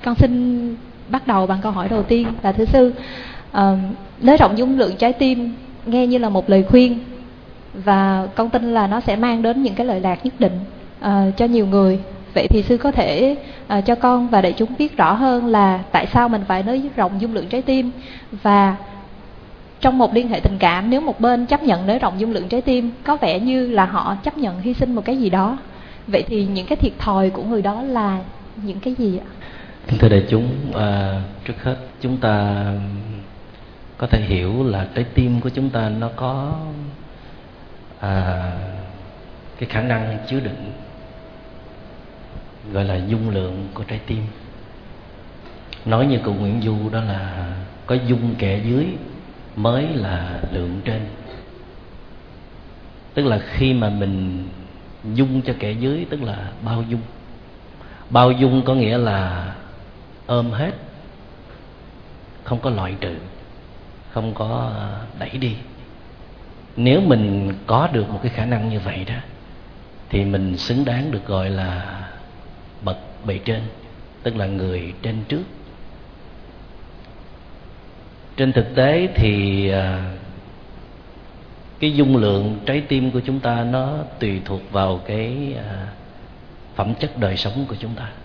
Con xin bắt đầu bằng câu hỏi đầu tiên là thưa sư, nới rộng dung lượng trái tim nghe như là một lời khuyên, và con tin là nó sẽ mang đến những cái lợi lạc nhất định cho nhiều người. Vậy thì sư có thể cho con và đại chúng biết rõ hơn là tại sao mình phải nới rộng dung lượng trái tim, và trong một liên hệ tình cảm, nếu một bên chấp nhận nới rộng dung lượng trái tim, có vẻ như là họ chấp nhận hy sinh một cái gì đó. Vậy thì những cái thiệt thòi của người đó là những cái gì ạ? Kính thưa đại chúng, trước hết chúng ta có thể hiểu là trái tim của chúng ta nó có cái khả năng chứa đựng, gọi là dung lượng của trái tim. Nói như cụ Nguyễn Du đó là có dung kẻ dưới mới là lượng trên. Tức là khi mà mình dung cho kẻ dưới, tức là bao dung. Bao dung có nghĩa là ôm hết, không có loại trừ, không có đẩy đi. Nếu mình có được một cái khả năng như vậy đó, thì mình xứng đáng được gọi là bậc bề trên, tức là người trên trước. Trên thực tế thì cái dung lượng trái tim của chúng ta nó tùy thuộc vào cái phẩm chất đời sống của chúng ta.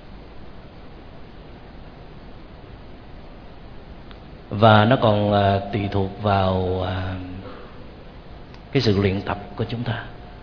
Và nó còn tùy thuộc vào cái sự luyện tập của chúng ta.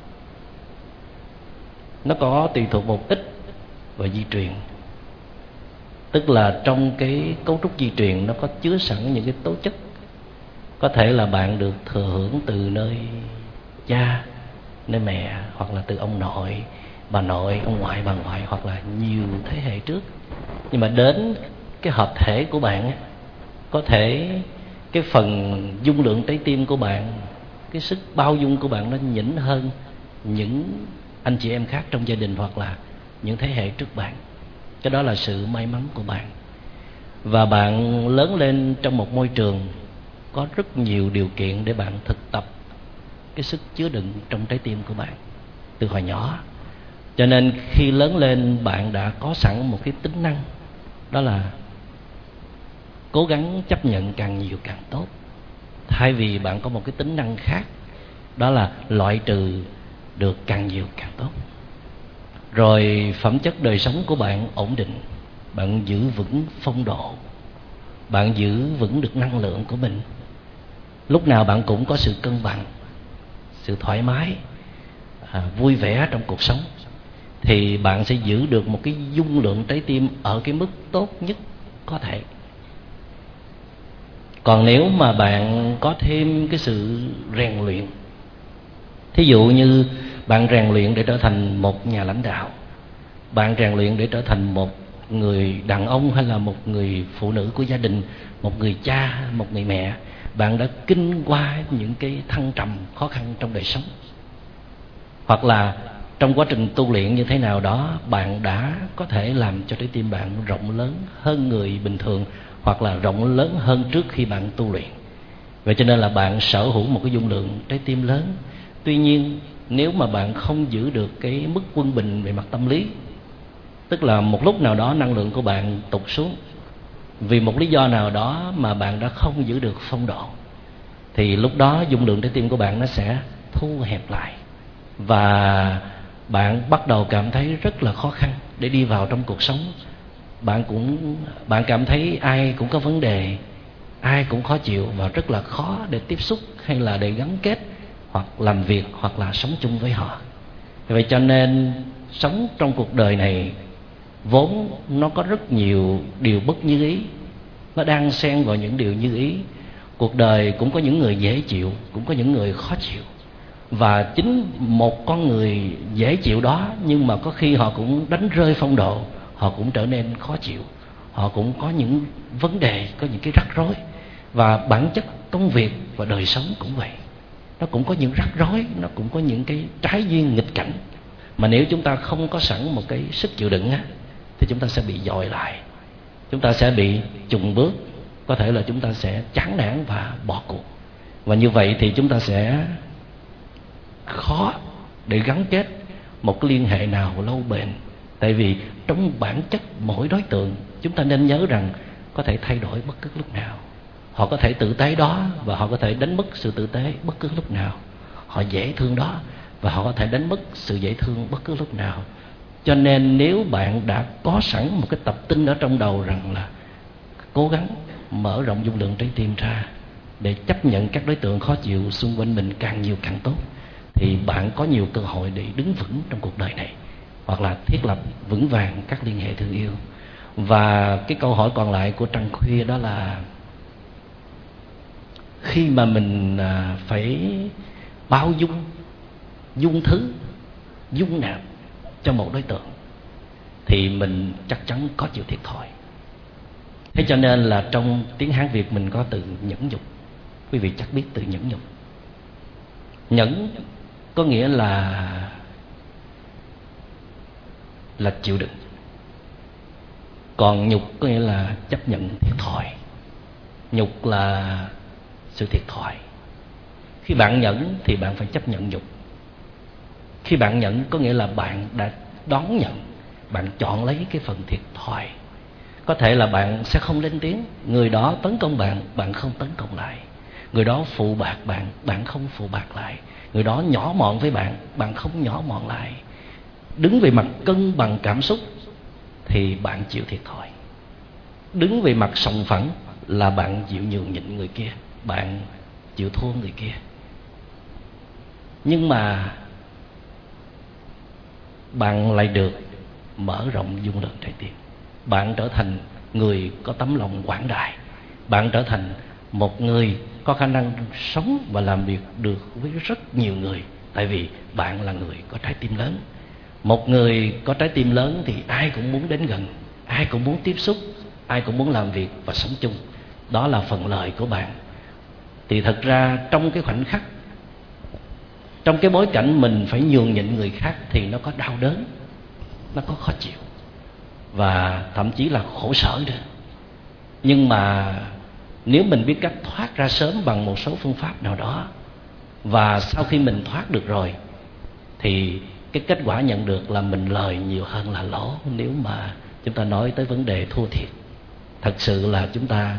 Nó có tùy thuộc một ít vào di truyền. Tức là trong cái cấu trúc di truyền nó có chứa sẵn những cái tố chất. Có thể là bạn được thừa hưởng từ nơi cha, nơi mẹ, hoặc là từ ông nội, bà nội, ông ngoại, bà ngoại, hoặc là nhiều thế hệ trước. Nhưng mà đến cái hợp thể của bạn, có thể cái phần dung lượng trái tim của bạn, cái sức bao dung của bạn nó nhỉnh hơn những anh chị em khác trong gia đình hoặc là những thế hệ trước bạn. Cái đó là sự may mắn của bạn. Và bạn lớn lên trong một môi trường có rất nhiều điều kiện để bạn thực tập cái sức chứa đựng trong trái tim của bạn từ hồi nhỏ. Cho nên khi lớn lên bạn đã có sẵn một cái tính năng, đó là cố gắng chấp nhận càng nhiều càng tốt. Thay vì bạn có một cái tính năng khác, đó là loại trừ được càng nhiều càng tốt. Rồi phẩm chất đời sống của bạn ổn định, bạn giữ vững phong độ, bạn giữ vững được năng lượng của mình. Lúc nào bạn cũng có sự cân bằng, sự thoải mái, vui vẻ trong cuộc sống, thì bạn sẽ giữ được một cái dung lượng trái tim ở cái mức tốt nhất có thể. Còn nếu mà bạn có thêm cái sự rèn luyện, thí dụ như bạn rèn luyện để trở thành một nhà lãnh đạo, bạn rèn luyện để trở thành một người đàn ông hay là một người phụ nữ của gia đình, một người cha, một người mẹ, bạn đã kinh qua những cái thăng trầm khó khăn trong đời sống, hoặc là trong quá trình tu luyện như thế nào đó, bạn đã có thể làm cho trái tim bạn rộng lớn hơn người bình thường, hoặc là rộng lớn hơn trước khi bạn tu luyện. Vậy cho nên là bạn sở hữu một cái dung lượng trái tim lớn. Tuy nhiên nếu mà bạn không giữ được cái mức quân bình về mặt tâm lý, tức là một lúc nào đó năng lượng của bạn tụt xuống, vì một lý do nào đó mà bạn đã không giữ được phong độ, thì lúc đó dung lượng trái tim của bạn nó sẽ thu hẹp lại, và bạn bắt đầu cảm thấy rất là khó khăn để đi vào trong cuộc sống. Bạn cảm thấy ai cũng có vấn đề, ai cũng khó chịu, và rất là khó để tiếp xúc hay là để gắn kết hoặc làm việc hoặc là sống chung với họ. Vậy cho nên sống trong cuộc đời này vốn nó có rất nhiều điều bất như ý, nó đang xen vào những điều như ý. Cuộc đời cũng có những người dễ chịu, cũng có những người khó chịu. Và chính một con người dễ chịu đó, nhưng mà có khi họ cũng đánh rơi phong độ, họ cũng trở nên khó chịu, họ cũng có những vấn đề, có những cái rắc rối. Và bản chất công việc và đời sống cũng vậy, nó cũng có những rắc rối, nó cũng có những cái trái duyên nghịch cảnh. Mà nếu chúng ta không có sẵn một cái sức chịu đựng á, thì chúng ta sẽ bị dội lại, chúng ta sẽ bị chùng bước, có thể là chúng ta sẽ chán nản và bỏ cuộc. Và như vậy thì chúng ta sẽ khó để gắn kết một cái liên hệ nào lâu bền. Tại vì trong bản chất mỗi đối tượng chúng ta nên nhớ rằng có thể thay đổi bất cứ lúc nào. Họ có thể tử tế đó và họ có thể đánh mất sự tử tế bất cứ lúc nào. Họ dễ thương đó và họ có thể đánh mất sự dễ thương bất cứ lúc nào. Cho nên nếu bạn đã có sẵn một cái tập tin ở trong đầu rằng là cố gắng mở rộng dung lượng trái tim ra để chấp nhận các đối tượng khó chịu xung quanh mình càng nhiều càng tốt, thì bạn có nhiều cơ hội để đứng vững trong cuộc đời này, hoặc là thiết lập vững vàng các liên hệ thương yêu. Và cái câu hỏi còn lại của Trăng Khuya đó là khi mà mình phải bao dung thứ, dung nạp cho một đối tượng thì mình chắc chắn có chịu thiệt thòi. Thế cho nên là trong tiếng Hán Việt mình có từ nhẫn nhục. Quý vị chắc biết từ nhẫn nhục. Nhẫn có nghĩa là chịu đựng, còn nhục có nghĩa là chấp nhận thiệt thòi. Nhục là sự thiệt thòi. Khi bạn nhẫn thì bạn phải chấp nhận nhục. Khi bạn nhẫn có nghĩa là bạn đã đón nhận, bạn chọn lấy cái phần thiệt thòi. Có thể là bạn sẽ không lên tiếng, người đó tấn công bạn, bạn không tấn công lại. Người đó phụ bạc bạn, bạn không phụ bạc lại. Người đó nhỏ mọn với bạn, bạn không nhỏ mọn lại. Đứng về mặt cân bằng cảm xúc thì bạn chịu thiệt thòi. Đứng về mặt sòng phẳng là bạn chịu nhường nhịn người kia, bạn chịu thua người kia. Nhưng mà bạn lại được mở rộng dung lượng trái tim. Bạn trở thành người có tấm lòng quảng đại. Bạn trở thành một người có khả năng sống và làm việc được với rất nhiều người. Tại vì bạn là người có trái tim lớn. Một người có trái tim lớn thì ai cũng muốn đến gần, ai cũng muốn tiếp xúc, ai cũng muốn làm việc và sống chung. Đó là phần lợi của bạn. Thì thật ra trong cái khoảnh khắc, trong cái bối cảnh mình phải nhường nhịn người khác thì nó có đau đớn, nó có khó chịu và thậm chí là khổ sở nữa. Nhưng mà nếu mình biết cách thoát ra sớm bằng một số phương pháp nào đó, và sau khi mình thoát được rồi thì cái kết quả nhận được là mình lời nhiều hơn là lỗ. Nếu mà chúng ta nói tới vấn đề thua thiệt, thật sự là chúng ta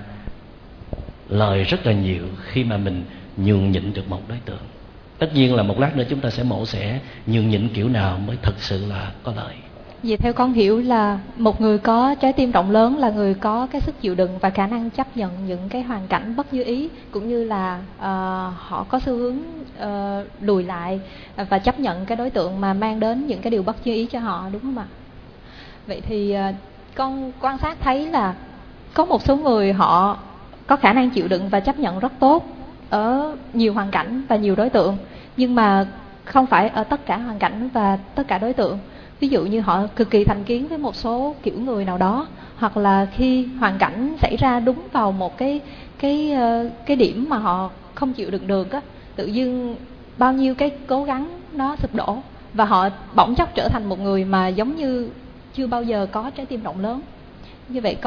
lời rất là nhiều khi mà mình nhường nhịn được một đối tượng. Tất nhiên là một lát nữa chúng ta sẽ mổ xẻ nhường nhịn kiểu nào mới thật sự là có lợi. Vậy theo con hiểu là một người có trái tim rộng lớn là người có cái sức chịu đựng và khả năng chấp nhận những cái hoàn cảnh bất như ý, cũng như là họ có xu hướng lùi lại và chấp nhận cái đối tượng mà mang đến những cái điều bất như ý cho họ, đúng không ạ? Vậy thì con quan sát thấy là có một số người họ có khả năng chịu đựng và chấp nhận rất tốt ở nhiều hoàn cảnh và nhiều đối tượng, nhưng mà không phải ở tất cả hoàn cảnh và tất cả đối tượng. Ví dụ như họ cực kỳ thành kiến với một số kiểu người nào đó, hoặc là khi hoàn cảnh xảy ra đúng vào một cái điểm mà họ không chịu đựng được á, tự dưng bao nhiêu cái cố gắng nó sụp đổ và họ bỗng chốc trở thành một người mà giống như chưa bao giờ có trái tim rộng lớn. Như vậy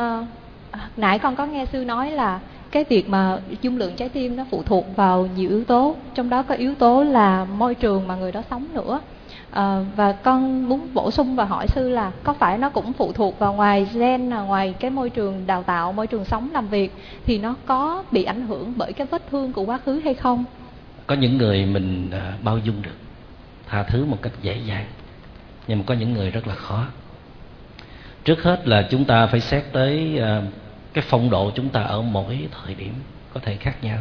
nãy con có nghe sư nói là cái việc mà dung lượng trái tim nó phụ thuộc vào nhiều yếu tố, trong đó có yếu tố là môi trường mà người đó sống nữa. Và con muốn bổ sung và hỏi sư là có phải nó cũng phụ thuộc vào ngoài gen, ngoài cái môi trường đào tạo, môi trường sống làm việc, thì nó có bị ảnh hưởng bởi cái vết thương của quá khứ hay không? Có những người mình bao dung được, tha thứ một cách dễ dàng, nhưng mà có những người rất là khó. Trước hết là chúng ta phải xét tới cái phong độ chúng ta ở mỗi thời điểm có thể khác nhau.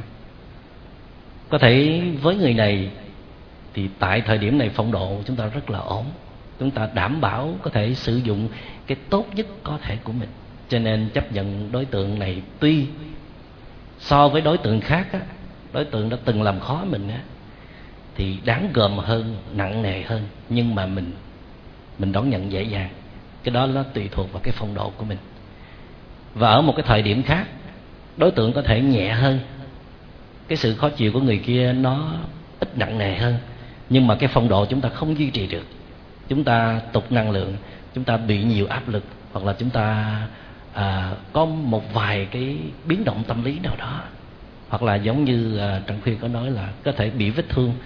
Có thể với người này thì tại thời điểm này phong độ chúng ta rất là ổn, chúng ta đảm bảo có thể sử dụng cái tốt nhất có thể của mình, cho nên chấp nhận đối tượng này. Tuy so với đối tượng khác á, đối tượng đã từng làm khó mình á, thì đáng gờm hơn, nặng nề hơn, nhưng mà mình đón nhận dễ dàng. Cái đó nó tùy thuộc vào cái phong độ của mình. Và ở một cái thời điểm khác, đối tượng có thể nhẹ hơn, cái sự khó chịu của người kia nó ít nặng nề hơn, nhưng mà cái phong độ chúng ta không duy trì được, chúng ta tụt năng lượng, chúng ta bị nhiều áp lực, hoặc là chúng ta có một vài cái biến động tâm lý nào đó, hoặc là giống như Trần Khuyên có nói là có thể bị vết thương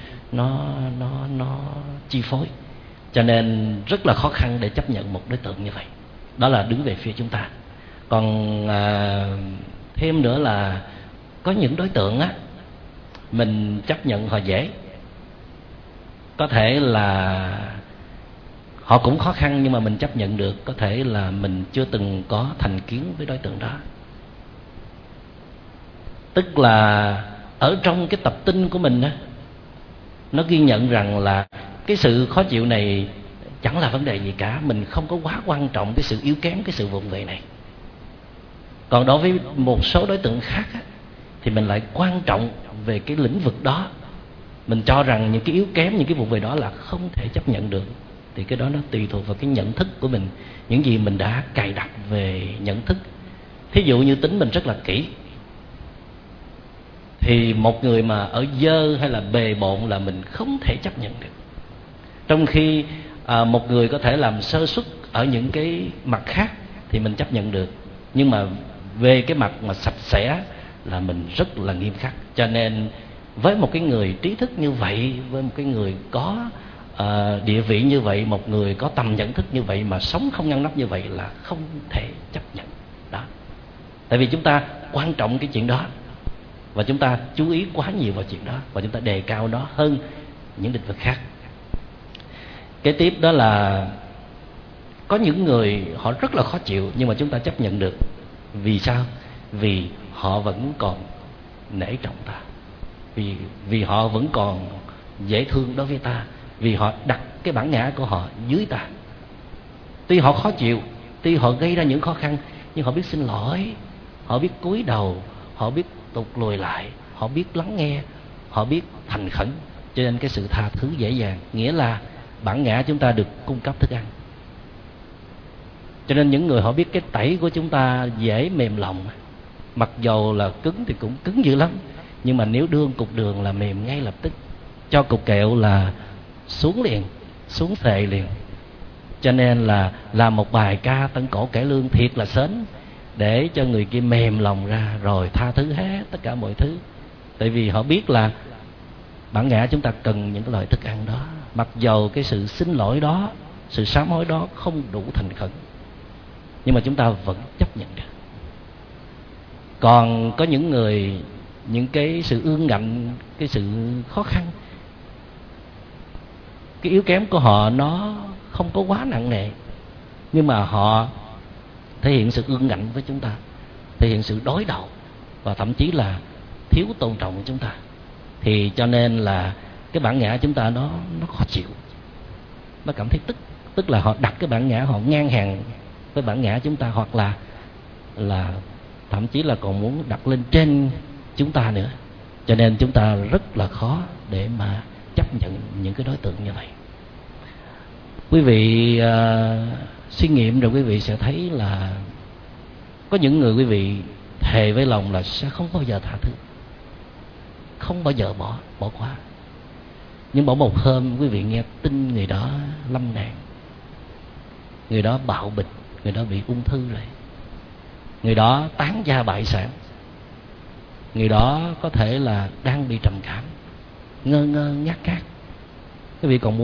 nó chi phối, cho nên rất là khó khăn để chấp nhận một đối tượng như vậy. Đó là đứng về phía chúng ta. Còn thêm nữa là có những đối tượng á, mình chấp nhận họ dễ. Có thể là họ cũng khó khăn nhưng mà mình chấp nhận được. Có thể là mình chưa từng có thành kiến với đối tượng đó. Tức là ở trong cái tập tin của mình á, nó ghi nhận rằng là cái sự khó chịu này chẳng là vấn đề gì cả. Mình không có quá quan trọng cái sự yếu kém, cái sự vụng về này. Còn đối với một số đối tượng khác á, thì mình lại quan trọng về cái lĩnh vực đó. Mình cho rằng những cái yếu kém, những cái vụng về đó là không thể chấp nhận được. Thì cái đó nó tùy thuộc vào cái nhận thức của mình, những gì mình đã cài đặt về nhận thức. Thí dụ như tính mình rất là kỹ, thì một người mà ở dơ hay là bề bộn là mình không thể chấp nhận được. Trong khi một người có thể làm sơ suất ở những cái mặt khác thì mình chấp nhận được. Nhưng mà về cái mặt mà sạch sẽ là mình rất là nghiêm khắc. Cho nên với một cái người trí thức như vậy, với một cái người có địa vị như vậy, một người có tầm nhận thức như vậy mà sống không ngăn nắp như vậy là không thể chấp nhận đó. Tại vì chúng ta quan trọng cái chuyện đó, và chúng ta chú ý quá nhiều vào chuyện đó, và chúng ta đề cao nó hơn những lĩnh vực khác. Kế tiếp đó là có những người họ rất là khó chịu nhưng mà chúng ta chấp nhận được. Vì sao? Vì họ vẫn còn nể trọng ta, vì họ vẫn còn dễ thương đối với ta, vì họ đặt cái bản ngã của họ dưới ta. Tuy họ khó chịu, tuy họ gây ra những khó khăn, nhưng họ biết xin lỗi, họ biết cúi đầu, họ biết tụt lùi lại, họ biết lắng nghe, họ biết thành khẩn. Cho nên cái sự tha thứ dễ dàng, nghĩa là bản ngã chúng ta được cung cấp thức ăn. Cho nên những người họ biết cái tẩy của chúng ta dễ mềm lòng. Mặc dầu là cứng thì cũng cứng dữ lắm, nhưng mà nếu đương cục đường là mềm ngay lập tức, cho cục kẹo là xuống liền, xuống xệ liền. Cho nên là làm một bài ca Tân Cổ Cải Lương thiệt là sến, để cho người kia mềm lòng ra rồi tha thứ hết tất cả mọi thứ. Tại vì họ biết là bản ngã chúng ta cần những cái loại thức ăn đó. Mặc dầu cái sự xin lỗi đó, sự sám hối đó không đủ thành khẩn, nhưng mà chúng ta vẫn chấp nhận được. Còn có những người, những cái sự ương ngạnh, cái sự khó khăn, cái yếu kém của họ nó không có quá nặng nề, nhưng mà họ thể hiện sự ương ngạnh với chúng ta, thể hiện sự đối đầu, và thậm chí là thiếu tôn trọng chúng ta. Thì cho nên là cái bản ngã chúng ta nó khó chịu, nó cảm thấy tức là họ đặt cái bản ngã họ ngang hàng với bản ngã chúng ta, hoặc là thậm chí là còn muốn đặt lên trên chúng ta nữa. Cho nên chúng ta rất là khó để mà chấp nhận những cái đối tượng như vậy. Quý vị suy nghiệm rồi quý vị sẽ thấy là có những người quý vị thề với lòng là sẽ không bao giờ tha thứ, không bao giờ bỏ qua. Nhưng bỏ một hôm quý vị nghe tin người đó lâm nạn, người đó bạo bệnh, người đó bị ung thư rồi, người đó tán gia bại sản, người đó có thể là đang bị trầm cảm, ngơ ngác ngác. Quý vị còn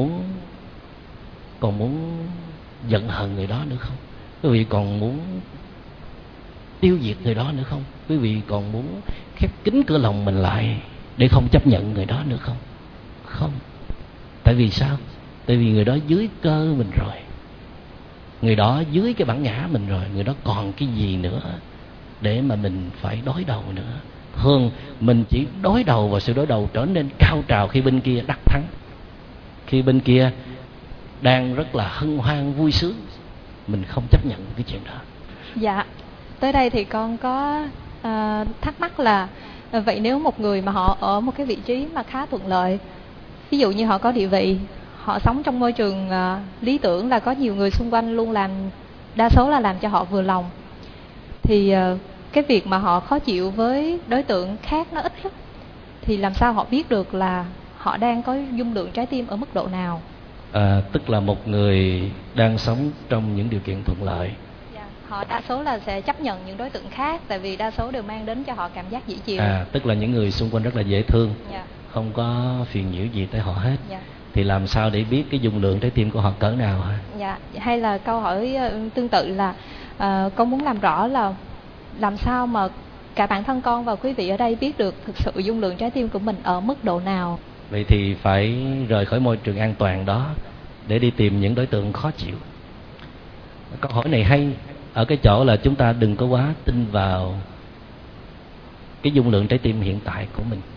muốn giận hờn người đó nữa không? Quý vị còn muốn tiêu diệt người đó nữa không? Quý vị còn muốn khép kín cửa lòng mình lại để không chấp nhận người đó nữa không? Không. Tại vì sao? Tại vì người đó dưới cơ mình rồi, người đó dưới cái bản ngã mình rồi, người đó còn cái gì nữa để mà mình phải đối đầu nữa. Thường mình chỉ đối đầu, và sự đối đầu trở nên cao trào khi bên kia đắc thắng, khi bên kia đang rất là hân hoan vui sướng, mình không chấp nhận cái chuyện đó. Dạ, tới đây thì con có thắc mắc là vậy nếu một người mà họ ở một cái vị trí mà khá thuận lợi, ví dụ như họ có địa vị, họ sống trong môi trường lý tưởng là có nhiều người xung quanh luôn đa số là làm cho họ vừa lòng, thì cái việc mà họ khó chịu với đối tượng khác nó ít lắm, thì làm sao họ biết được là họ đang có dung lượng trái tim ở mức độ nào? Tức là một người đang sống trong những điều kiện thuận lợi, họ đa số là sẽ chấp nhận những đối tượng khác, tại vì đa số đều mang đến cho họ cảm giác dễ chịu. Tức là những người xung quanh rất là dễ thương, không có phiền nhiễu gì tới họ hết. thì làm sao để biết cái dung lượng trái tim của họ cỡ nào hả? Dạ, hay là câu hỏi tương tự là con muốn làm rõ là làm sao mà cả bản thân con và quý vị ở đây biết được thực sự dung lượng trái tim của mình ở mức độ nào? Vậy thì phải rời khỏi môi trường an toàn đó để đi tìm những đối tượng khó chịu. Câu hỏi này hay ở cái chỗ là chúng ta đừng có quá tin vào cái dung lượng trái tim hiện tại của mình.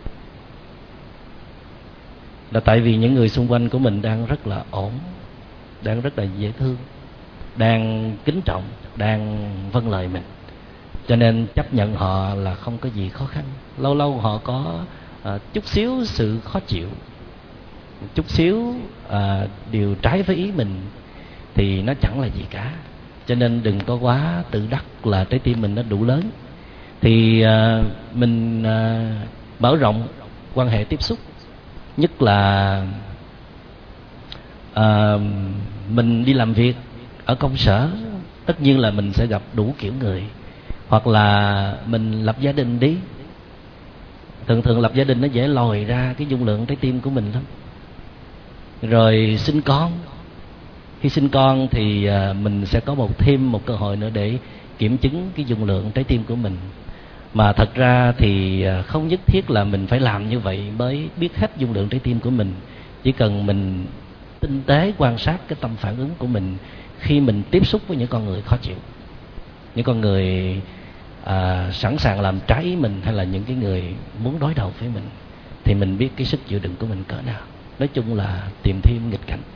Là tại vì những người xung quanh của mình đang rất là ổn, đang rất là dễ thương, đang kính trọng, đang vâng lời mình, cho nên chấp nhận họ là không có gì khó khăn. Lâu lâu họ có chút xíu sự khó chịu, chút xíu điều trái với ý mình thì nó chẳng là gì cả. Cho nên đừng có quá tự đắc là trái tim mình nó đủ lớn. Thì mình mở rộng quan hệ tiếp xúc. Nhất là mình đi làm việc ở công sở, tất nhiên là mình sẽ gặp đủ kiểu người. Hoặc là mình lập gia đình đi, thường lập gia đình nó dễ lòi ra cái dung lượng trái tim của mình lắm. Rồi sinh con, khi sinh con thì mình sẽ có thêm một cơ hội nữa để kiểm chứng cái dung lượng trái tim của mình. Mà thật ra thì không nhất thiết là mình phải làm như vậy mới biết hết dung lượng trái tim của mình. Chỉ cần mình tinh tế quan sát cái tâm phản ứng của mình khi mình tiếp xúc với những con người khó chịu, những con người sẵn sàng làm trái ý mình, hay là những cái người muốn đối đầu với mình, thì mình biết cái sức chịu đựng của mình cỡ nào. Nói chung là tìm thêm nghịch cảnh.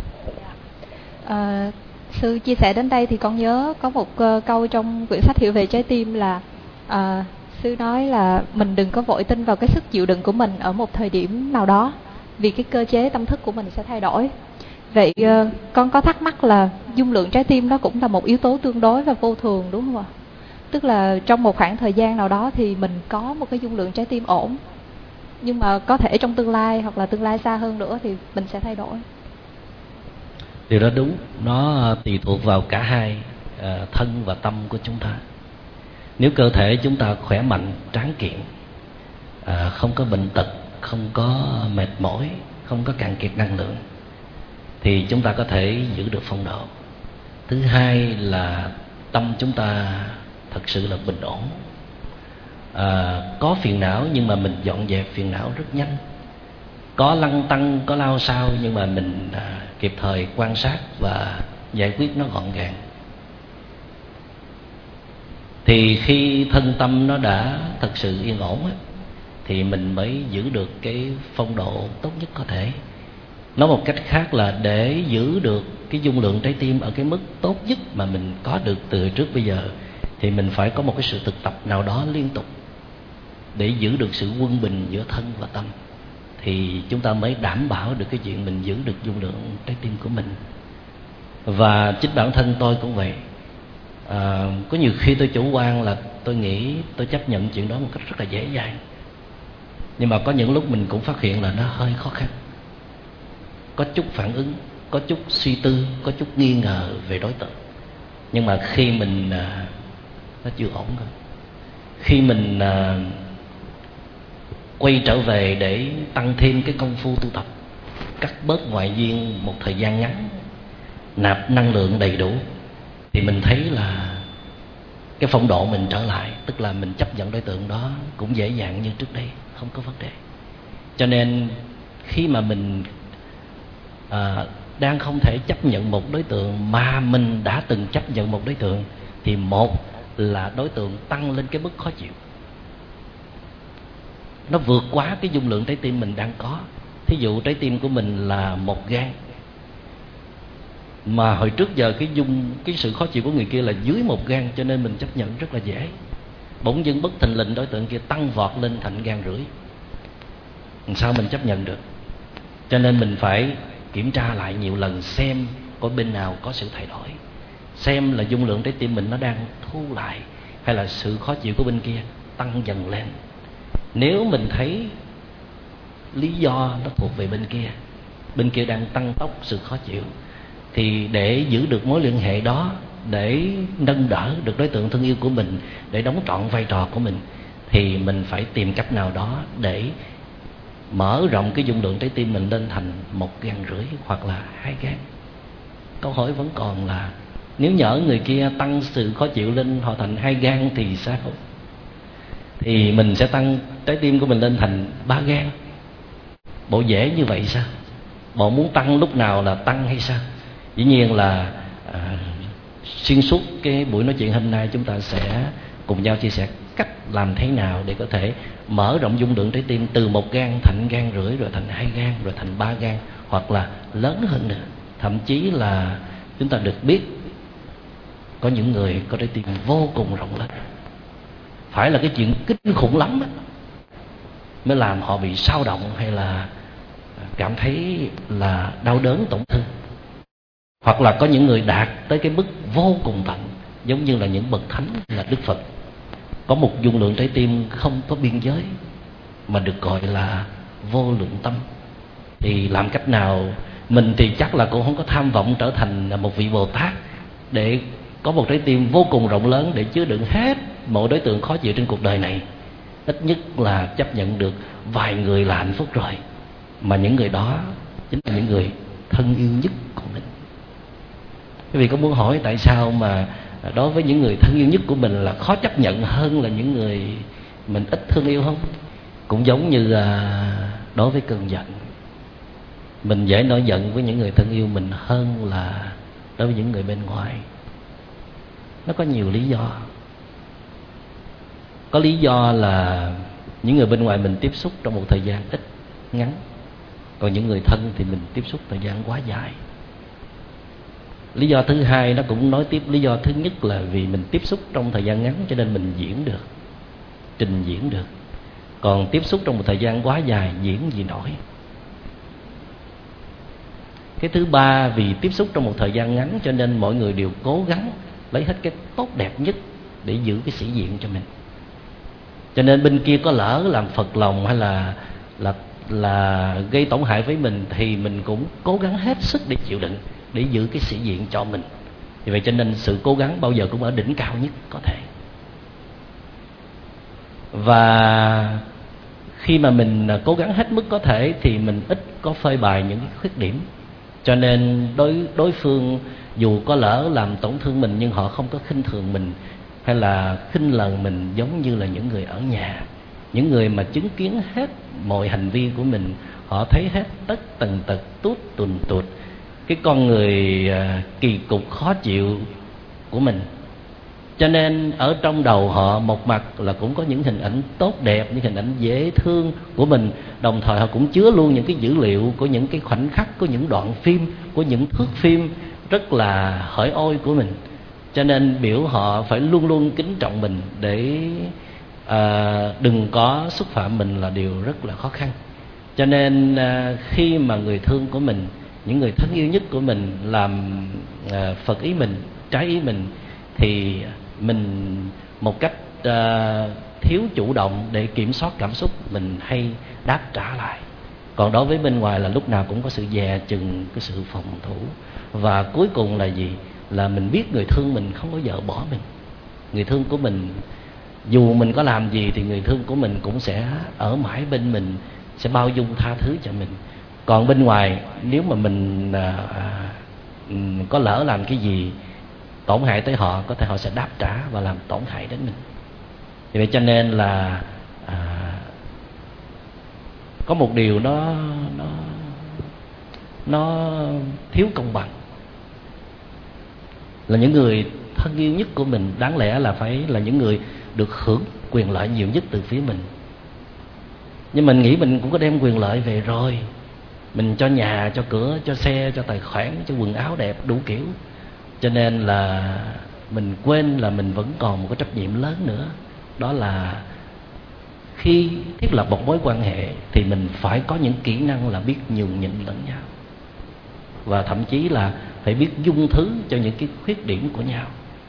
Sư chia sẻ đến đây thì con nhớ có một câu trong quyển sách Hiểu về trái tim là sư nói là mình đừng có vội tin vào cái sức chịu đựng của mình ở một thời điểm nào đó, vì cái cơ chế tâm thức của mình sẽ thay đổi. Vậy con có thắc mắc là dung lượng trái tim đó cũng là một yếu tố tương đối và vô thường, đúng không ạ? Tức là trong một khoảng thời gian nào đó thì mình có một cái dung lượng trái tim ổn, nhưng mà có thể trong tương lai hoặc là tương lai xa hơn nữa thì mình sẽ thay đổi. Điều đó đúng, nó tùy thuộc vào cả hai, thân và tâm của chúng ta. Nếu cơ thể chúng ta khỏe mạnh, tráng kiện, không có bệnh tật, không có mệt mỏi, không có cạn kiệt năng lượng, thì chúng ta có thể giữ được phong độ. Thứ hai là tâm chúng ta thật sự là bình ổn, có phiền não nhưng mà mình dọn dẹp phiền não rất nhanh, có lăn tăn, có lao sao nhưng mà mình kịp thời quan sát và giải quyết nó gọn gàng. Thì khi thân tâm nó đã thật sự yên ổn á, thì mình mới giữ được cái phong độ tốt nhất có thể. Nói một cách khác là để giữ được cái dung lượng trái tim ở cái mức tốt nhất mà mình có được từ trước bây giờ, thì mình phải có một cái sự thực tập nào đó liên tục để giữ được sự quân bình giữa thân và tâm. Thì chúng ta mới đảm bảo được cái chuyện mình giữ được dung lượng trái tim của mình. Và chính bản thân tôi cũng vậy. Có nhiều khi tôi chủ quan là tôi nghĩ tôi chấp nhận chuyện đó một cách rất là dễ dàng, nhưng mà có những lúc mình cũng phát hiện là nó hơi khó khăn, có chút phản ứng, có chút suy tư, có chút nghi ngờ về đối tượng. Nhưng mà khi mình nó chưa ổn rồi, khi mình quay trở về để tăng thêm cái công phu tu tập, cắt bớt ngoại duyên một thời gian ngắn, nạp năng lượng đầy đủ, thì mình thấy là cái phong độ mình trở lại. Tức là mình chấp nhận đối tượng đó cũng dễ dàng như trước đây, không có vấn đề. Cho nên khi mà mình đang không thể chấp nhận một đối tượng mà mình đã từng chấp nhận một đối tượng, thì một là đối tượng tăng lên cái mức khó chịu, nó vượt quá cái dung lượng trái tim mình đang có. Thí dụ trái tim của mình là 1 gan, mà hồi trước giờ cái sự khó chịu của người kia là dưới 1 gan, cho nên mình chấp nhận rất là dễ. Bỗng dưng bất thình lình đối tượng kia tăng vọt lên thành 1,5 gan, sao mình chấp nhận được? Cho nên mình phải kiểm tra lại nhiều lần, xem có bên nào có sự thay đổi, xem là dung lượng trái tim mình nó đang thu lại, hay là sự khó chịu của bên kia tăng dần lên. Nếu mình thấy lý do nó thuộc về bên kia đang tăng tốc sự khó chịu, thì để giữ được mối liên hệ đó, để nâng đỡ được đối tượng thân yêu của mình, để đóng trọn vai trò của mình, thì mình phải tìm cách nào đó để mở rộng cái dung lượng trái tim mình lên thành 1,5 gan hoặc là 2 gan. Câu hỏi vẫn còn là nếu nhỡ người kia tăng sự khó chịu lên họ thành 2 gan thì sao? Thì mình sẽ tăng trái tim của mình lên thành 3 gan. Bộ dễ như vậy sao? Bộ muốn tăng lúc nào là tăng hay sao? Dĩ nhiên là xuyên suốt cái buổi nói chuyện hôm nay chúng ta sẽ cùng nhau chia sẻ cách làm thế nào để có thể mở rộng dung lượng trái tim từ 1 gan thành 1,5 gan, rồi thành 2 gan, rồi thành 3 gan, hoặc là lớn hơn nữa. Thậm chí là chúng ta được biết có những người có trái tim vô cùng rộng lớn, phải là cái chuyện kinh khủng lắm mới làm họ bị xao động hay là cảm thấy là đau đớn, tổn thương. Hoặc là có những người đạt tới cái mức vô cùng tận, giống như là những bậc thánh là Đức Phật, có một dung lượng trái tim không có biên giới mà được gọi là vô lượng tâm. Thì làm cách nào? Mình thì chắc là cũng không có tham vọng trở thành một vị Bồ Tát để có một trái tim vô cùng rộng lớn để chứa đựng hết mọi đối tượng khó chịu trên cuộc đời này. Ít nhất là chấp nhận được vài người là hạnh phúc rồi, mà những người đó chính là những người thân yêu nhất của mình. Quý vị có muốn hỏi tại sao mà đối với những người thân yêu nhất của mình là khó chấp nhận hơn là những người mình ít thương yêu không? Cũng giống như đối với cơn giận, mình dễ nổi giận với những người thân yêu mình hơn là đối với những người bên ngoài. Nó có nhiều lý do. Có lý do là những người bên ngoài mình tiếp xúc trong một thời gian ít, ngắn, còn những người thân thì mình tiếp xúc thời gian quá dài. Lý do thứ hai nó cũng nói tiếp lý do thứ nhất là vì mình tiếp xúc trong thời gian ngắn cho nên mình diễn được, trình diễn được. Còn tiếp xúc trong một thời gian quá dài diễn gì nổi. Cái thứ ba, vì tiếp xúc trong một thời gian ngắn cho nên mọi người đều cố gắng lấy hết cái tốt đẹp nhất để giữ cái sĩ diện cho mình. Cho nên bên kia có lỡ làm phật lòng hay là gây tổn hại với mình thì mình cũng cố gắng hết sức để chịu đựng, để giữ cái sĩ diện cho mình. Vì vậy cho nên sự cố gắng bao giờ cũng ở đỉnh cao nhất có thể. Và khi mà mình cố gắng hết mức có thể thì mình ít có phơi bày những cái khuyết điểm. Cho nên đối phương dù có lỡ làm tổn thương mình nhưng họ không có khinh thường mình hay là khinh lần mình giống như là những người ở nhà. Những người mà chứng kiến hết mọi hành vi của mình, họ thấy hết tất tần tật tút tuần tuột cái con người kỳ cục khó chịu của mình. Cho nên ở trong đầu họ một mặt là cũng có những hình ảnh tốt đẹp, những hình ảnh dễ thương của mình, đồng thời họ cũng chứa luôn những cái dữ liệu của những cái khoảnh khắc, của những đoạn phim, của những thước phim rất là hỡi ôi của mình. Cho nên biểu họ phải luôn luôn kính trọng mình để đừng có xúc phạm mình là điều rất là khó khăn. Cho nên khi mà người thương của mình, những người thân yêu nhất của mình làm phật ý mình, trái ý mình, thì mình một cách thiếu chủ động để kiểm soát cảm xúc, mình hay đáp trả lại. Còn đối với bên ngoài là lúc nào cũng có sự dè chừng, cái sự phòng thủ. Và cuối cùng là gì? Là mình biết người thương mình không bao giờ bỏ mình. Người thương của mình dù mình có làm gì thì người thương của mình cũng sẽ ở mãi bên mình, sẽ bao dung tha thứ cho mình. Còn bên ngoài nếu mà mình có lỡ làm cái gì tổn hại tới họ, có thể họ sẽ đáp trả và làm tổn hại đến mình. Vì vậy cho nên là có một điều nó thiếu công bằng, là những người thân yêu nhất của mình đáng lẽ là phải là những người được hưởng quyền lợi nhiều nhất từ phía mình. Nhưng mình nghĩ mình cũng có đem quyền lợi về rồi, mình cho nhà, cho cửa, cho xe, cho tài khoản, cho quần áo đẹp đủ kiểu. Cho nên là mình quên là mình vẫn còn một cái trách nhiệm lớn nữa. Đó là khi thiết lập một mối quan hệ thì mình phải có những kỹ năng là biết nhường nhịn lẫn nhau, và thậm chí là phải biết dung thứ cho những cái khuyết điểm của nhau.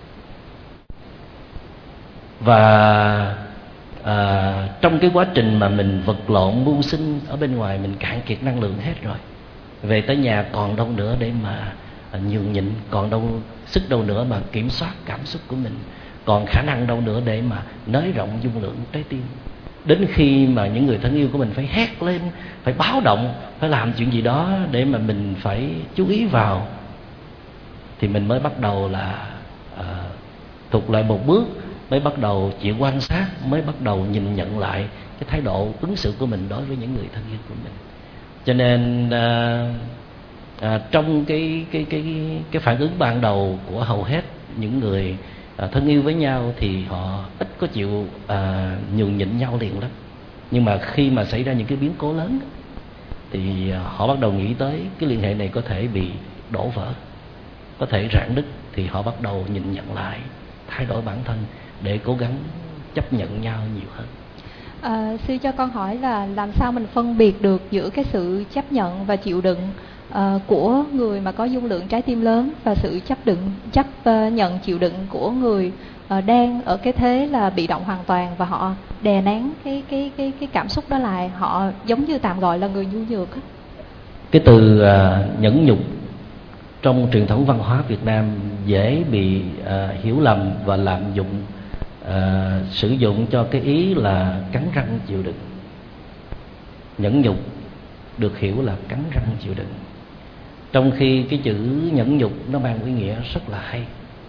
Và trong cái quá trình mà mình vật lộn mưu sinh ở bên ngoài, mình cạn kiệt năng lượng hết rồi, về tới nhà còn đâu nữa để mà nhường nhịn, còn đâu sức đâu nữa mà kiểm soát cảm xúc của mình, còn khả năng đâu nữa để mà nới rộng dung lượng trái tim. đến khi mà những người thân yêu của mình phải hét lên, phải báo động, phải làm chuyện gì đó để mà mình phải chú ý vào, thì mình mới bắt đầu là thụt lại một bước, mới bắt đầu chịu quan sát, mới bắt đầu nhìn nhận lại cái thái độ ứng xử của mình đối với những người thân yêu của mình. Cho nên trong cái phản ứng ban đầu của hầu hết những người thân yêu với nhau thì họ ít có chịu nhường nhịn nhau liền lắm. Nhưng mà khi mà xảy ra những cái biến cố lớn thì họ bắt đầu nghĩ tới cái liên hệ này có thể bị đổ vỡ, có thể rạn nứt, thì họ bắt đầu nhìn nhận lại, thay đổi bản thân để cố gắng chấp nhận nhau nhiều hơn. Sư cho con hỏi là làm sao mình phân biệt được giữa cái sự chấp nhận và chịu đựng của người mà có dung lượng trái tim lớn và sự chấp nhận chịu đựng của người đang ở cái thế là bị động hoàn toàn, và họ đè nén cái cảm xúc đó lại, họ giống như tạm gọi là người nhu nhược á. Cái từ nhẫn nhục trong truyền thống văn hóa Việt Nam dễ bị hiểu lầm và lạm dụng, sử dụng cho cái ý là cắn răng chịu đựng. Nhẫn nhục được hiểu là cắn răng chịu đựng, trong khi cái chữ nhẫn nhục nó mang ý nghĩa rất là hay.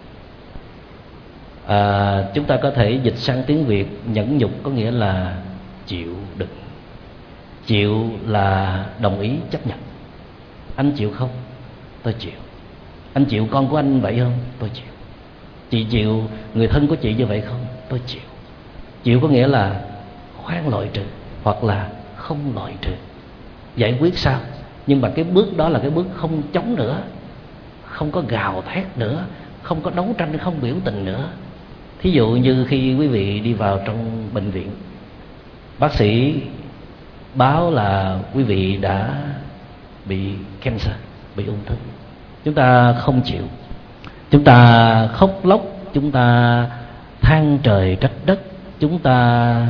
Chúng ta có thể dịch sang tiếng Việt, nhẫn nhục có nghĩa là chịu đựng. Chịu là đồng ý, chấp nhận. Anh chịu không? Tôi chịu. Anh chịu con của anh vậy không? Tôi chịu. Chị chịu người thân của chị như vậy không? Tôi chịu. Chịu có nghĩa là khoan loại trừ hoặc là không loại trừ, giải quyết sao? Nhưng mà cái bước đó là cái bước không chống nữa, không có gào thét nữa, không có đấu tranh, không biểu tình nữa. Thí dụ như khi quý vị đi vào trong bệnh viện, bác sĩ báo là quý vị đã bị cancer, bị ung thư. Chúng ta không chịu, chúng ta khóc lóc, chúng ta than trời trách đất, chúng ta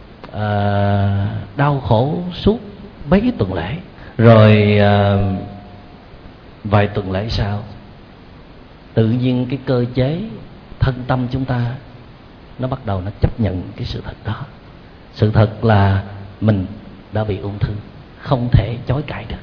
đau khổ suốt mấy tuần lễ. Rồi vài tuần lễ sau, tự nhiên cái cơ chế thân tâm chúng ta nó bắt đầu nó chấp nhận cái sự thật đó. Sự thật là mình đã bị ung thư, không thể chối cãi được.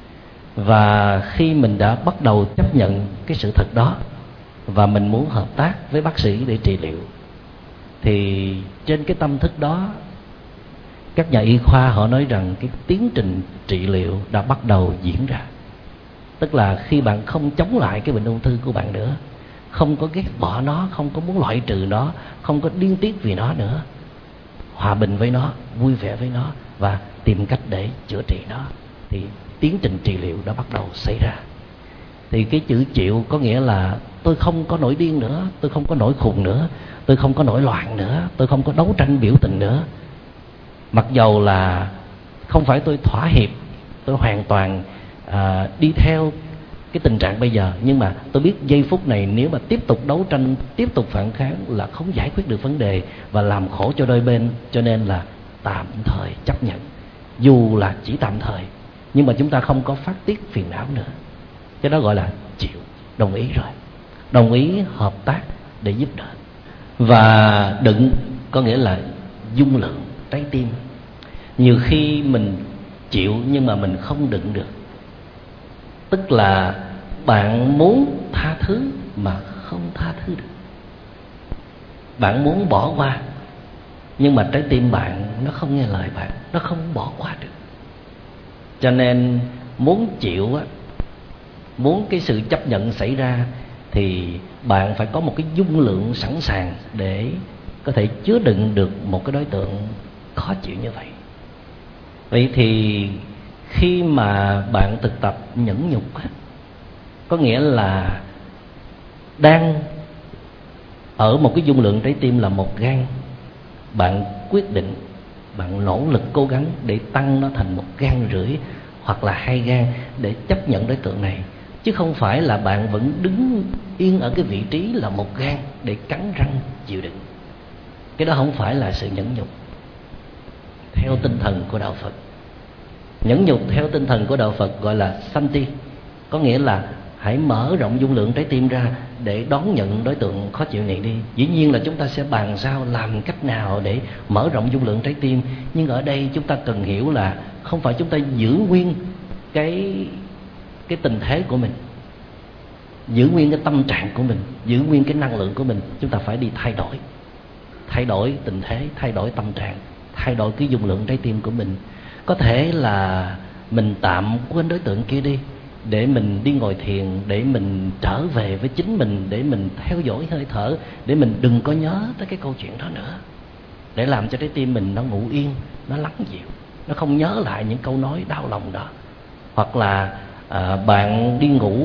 Và khi mình đã bắt đầu chấp nhận cái sự thật đó và mình muốn hợp tác với bác sĩ để trị liệu, thì trên cái tâm thức đó, các nhà y khoa họ nói rằng cái tiến trình trị liệu đã bắt đầu diễn ra. Tức là khi bạn không chống lại cái bệnh ung thư của bạn nữa, không có ghét bỏ nó, không có muốn loại trừ nó, không có điên tiết vì nó nữa, hòa bình với nó, vui vẻ với nó và tìm cách để chữa trị nó, thì tiến trình trị liệu đã bắt đầu xảy ra. Thì cái chữ chịu có nghĩa là tôi không có nổi điên nữa, tôi không có nổi khùng nữa, tôi không có nổi loạn nữa, tôi không có đấu tranh biểu tình nữa. Mặc dầu là không phải tôi thỏa hiệp, tôi hoàn toàn đi theo cái tình trạng bây giờ, nhưng mà tôi biết giây phút này nếu mà tiếp tục đấu tranh, tiếp tục phản kháng là không giải quyết được vấn đề và làm khổ cho đôi bên. Cho nên là tạm thời chấp nhận, dù là chỉ tạm thời, nhưng mà chúng ta không có phát tiết phiền não nữa. Cái đó gọi là chịu, đồng ý rồi, đồng ý hợp tác để giúp đỡ. Và đựng có nghĩa là dung lượng trái tim. Nhiều khi mình chịu nhưng mà mình không đựng được. Tức là bạn muốn tha thứ mà không tha thứ được. Bạn muốn bỏ qua, nhưng mà trái tim bạn nó không nghe lời bạn, nó không bỏ qua được. Cho nên muốn chịu á, muốn cái sự chấp nhận xảy ra, thì bạn phải có một cái dung lượng sẵn sàng để có thể chứa đựng được một cái đối tượng khó chịu như vậy. Vậy thì khi mà bạn thực tập nhẫn nhục á, có nghĩa là đang ở một cái dung lượng trái tim là 1 gang, bạn quyết định, bạn nỗ lực cố gắng để tăng nó thành 1,5 gang hoặc là 2 gang để chấp nhận đối tượng này, chứ không phải là bạn vẫn đứng yên ở cái vị trí là 1 gang để cắn răng chịu đựng. Cái đó không phải là sự nhẫn nhục theo tinh thần của đạo Phật. Nhẫn nhục theo tinh thần của đạo Phật gọi là santi, có nghĩa là hãy mở rộng dung lượng trái tim ra để đón nhận đối tượng khó chịu này đi. Dĩ nhiên là chúng ta sẽ bàn sao làm cách nào để mở rộng dung lượng trái tim, nhưng ở đây chúng ta cần hiểu là không phải chúng ta giữ nguyên cái tình thế của mình, giữ nguyên cái tâm trạng của mình, giữ nguyên cái năng lượng của mình. Chúng ta phải đi thay đổi tình thế, thay đổi tâm trạng, thay đổi cái dung lượng trái tim của mình. Có thể là mình tạm quên đối tượng kia đi, để mình đi ngồi thiền, để mình trở về với chính mình, để mình theo dõi hơi thở, để mình đừng có nhớ tới cái câu chuyện đó nữa, để làm cho trái tim mình nó ngủ yên, nó lắng dịu, nó không nhớ lại những câu nói đau lòng đó. Hoặc là bạn đi ngủ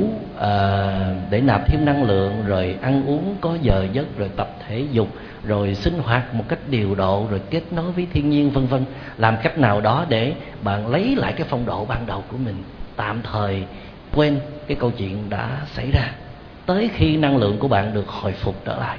để nạp thêm năng lượng, rồi ăn uống có giờ giấc, rồi tập thể dục, rồi sinh hoạt một cách điều độ, rồi kết nối với thiên nhiên, vân vân. Làm cách nào đó để bạn lấy lại cái phong độ ban đầu của mình, tạm thời quên cái câu chuyện đã xảy ra, tới khi năng lượng của bạn được hồi phục trở lại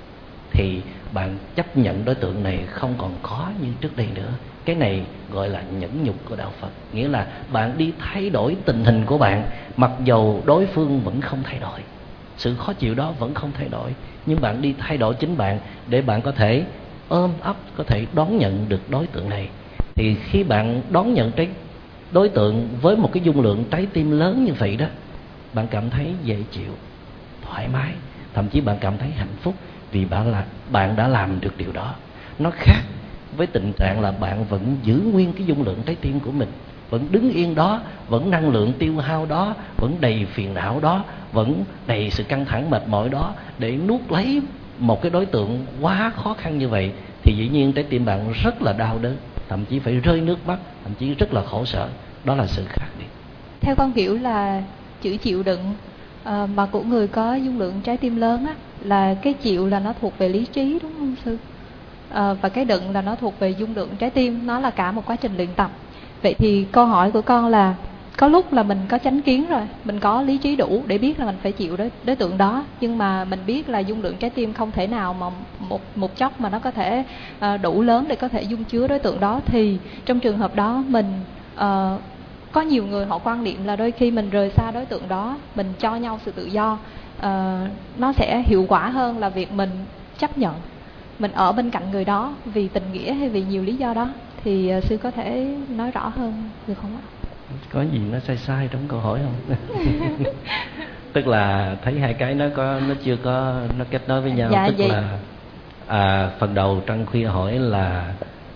thì bạn chấp nhận đối tượng này không còn khó như trước đây nữa. Cái này gọi là nhẫn nhục của đạo Phật, nghĩa là bạn đi thay đổi tình hình của bạn, mặc dầu đối phương vẫn không thay đổi, sự khó chịu đó vẫn không thay đổi, nhưng bạn đi thay đổi chính bạn để bạn có thể ôm ấp, có thể đón nhận được đối tượng này. Thì khi bạn đón nhận đối tượng với một cái dung lượng trái tim lớn như vậy đó, bạn cảm thấy dễ chịu, thoải mái, thậm chí bạn cảm thấy hạnh phúc vì bạn đã làm được điều đó. Nó khác với tình trạng là bạn vẫn giữ nguyên cái dung lượng trái tim của mình, vẫn đứng yên đó, vẫn năng lượng tiêu hao đó, vẫn đầy phiền não đó, vẫn đầy sự căng thẳng mệt mỏi đó, để nuốt lấy một cái đối tượng quá khó khăn như vậy, thì dĩ nhiên trái tim bạn rất là đau đớn, thậm chí phải rơi nước mắt, thậm chí rất là khổ sở. Đó là sự khác biệt. Theo con hiểu là chữ chịu đựng mà của người có dung lượng trái tim lớn á, là cái chịu là nó thuộc về lý trí, đúng không sư? Và cái đựng là nó thuộc về dung lượng trái tim, nó là cả một quá trình luyện tập. Vậy thì câu hỏi của con là, có lúc là mình có chánh kiến rồi, mình có lý trí đủ để biết là mình phải chịu đối tượng đó, nhưng mà mình biết là dung lượng trái tim không thể nào mà một chốc mà nó có thể đủ lớn để có thể dung chứa đối tượng đó. Thì trong trường hợp đó mình có nhiều người họ quan niệm là đôi khi mình rời xa đối tượng đó, mình cho nhau sự tự do, nó sẽ hiệu quả hơn là việc mình chấp nhận mình ở bên cạnh người đó vì tình nghĩa hay vì nhiều lý do đó. Thì sư có thể nói rõ hơn được không ạ? Có gì nó sai trong câu hỏi không? Tức là thấy hai cái nó chưa có nó kết nối với nhau. Tức vậy là phần đầu Trân Khuya hỏi là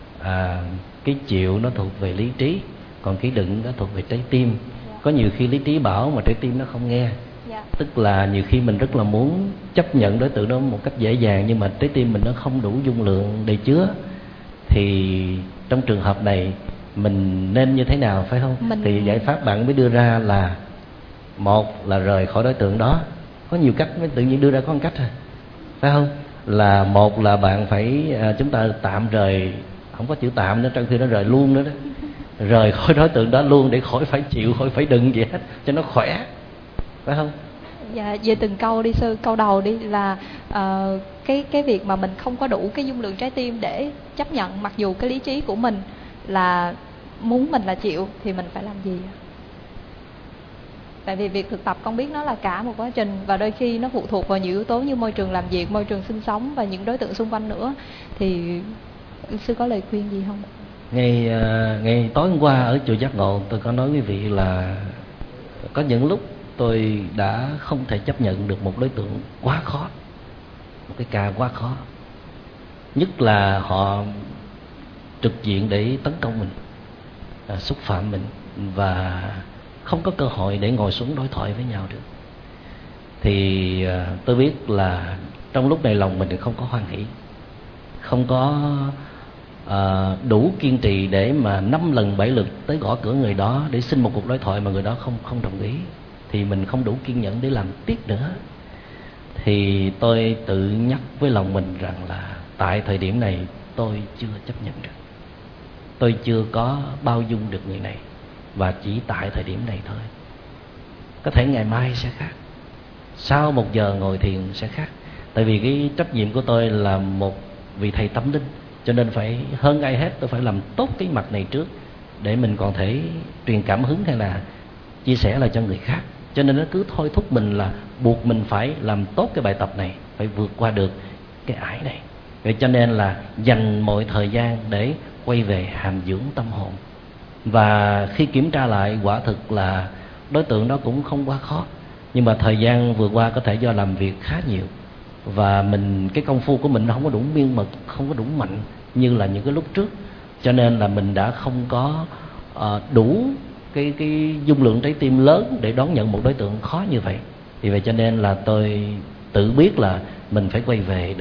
cái chịu nó thuộc về lý trí, còn cái đựng nó thuộc về trái tim. Có nhiều khi lý trí bảo mà trái tim nó không nghe. Tức là nhiều khi mình rất là muốn chấp nhận đối tượng đó một cách dễ dàng, nhưng mà trái tim mình nó không đủ dung lượng để chứa. Thì trong trường hợp này mình nên như thế nào, phải không? Thì giải pháp bạn mới đưa ra là, một là rời khỏi đối tượng đó. Có nhiều cách, mới tự nhiên đưa ra có một cách thôi, phải không? Là một là bạn phải chúng ta tạm rời, không có chữ tạm nữa, trong khi nó rời luôn nữa đó. Rời khỏi đối tượng đó luôn để khỏi phải chịu, khỏi phải đựng gì hết, cho nó khỏe, phải không? Dạ, về từng câu đi sư. Câu đầu đi là cái việc mà mình không có đủ cái dung lượng trái tim để chấp nhận, mặc dù cái lý trí của mình là muốn mình là chịu, thì mình phải làm gì? Tại vì việc thực tập con biết nó là cả một quá trình, và đôi khi nó phụ thuộc vào nhiều yếu tố như môi trường làm việc, môi trường sinh sống và những đối tượng xung quanh nữa. Thì sư có lời khuyên gì không? Ngày tối hôm qua ở chùa Giác Ngộ, tôi có nói với quý vị là có những lúc tôi đã không thể chấp nhận được một đối tượng quá khó, một cái ca quá khó, nhất là họ trực diện để tấn công mình, xúc phạm mình, và không có cơ hội để ngồi xuống đối thoại với nhau được. Thì tôi biết là trong lúc này lòng mình thì không có hoan hỷ, không có đủ kiên trì để mà 5 lần 7 lượt tới gõ cửa người đó để xin một cuộc đối thoại mà người đó không đồng ý, thì mình không đủ kiên nhẫn để làm tiếp nữa. Thì tôi tự nhắc với lòng mình rằng là tại thời điểm này tôi chưa chấp nhận được, tôi chưa có bao dung được người này, và chỉ tại thời điểm này thôi. Có thể ngày mai sẽ khác, sau 1 giờ ngồi thiền sẽ khác. Tại vì cái trách nhiệm của tôi là một vị thầy tâm linh, cho nên phải hơn ai hết tôi phải làm tốt cái mặt này trước, để mình còn thể truyền cảm hứng hay là chia sẻ lại cho người khác. Cho nên nó cứ thôi thúc mình là buộc mình phải làm tốt cái bài tập này, phải vượt qua được cái ải này. Vậy cho nên là dành mọi thời gian để quay về hàm dưỡng tâm hồn. Và khi kiểm tra lại, quả thực là đối tượng đó cũng không quá khó. Nhưng mà thời gian vừa qua có thể do làm việc khá nhiều, và cái công phu của mình nó không có đủ miên mật, không có đủ mạnh như là những cái lúc trước. Cho nên là mình đã không có đủ cái dung lượng trái tim lớn để đón nhận một đối tượng khó như vậy. Vì vậy cho nên là tôi tự biết là mình phải quay về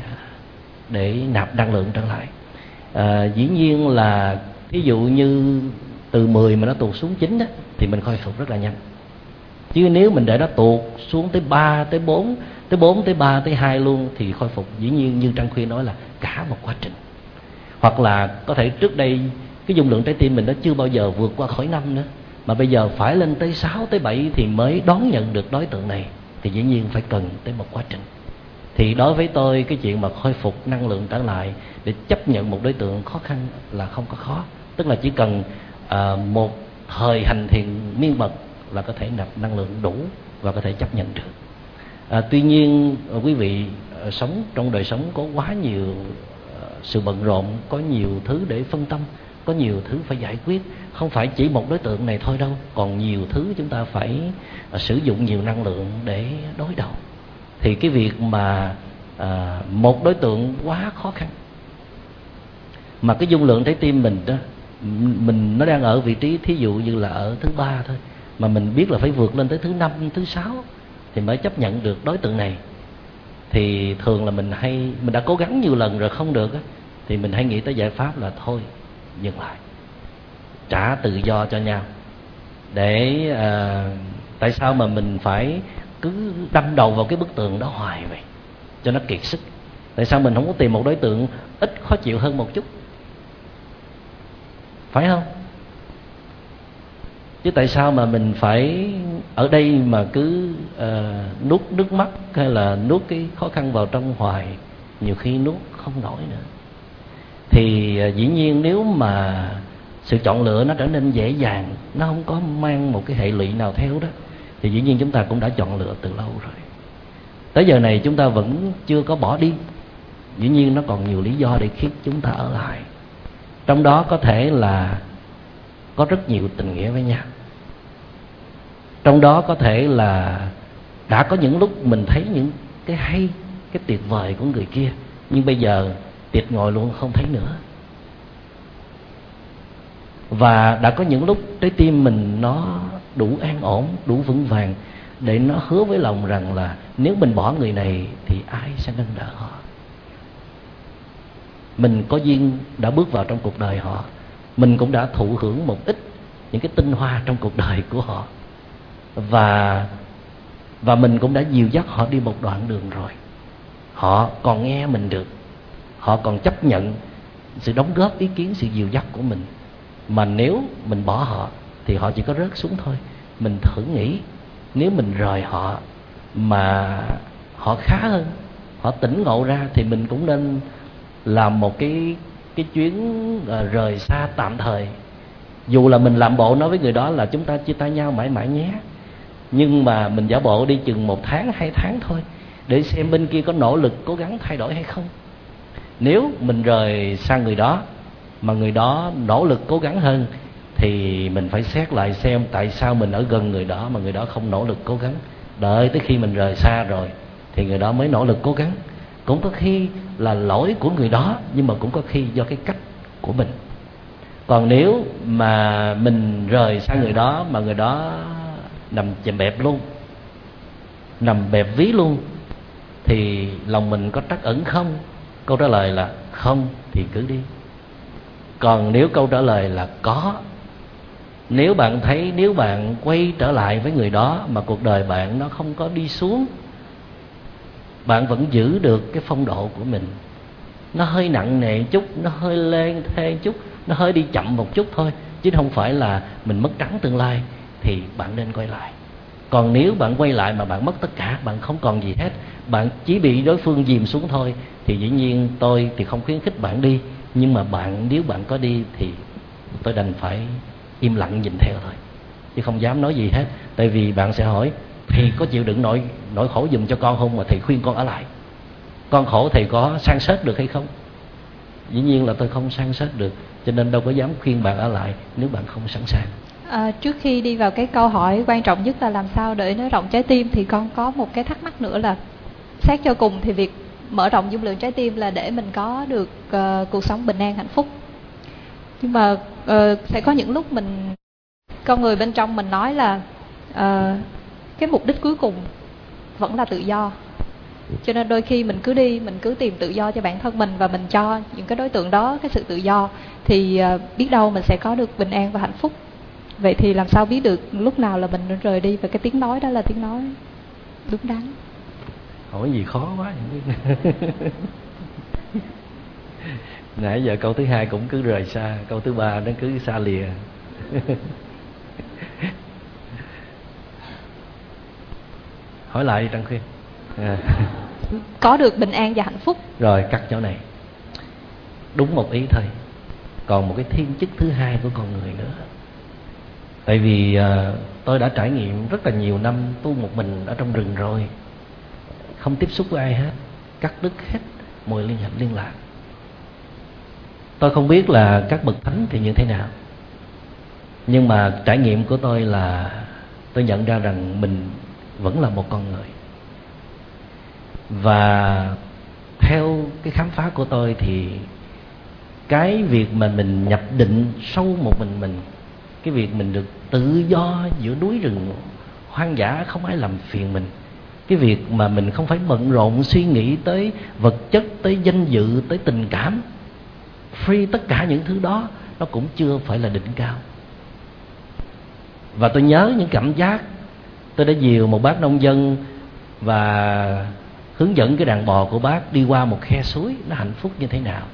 để nạp năng lượng trở lại. Dĩ nhiên là thí dụ như từ 10 mà nó tụt xuống 9 đó, thì mình khôi phục rất là nhanh. Chứ nếu mình để nó tụt xuống tới 3, tới 4, tới 4, tới 3, tới 2 luôn thì khôi phục dĩ nhiên như Trang Khuyên nói là cả một quá trình. Hoặc là có thể trước đây cái dung lượng trái tim mình nó chưa bao giờ vượt qua khỏi 5 nữa, mà bây giờ phải lên tới 6, tới 7 thì mới đón nhận được đối tượng này, thì dĩ nhiên phải cần tới một quá trình. Thì đối với tôi, cái chuyện mà khôi phục năng lượng trở lại để chấp nhận một đối tượng khó khăn là không có khó. Tức là chỉ cần một thời hành thiền miên mật là có thể nạp năng lượng đủ và có thể chấp nhận được. Tuy nhiên quý vị sống trong đời sống có quá nhiều sự bận rộn, có nhiều thứ để phân tâm, có nhiều thứ phải giải quyết. Không phải chỉ một đối tượng này thôi đâu, còn nhiều thứ chúng ta phải sử dụng nhiều năng lượng để đối đầu. Thì cái việc mà một đối tượng quá khó khăn mà cái dung lượng trái tim mình đó, nó đang ở vị trí thí dụ như là ở thứ 3 thôi, mà mình biết là phải vượt lên tới thứ 5, thứ 6 thì mới chấp nhận được đối tượng này. Thì thường là mình đã cố gắng nhiều lần rồi không được á, thì mình hay nghĩ tới giải pháp là thôi dừng lại, trả tự do cho nhau. Để tại sao mà mình phải cứ đâm đầu vào cái bức tường đó hoài vậy, cho nó kiệt sức? Tại sao mình không có tìm một đối tượng ít khó chịu hơn một chút, phải không? Chứ tại sao mà mình phải ở đây mà cứ nuốt nước mắt hay là nuốt cái khó khăn vào trong hoài, nhiều khi nuốt không nổi nữa. Thì dĩ nhiên nếu mà sự chọn lựa nó trở nên dễ dàng, nó không có mang một cái hệ lụy nào theo đó, thì dĩ nhiên chúng ta cũng đã chọn lựa từ lâu rồi. Tới giờ này chúng ta vẫn chưa có bỏ đi, dĩ nhiên nó còn nhiều lý do để khiến chúng ta ở lại. Trong đó có thể là có rất nhiều tình nghĩa với nhau. Trong đó có thể là đã có những lúc mình thấy những cái hay, cái tuyệt vời của người kia, nhưng bây giờ tiệt ngồi luôn không thấy nữa. Và đã có những lúc trái tim mình nó đủ an ổn, đủ vững vàng để nó hứa với lòng rằng là nếu mình bỏ người này thì ai sẽ nâng đỡ họ. Mình có duyên đã bước vào trong cuộc đời họ, mình cũng đã thụ hưởng một ít những cái tinh hoa trong cuộc đời của họ, và mình cũng đã dìu dắt họ đi một đoạn đường rồi. Họ còn nghe mình được, họ còn chấp nhận sự đóng góp ý kiến, sự dìu dắt của mình. Mà nếu mình bỏ họ thì họ chỉ có rớt xuống thôi. Mình thử nghĩ, nếu mình rời họ mà họ khá hơn, họ tỉnh ngộ ra, thì mình cũng nên làm một cái chuyến rời xa tạm thời. Dù là mình làm bộ nói với người đó là chúng ta chia tay nhau mãi mãi nhé, nhưng mà mình giả bộ đi chừng 1 tháng, 2 tháng thôi, để xem bên kia có nỗ lực cố gắng thay đổi hay không. Nếu mình rời xa người đó mà người đó nỗ lực cố gắng hơn, thì mình phải xét lại xem tại sao mình ở gần người đó mà người đó không nỗ lực cố gắng. Đợi tới khi mình rời xa rồi thì người đó mới nỗ lực cố gắng. Cũng có khi là lỗi của người đó, nhưng mà cũng có khi do cái cách của mình. Còn nếu mà mình rời xa người đó mà người đó nằm chèm bẹp luôn, nằm bẹp ví luôn, thì lòng mình có trắc ẩn không? Câu trả lời là không thì cứ đi. Còn nếu câu trả lời là có, nếu bạn thấy nếu bạn quay trở lại với người đó mà cuộc đời bạn nó không có đi xuống, bạn vẫn giữ được cái phong độ của mình, nó hơi nặng nề chút, nó hơi lê thê chút, nó hơi đi chậm một chút thôi, chứ không phải là mình mất trắng tương lai, thì bạn nên quay lại. Còn nếu bạn quay lại mà bạn mất tất cả, bạn không còn gì hết, bạn chỉ bị đối phương dìm xuống thôi, thì dĩ nhiên tôi thì không khuyến khích bạn đi. Nhưng mà nếu bạn có đi thì tôi đành phải im lặng nhìn theo thôi. chứ không dám nói gì hết. Tại vì bạn sẽ hỏi thầy có chịu đựng nỗi khổ giùm cho con không, mà thầy khuyên con ở lại. Con khổ thầy có san sết được hay không? Dĩ nhiên là tôi không san sết được, cho nên đâu có dám khuyên bạn ở lại nếu bạn không sẵn sàng. Trước khi đi vào cái câu hỏi quan trọng nhất là làm sao để nới rộng trái tim, thì con có một cái thắc mắc nữa là xét cho cùng thì việc mở rộng dung lượng trái tim là để mình có được cuộc sống bình an hạnh phúc. Nhưng mà sẽ có những lúc con người bên trong mình nói là cái mục đích cuối cùng vẫn là tự do. Cho nên đôi khi mình cứ tìm tự do cho bản thân mình, và mình cho những cái đối tượng đó cái sự tự do, thì biết đâu mình sẽ có được bình an và hạnh phúc. Vậy thì làm sao biết được lúc nào là mình nên rời đi, và cái tiếng nói đó là tiếng nói đúng đắn? Hỏi gì khó quá. Nãy giờ câu thứ hai cũng cứ rời xa, câu thứ ba nó cứ xa lìa. Hỏi lại đi Trăng Khuyên. Có được bình an và hạnh phúc. Rồi cắt chỗ này. Đúng một ý thôi. Còn một cái thiên chức thứ hai của con người nữa. Tại vì tôi đã trải nghiệm rất là nhiều năm tu một mình ở trong rừng rồi, không tiếp xúc với ai hết, cắt đứt hết mọi liên lạc. Tôi không biết là các bậc thánh thì như thế nào, nhưng mà trải nghiệm của tôi là tôi nhận ra rằng mình vẫn là một con người. Và theo cái khám phá của tôi thì cái việc mà mình nhập định sâu một mình, cái việc mình được tự do giữa núi rừng hoang dã, không ai làm phiền mình, cái việc mà mình không phải bận rộn suy nghĩ tới vật chất, tới danh dự, tới tình cảm, free tất cả những thứ đó, nó cũng chưa phải là đỉnh cao. Và tôi nhớ những cảm giác tôi đã dìu một bác nông dân và hướng dẫn cái đàn bò của bác đi qua một khe suối, nó hạnh phúc như thế nào.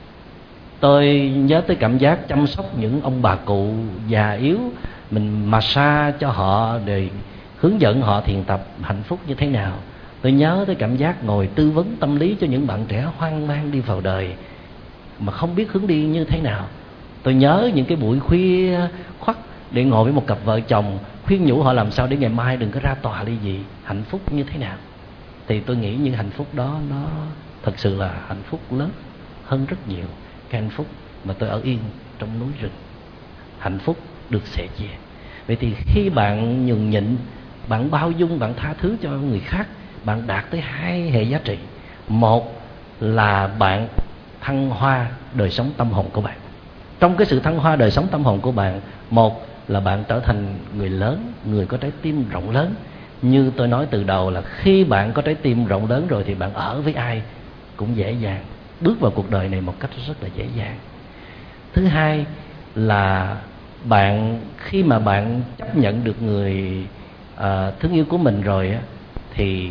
Tôi nhớ tới cảm giác chăm sóc những ông bà cụ già yếu, mình massage cho họ để hướng dẫn họ thiền tập, hạnh phúc như thế nào. Tôi nhớ tới cảm giác ngồi tư vấn tâm lý cho những bạn trẻ hoang mang đi vào đời mà không biết hướng đi như thế nào. Tôi nhớ những cái buổi khuya khoắt để ngồi với một cặp vợ chồng, khuyên nhủ họ làm sao để ngày mai đừng có ra tòa ly dị, hạnh phúc như thế nào. Thì tôi nghĩ những hạnh phúc đó nó thật sự là hạnh phúc lớn hơn rất nhiều cái hạnh phúc mà tôi ở yên trong núi rừng. Hạnh phúc được sẻ chia. Vậy thì khi bạn nhường nhịn, bạn bao dung, bạn tha thứ cho người khác, bạn đạt tới hai hệ giá trị. Một là bạn thăng hoa đời sống tâm hồn của bạn. Trong cái sự thăng hoa đời sống tâm hồn của bạn, một là bạn trở thành người lớn, người có trái tim rộng lớn. Như tôi nói từ đầu là khi bạn có trái tim rộng lớn rồi thì bạn ở với ai cũng dễ dàng, bước vào cuộc đời này một cách rất là dễ dàng. Thứ hai là bạn khi mà bạn chấp nhận được người thương yêu của mình rồi á, thì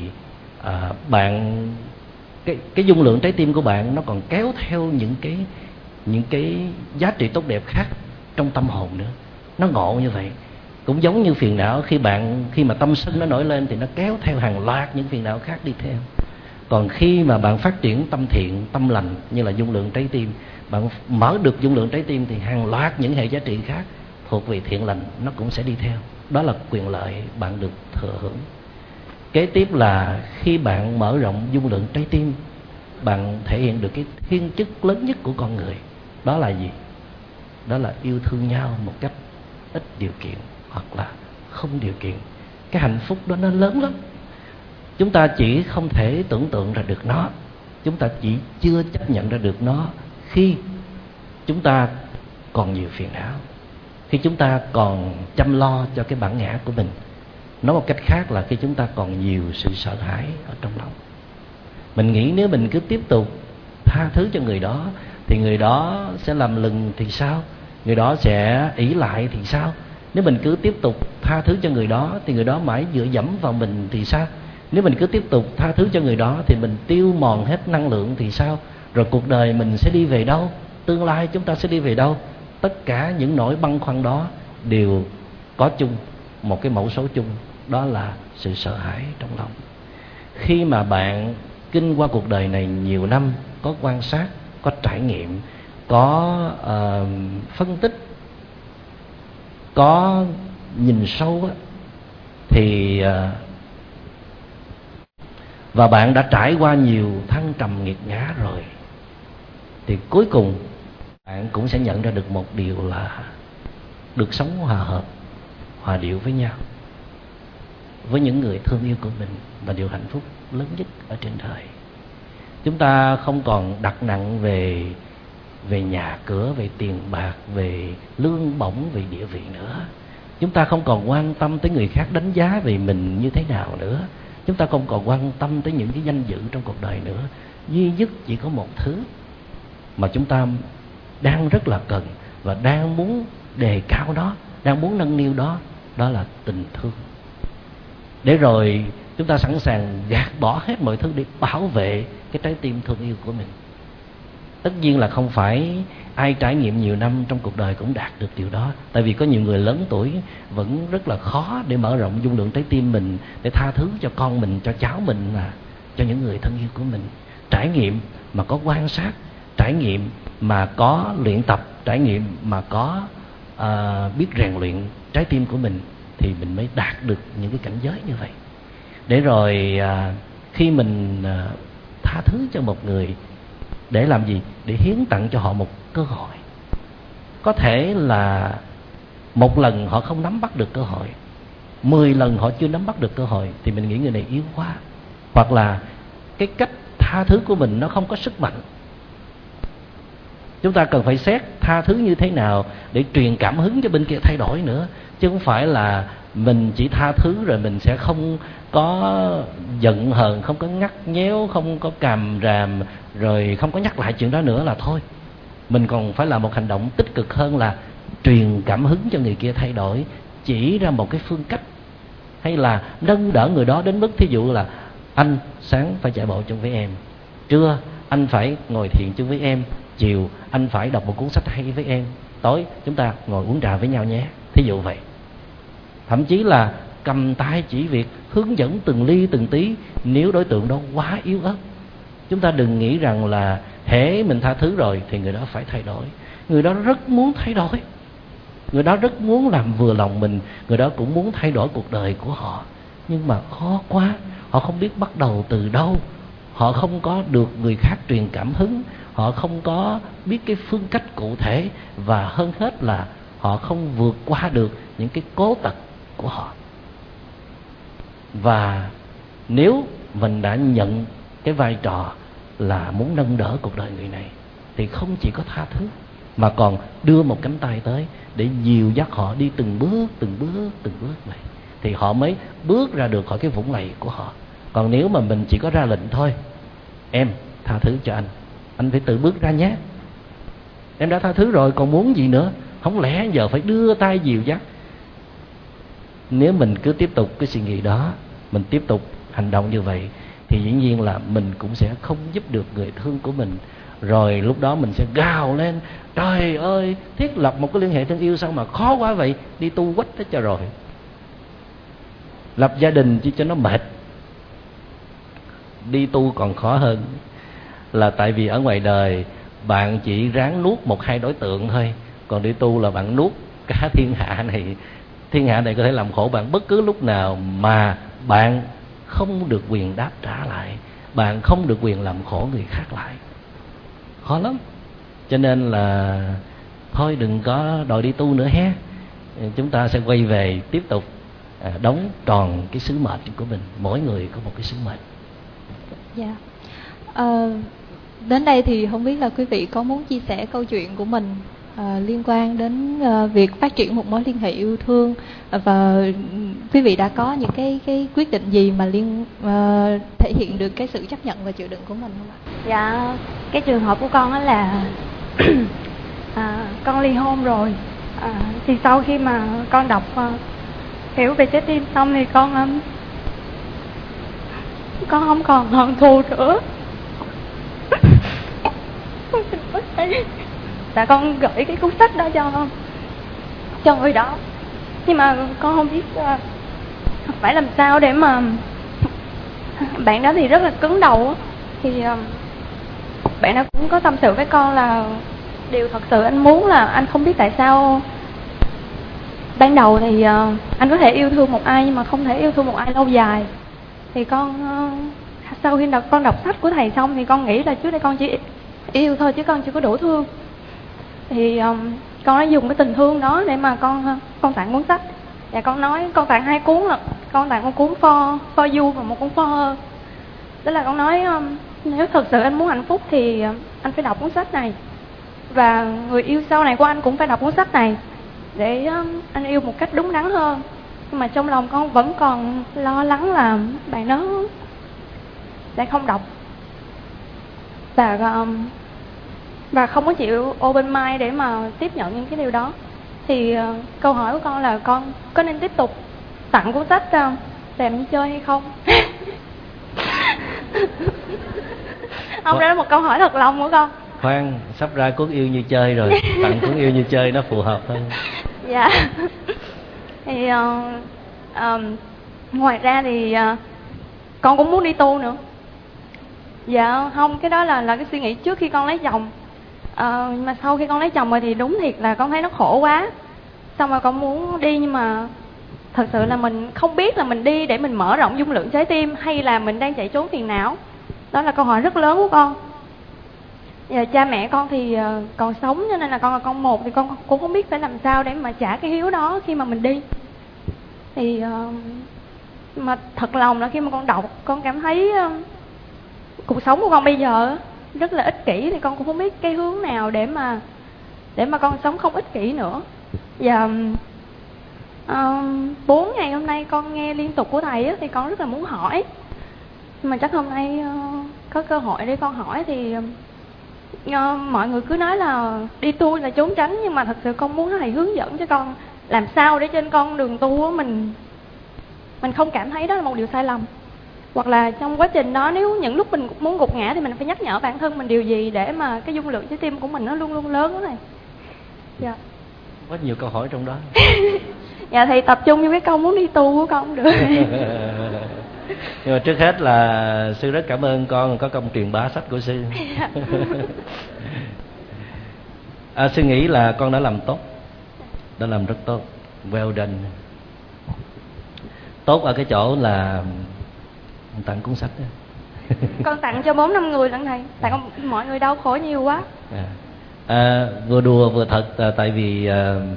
bạn cái dung lượng trái tim của bạn nó còn kéo theo những cái giá trị tốt đẹp khác trong tâm hồn nữa. Nó ngộ như vậy. Cũng giống như phiền não, khi mà tâm sân nó nổi lên thì nó kéo theo hàng loạt những phiền não khác đi theo. Còn khi mà bạn phát triển tâm thiện, tâm lành như là dung lượng trái tim, bạn mở được dung lượng trái tim thì hàng loạt những hệ giá trị khác thuộc về thiện lành nó cũng sẽ đi theo. Đó là quyền lợi bạn được thừa hưởng. Kế tiếp là khi bạn mở rộng dung lượng trái tim, bạn thể hiện được cái thiên chức lớn nhất của con người. Đó là gì? Đó là yêu thương nhau một cách ít điều kiện hoặc là không điều kiện. Cái hạnh phúc đó nó lớn lắm. Chúng ta chỉ không thể tưởng tượng ra được nó, chúng ta chỉ chưa chấp nhận ra được nó khi chúng ta còn nhiều phiền não, khi chúng ta còn chăm lo cho cái bản ngã của mình. Nói một cách khác là khi chúng ta còn nhiều sự sợ hãi ở trong lòng. Mình nghĩ nếu mình cứ tiếp tục tha thứ cho người đó thì người đó sẽ làm lừng thì sao? Người đó sẽ ỷ lại thì sao? Nếu mình cứ tiếp tục tha thứ cho người đó thì người đó mãi dựa dẫm vào mình thì sao? Nếu mình cứ tiếp tục tha thứ cho người đó thì mình tiêu mòn hết năng lượng thì sao? Rồi cuộc đời mình sẽ đi về đâu? Tương lai chúng ta sẽ đi về đâu? Tất cả những nỗi băn khoăn đó đều có chung một cái mẫu số chung, đó là sự sợ hãi trong lòng. Khi mà bạn kinh qua cuộc đời này nhiều năm, có quan sát, có trải nghiệm, có phân tích, có nhìn sâu á, thì và bạn đã trải qua nhiều thăng trầm nghiệt ngã rồi, thì cuối cùng bạn cũng sẽ nhận ra được một điều là được sống hòa hợp, hòa điệu với nhau, với những người thương yêu của mình là điều hạnh phúc lớn nhất ở trên đời. Chúng ta không còn đặt nặng về nhà cửa, về tiền bạc, về lương bổng, về địa vị nữa. Chúng ta không còn quan tâm tới người khác đánh giá về mình như thế nào nữa. Chúng ta không còn quan tâm tới những cái danh dự trong cuộc đời nữa. Duy nhất chỉ có một thứ mà chúng ta đang rất là cần và đang muốn đề cao đó, đang muốn nâng niu đó, đó là tình thương. Để rồi chúng ta sẵn sàng gạt bỏ hết mọi thứ để bảo vệ cái trái tim thương yêu của mình. Tất nhiên là không phải ai trải nghiệm nhiều năm trong cuộc đời cũng đạt được điều đó. Tại vì có nhiều người lớn tuổi vẫn rất là khó để mở rộng dung lượng trái tim mình, để tha thứ cho con mình, cho cháu mình, cho những người thân yêu của mình. Trải nghiệm mà có quan sát, trải nghiệm mà có luyện tập, trải nghiệm mà có biết rèn luyện trái tim của mình, thì mình mới đạt được những cái cảnh giới như vậy. Để rồi khi mình tha thứ cho một người, để làm gì? Để hiến tặng cho họ một cơ hội. Có thể là một lần họ không nắm bắt được cơ hội, 10 lần họ chưa nắm bắt được cơ hội, thì mình nghĩ người này yếu quá. Hoặc là cái cách tha thứ của mình nó không có sức mạnh. Chúng ta cần phải xét tha thứ như thế nào để truyền cảm hứng cho bên kia thay đổi nữa. Chứ không phải là mình chỉ tha thứ rồi mình sẽ không có giận hờn, không có ngắt nhéo, không có càm ràm, rồi không có nhắc lại chuyện đó nữa là thôi. Mình còn phải làm một hành động tích cực hơn là truyền cảm hứng cho người kia thay đổi, chỉ ra một cái phương cách, hay là nâng đỡ người đó đến mức thí dụ là anh sáng phải chạy bộ chung với em, trưa anh phải ngồi thiền chung với em, chiều anh phải đọc một cuốn sách hay với em, tối chúng ta ngồi uống trà với nhau nhé, thí dụ vậy. Thậm chí là cầm tay chỉ việc, hướng dẫn từng ly từng tí. Nếu đối tượng đó quá yếu ớt, chúng ta đừng nghĩ rằng là hễ mình tha thứ rồi thì người đó phải thay đổi. Người đó rất muốn thay đổi, người đó rất muốn làm vừa lòng mình, người đó cũng muốn thay đổi cuộc đời của họ, nhưng mà khó quá. Họ không biết bắt đầu từ đâu, họ không có được người khác truyền cảm hứng, họ không có biết cái phương cách cụ thể, và hơn hết là họ không vượt qua được những cái cố tật của họ. Và nếu mình đã nhận cái vai trò là muốn nâng đỡ cuộc đời người này, thì không chỉ có tha thứ mà còn đưa một cánh tay tới để dìu dắt họ đi từng bước vậy, thì họ mới bước ra được khỏi cái vũng lầy của họ. Còn nếu mà mình chỉ có ra lệnh thôi, em tha thứ cho anh phải tự bước ra nhé, em đã tha thứ rồi còn muốn gì nữa, không lẽ giờ phải đưa tay dìu dắt. Nếu mình cứ tiếp tục cái suy nghĩ đó, mình tiếp tục hành động như vậy, thì dĩ nhiên là mình cũng sẽ không giúp được người thương của mình. Rồi lúc đó mình sẽ gào lên, trời ơi, thiết lập một cái liên hệ thân yêu sao mà khó quá vậy, đi tu quách hết cho rồi. Lập gia đình chỉ cho nó mệt, đi tu còn khó hơn. Là tại vì ở ngoài đời bạn chỉ ráng nuốt 1-2 đối tượng thôi, còn đi tu là bạn nuốt cả thiên hạ này. Thiên hạ này có thể làm khổ bạn bất cứ lúc nào, mà bạn không được quyền đáp trả lại, bạn không được quyền làm khổ người khác lại. Khó lắm. Cho nên là thôi đừng có đòi đi tu nữa ha. Chúng ta sẽ quay về tiếp tục đóng tròn cái sứ mệnh của mình. Mỗi người có một cái sứ mệnh. Dạ. Đến đây thì không biết là quý vị có muốn chia sẻ câu chuyện của mình liên quan đến việc phát triển một mối liên hệ yêu thương, và quý vị đã có những cái quyết định gì mà thể hiện được cái sự chấp nhận và chịu đựng của mình không ạ? Dạ, cái trường hợp của con đó là con ly hôn rồi. Thì sau khi mà con đọc hiểu về trái tim xong thì con không còn hận thù nữa. Dạ, con gửi cái cuốn sách đó cho người đó, nhưng mà con không biết phải làm sao để mà bạn đó thì rất là cứng đầu. Thì bạn đó cũng có tâm sự với con là điều thật sự anh muốn là anh không biết tại sao ban đầu thì anh có thể yêu thương một ai nhưng mà không thể yêu thương một ai lâu dài. Thì con sau khi con đọc sách của thầy xong thì con nghĩ là trước đây con chỉ yêu thôi chứ con chưa có đủ thương. Thì con đã dùng cái tình thương đó để mà con tặng cuốn sách. Và con nói con tặng 2 cuốn là con tặng một cuốn For You và một cuốn For Her. Tức là con nói nếu thật sự anh muốn hạnh phúc thì anh phải đọc cuốn sách này, và người yêu sau này của anh cũng phải đọc cuốn sách này để anh yêu một cách đúng đắn hơn. Nhưng mà trong lòng con vẫn còn lo lắng là bạn đó sẽ không đọc và không có chịu open mind để mà tiếp nhận những cái điều đó. Thì câu hỏi của con là con có nên tiếp tục tặng cuốn sách Làm Như Chơi hay không? Không, đó là một câu hỏi thật lòng của con. Khoan, sắp ra cuốn Yêu Như Chơi rồi, tặng cuốn Yêu Như Chơi nó phù hợp hơn. Dạ. Thì ngoài ra thì con cũng muốn đi tu nữa. Dạ không, cái đó là cái suy nghĩ trước khi con lấy chồng. Mà sau khi con lấy chồng rồi thì đúng thiệt là con thấy nó khổ quá. Xong rồi con muốn đi, nhưng mà thật sự là mình không biết là mình đi để mình mở rộng dung lượng trái tim hay là mình đang chạy trốn phiền não. Đó là câu hỏi rất lớn của con. Và cha mẹ con thì còn sống, cho nên là con là con một thì con cũng không biết phải làm sao để mà trả cái hiếu đó khi mà mình đi. Thì mà thật lòng là khi mà con đọc, con cảm thấy cuộc sống của con bây giờ rất là ích kỷ, thì con cũng không biết cái hướng nào để mà con sống không ích kỷ nữa. Và 4 ngày hôm nay con nghe liên tục của thầy á, thì con rất là muốn hỏi, nhưng mà chắc hôm nay có cơ hội để con hỏi. Thì mọi người cứ nói là đi tu là trốn tránh, nhưng mà thật sự con muốn thầy hướng dẫn cho con làm sao để trên con đường tu mình không cảm thấy đó là một điều sai lầm. Hoặc là trong quá trình đó, nếu những lúc mình muốn gục ngã thì mình phải nhắc nhở bản thân mình điều gì để mà cái dung lượng trái tim của mình nó luôn luôn lớn đó này. Dạ. Có nhiều câu hỏi trong đó. Dạ thầy tập trung vô cái câu muốn đi tu của con cũng được. Nhưng mà trước hết là sư rất cảm ơn con có công truyền bá sách của sư. Sư nghĩ là con đã làm tốt, đã làm rất tốt, well done. Tốt ở cái chỗ là tặng cuốn sách đó. Con tặng cho 4-5 người lận thầy, tặng mọi người đau khổ nhiều quá. Vừa đùa vừa thật, tại vì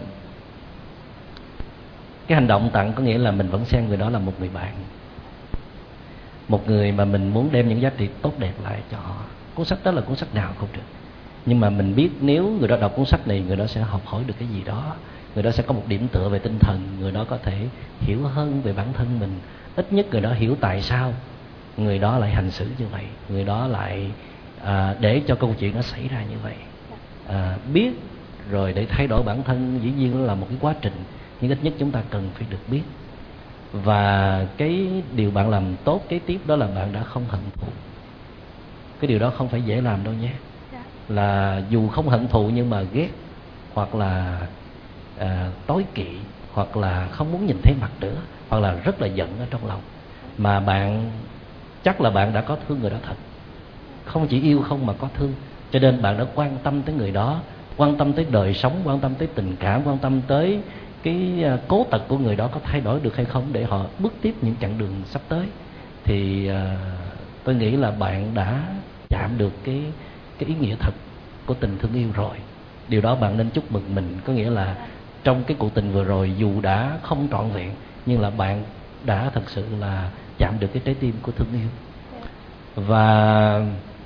cái hành động tặng có nghĩa là mình vẫn xem người đó là một người bạn, một người mà mình muốn đem những giá trị tốt đẹp lại cho họ. Cuốn sách đó là cuốn sách nào cũng được, nhưng mà mình biết nếu người đó đọc cuốn sách này, người đó sẽ học hỏi được cái gì đó, người đó sẽ có một điểm tựa về tinh thần, người đó có thể hiểu hơn về bản thân mình. Ít nhất người đó hiểu tại sao người đó lại hành xử như vậy, người đó lại để cho câu chuyện nó xảy ra như vậy. Biết rồi để thay đổi bản thân dĩ nhiên nó là một cái quá trình, nhưng ít nhất chúng ta cần phải được biết. Và cái điều bạn làm tốt kế tiếp đó là bạn đã không hận thù. Cái điều đó không phải dễ làm đâu nhé. Là dù không hận thù nhưng mà ghét, hoặc là tối kỵ, hoặc là không muốn nhìn thấy mặt nữa, hoặc là rất là giận ở trong lòng, mà bạn chắc là bạn đã có thương người đó thật. Không chỉ yêu không mà có thương, cho nên bạn đã quan tâm tới người đó, quan tâm tới đời sống, quan tâm tới tình cảm, quan tâm tới cái cố tật của người đó có thay đổi được hay không để họ bước tiếp những chặng đường sắp tới. Thì tôi nghĩ là bạn đã chạm được cái ý nghĩa thật của tình thương yêu rồi. Điều đó bạn nên chúc mừng mình. Có nghĩa là trong cái cuộc tình vừa rồi, dù đã không trọn vẹn, nhưng là bạn đã thật sự là chạm được cái trái tim của thương yêu. Và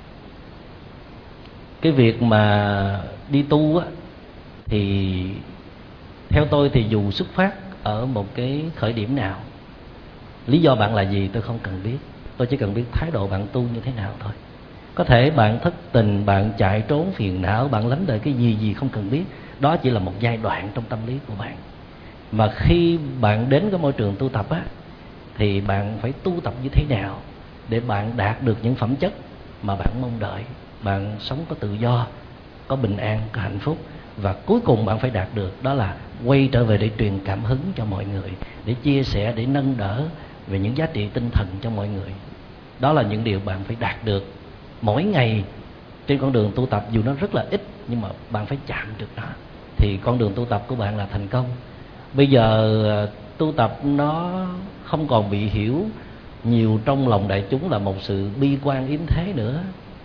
cái việc mà đi tu á, thì theo tôi thì dù xuất phát ở một cái khởi điểm nào, lý do bạn là gì tôi không cần biết. Tôi chỉ cần biết thái độ bạn tu như thế nào thôi. Có thể bạn thất tình, bạn chạy trốn phiền não, bạn lánh đời cái gì không cần biết. Đó chỉ là một giai đoạn trong tâm lý của bạn. Mà khi bạn đến cái môi trường tu tập á, thì bạn phải tu tập như thế nào để bạn đạt được những phẩm chất mà bạn mong đợi. Bạn sống có tự do, có bình an, có hạnh phúc. Và cuối cùng bạn phải đạt được đó là quay trở về để truyền cảm hứng cho mọi người, để chia sẻ, để nâng đỡ về những giá trị tinh thần cho mọi người. Đó là những điều bạn phải đạt được mỗi ngày trên con đường tu tập. Dù nó rất là ít nhưng mà bạn phải chạm được nó, thì con đường tu tập của bạn là thành công. Bây giờ tu tập nó không còn bị hiểu nhiều trong lòng đại chúng là một sự bi quan yếm thế nữa.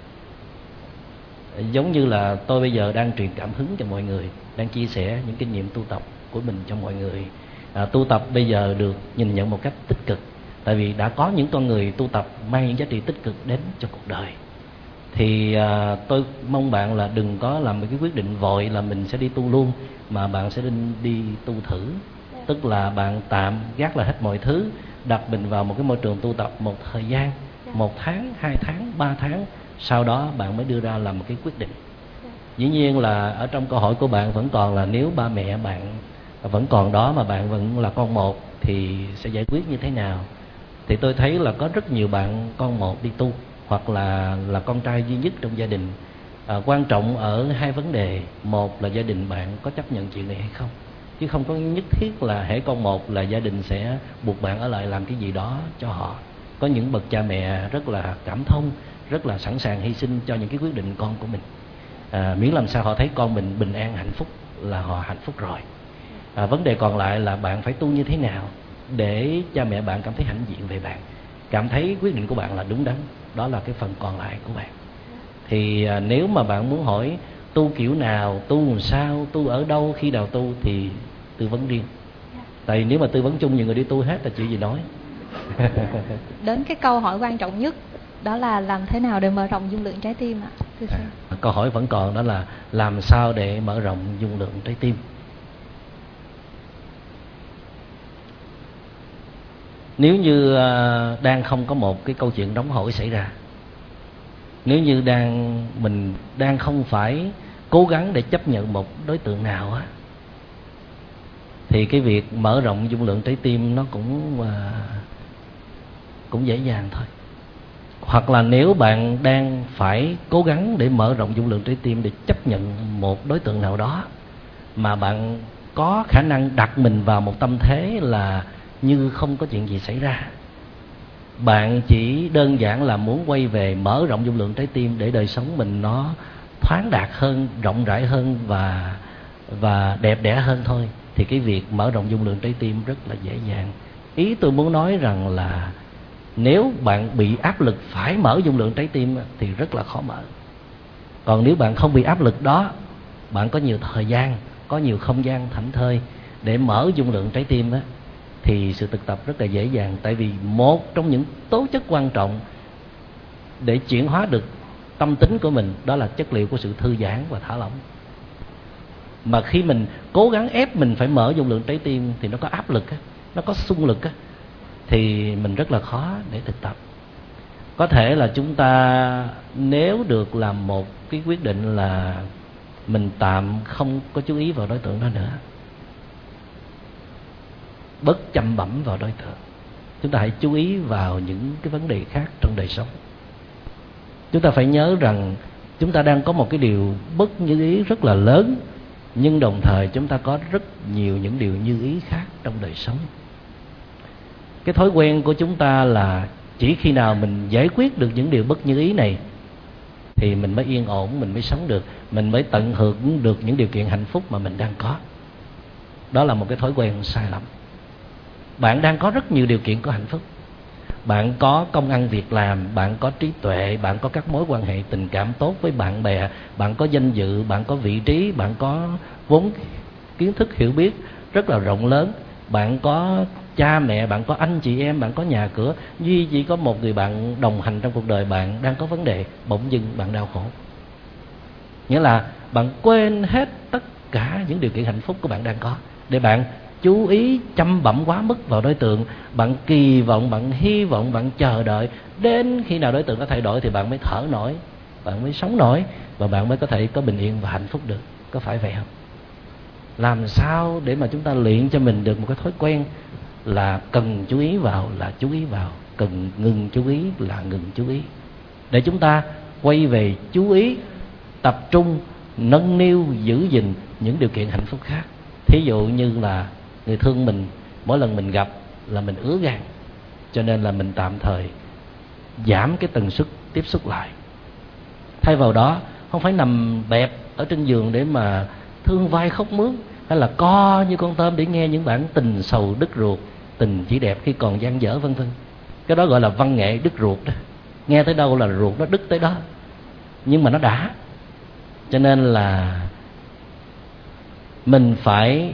Giống như là tôi bây giờ đang truyền cảm hứng cho mọi người, đang chia sẻ những kinh nghiệm tu tập của mình cho mọi người. Tu tập bây giờ được nhìn nhận một cách tích cực, tại vì đã có những con người tu tập mang những giá trị tích cực đến cho cuộc đời. Thì tôi mong bạn là đừng có làm một cái quyết định vội là mình sẽ đi tu luôn, mà bạn sẽ đi tu thử. Tức là bạn tạm gác lại hết mọi thứ, đặt mình vào một cái môi trường tu tập một thời gian, 1 tháng, 2 tháng, 3 tháng, sau đó bạn mới đưa ra làm một cái quyết định. Dĩ nhiên là ở trong câu hỏi của bạn vẫn còn là nếu ba mẹ bạn vẫn còn đó mà bạn vẫn là con một thì sẽ giải quyết như thế nào. Thì tôi thấy là có rất nhiều bạn con một đi tu, hoặc là con trai duy nhất trong gia đình. Quan trọng ở 2 vấn đề. Một là gia đình bạn có chấp nhận chuyện này hay không, chứ không có nhất thiết là hễ con một là gia đình sẽ buộc bạn ở lại làm cái gì đó cho họ. Có những bậc cha mẹ rất là cảm thông, rất là sẵn sàng hy sinh cho những cái quyết định con của mình, miễn làm sao họ thấy con mình bình an hạnh phúc là họ hạnh phúc rồi. Vấn đề còn lại là bạn phải tu như thế nào để cha mẹ bạn cảm thấy hãnh diện về bạn, cảm thấy quyết định của bạn là đúng đắn. Đó là cái phần còn lại của bạn. Thì nếu mà bạn muốn hỏi tu kiểu nào, tu làm sao, tu ở đâu, khi nào tu thì tư vấn riêng. Tại vì nếu mà tư vấn chung nhiều người đi tu hết là chuyện gì nói. Đến cái câu hỏi quan trọng nhất, đó là làm thế nào để mở rộng dung lượng trái tim ạ? Câu hỏi vẫn còn, đó là làm sao để mở rộng dung lượng trái tim. Nếu như đang không có một cái câu chuyện nóng hổi xảy ra, nếu như mình đang không phải cố gắng để chấp nhận một đối tượng nào á, thì cái việc mở rộng dung lượng trái tim nó cũng dễ dàng thôi. Hoặc là nếu bạn đang phải cố gắng để mở rộng dung lượng trái tim để chấp nhận một đối tượng nào đó, mà bạn có khả năng đặt mình vào một tâm thế là như không có chuyện gì xảy ra, bạn chỉ đơn giản là muốn quay về mở rộng dung lượng trái tim để đời sống mình nó thoáng đạt hơn, rộng rãi hơn và đẹp đẽ hơn thôi, thì cái việc mở rộng dung lượng trái tim rất là dễ dàng. Ý tôi muốn nói rằng là nếu bạn bị áp lực phải mở dung lượng trái tim thì rất là khó mở. Còn nếu bạn không bị áp lực đó, bạn có nhiều thời gian, có nhiều không gian thảnh thơi để mở dung lượng trái tim á, thì sự thực tập rất là dễ dàng. Tại vì một trong những tố chất quan trọng để chuyển hóa được tâm tính của mình, đó là chất liệu của sự thư giãn và thả lỏng. Mà khi mình cố gắng ép mình phải mở dung lượng trái tim thì nó có áp lực, nó có xung lực, thì mình rất là khó để thực tập. Có thể là chúng ta nếu được làm một cái quyết định là mình tạm không có chú ý vào đối tượng đó nữa, bớt chăm bẩm vào đối tượng, chúng ta hãy chú ý vào những cái vấn đề khác trong đời sống. Chúng ta phải nhớ rằng chúng ta đang có một cái điều bất như ý rất là lớn, nhưng đồng thời chúng ta có rất nhiều những điều như ý khác trong đời sống. Cái thói quen của chúng ta là chỉ khi nào mình giải quyết được những điều bất như ý này thì mình mới yên ổn, mình mới sống được, mình mới tận hưởng được những điều kiện hạnh phúc mà mình đang có. Đó là một cái thói quen sai lầm. Bạn đang có rất nhiều điều kiện có hạnh phúc. Bạn có công ăn việc làm, bạn có trí tuệ, bạn có các mối quan hệ tình cảm tốt với bạn bè, bạn có danh dự, bạn có vị trí, bạn có vốn kiến thức hiểu biết rất là rộng lớn, bạn có cha mẹ, bạn có anh chị em, bạn có nhà cửa. Duy chỉ có một người bạn đồng hành trong cuộc đời bạn đang có vấn đề, bỗng dưng bạn đau khổ. Nghĩa là bạn quên hết tất cả những điều kiện hạnh phúc của bạn đang có để bạn chú ý chăm bẩm quá mức vào đối tượng. Bạn kỳ vọng, bạn hy vọng, bạn chờ đợi đến khi nào đối tượng có thay đổi thì bạn mới thở nổi, bạn mới sống nổi, và bạn mới có thể có bình yên và hạnh phúc được. Có phải vậy không? Làm sao để mà chúng ta luyện cho mình được một cái thói quen là cần chú ý vào là chú ý vào, cần ngừng chú ý là ngừng chú ý, để chúng ta quay về chú ý, tập trung, nâng niu, giữ gìn những điều kiện hạnh phúc khác. Thí dụ như là người thương mình, mỗi lần mình gặp là mình ứa gan, cho nên là mình tạm thời giảm cái tần suất tiếp xúc lại. Thay vào đó, không phải nằm bẹp ở trên giường để mà thương vai khóc mướn, hay là co như con tôm để nghe những bản tình sầu đứt ruột, tình chỉ đẹp khi còn dang dở, vân vân. Cái đó gọi là văn nghệ đứt ruột đó. Nghe tới đâu là ruột nó đứt tới đó, nhưng mà nó đã. Cho nên là mình phải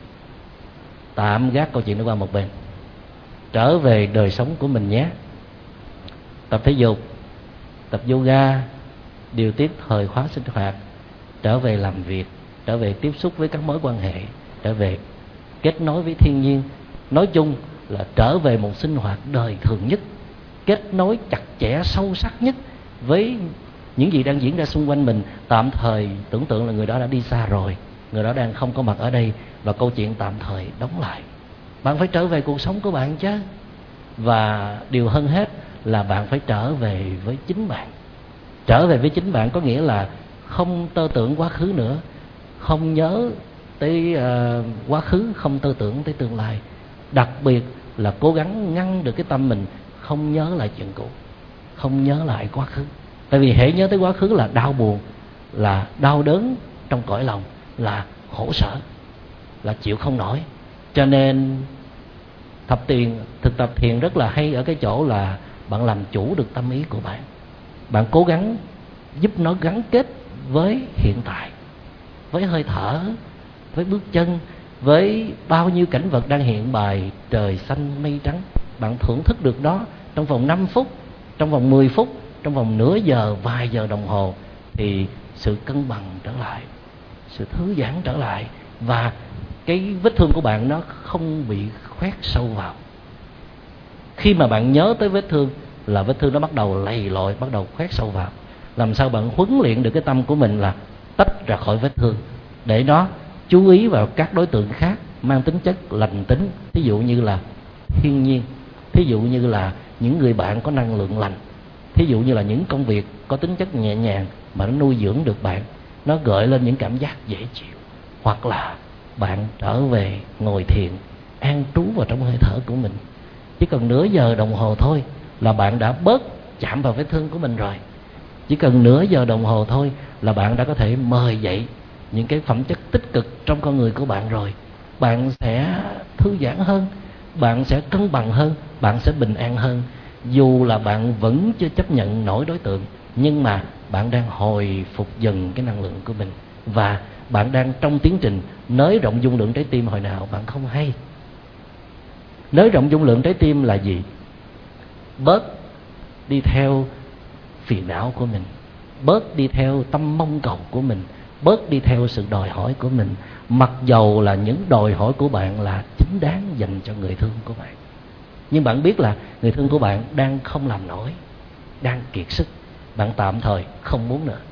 tạm gác câu chuyện đó qua một bên, trở về đời sống của mình nhé. Tập thể dục, tập yoga, điều tiết thời khóa sinh hoạt, trở về làm việc, trở về tiếp xúc với các mối quan hệ, trở về kết nối với thiên nhiên. Nói chung là trở về một sinh hoạt đời thường nhất, kết nối chặt chẽ sâu sắc nhất với những gì đang diễn ra xung quanh mình. Tạm thời tưởng tượng là người đó đã đi xa rồi, người đó đang không có mặt ở đây, và câu chuyện tạm thời đóng lại. Bạn phải trở về cuộc sống của bạn chứ. Và điều hơn hết là bạn phải trở về với chính bạn. Trở về với chính bạn có nghĩa là không tơ tưởng quá khứ nữa, không nhớ tới quá khứ, không tơ tưởng tới tương lai. Đặc biệt là cố gắng ngăn được cái tâm mình không nhớ lại chuyện cũ, không nhớ lại quá khứ. Tại vì hễ nhớ tới quá khứ là đau buồn, là đau đớn trong cõi lòng, là khổ sở, là chịu không nổi. Cho nên thực tập thiền rất là hay ở cái chỗ là bạn làm chủ được tâm ý của bạn. Bạn cố gắng giúp nó gắn kết với hiện tại, với hơi thở, với bước chân, với bao nhiêu cảnh vật đang hiện bày, trời xanh mây trắng. Bạn thưởng thức được đó trong vòng 5 phút, trong vòng 10 phút, trong vòng nửa giờ, vài giờ đồng hồ, thì sự cân bằng trở lại, sự thư giãn trở lại, và cái vết thương của bạn nó không bị khoét sâu vào. Khi mà bạn nhớ tới vết thương là vết thương nó bắt đầu lầy lội, bắt đầu khoét sâu vào. Làm sao bạn huấn luyện được cái tâm của mình là tách ra khỏi vết thương, để nó chú ý vào các đối tượng khác mang tính chất lành tính. Thí dụ như là thiên nhiên, thí dụ như là những người bạn có năng lượng lành, thí dụ như là những công việc có tính chất nhẹ nhàng mà nó nuôi dưỡng được bạn, nó gợi lên những cảm giác dễ chịu. Hoặc là bạn trở về ngồi thiền, an trú vào trong hơi thở của mình. Chỉ cần nửa giờ đồng hồ thôi là bạn đã bớt chạm vào vết thương của mình rồi. Chỉ cần nửa giờ đồng hồ thôi là bạn đã có thể mời dậy những cái phẩm chất tích cực trong con người của bạn rồi. Bạn sẽ thư giãn hơn, bạn sẽ cân bằng hơn, bạn sẽ bình an hơn. Dù là bạn vẫn chưa chấp nhận nổi đối tượng, nhưng mà bạn đang hồi phục dần cái năng lượng của mình, và bạn đang trong tiến trình nới rộng dung lượng trái tim hồi nào bạn không hay. Nới rộng dung lượng trái tim là gì? Bớt đi theo phiền não của mình, bớt đi theo tâm mong cầu của mình, bớt đi theo sự đòi hỏi của mình, mặc dầu là những đòi hỏi của bạn là chính đáng dành cho người thương của bạn. Nhưng bạn biết là người thương của bạn đang không làm nổi, đang kiệt sức. Bạn tạm thời không muốn nữa.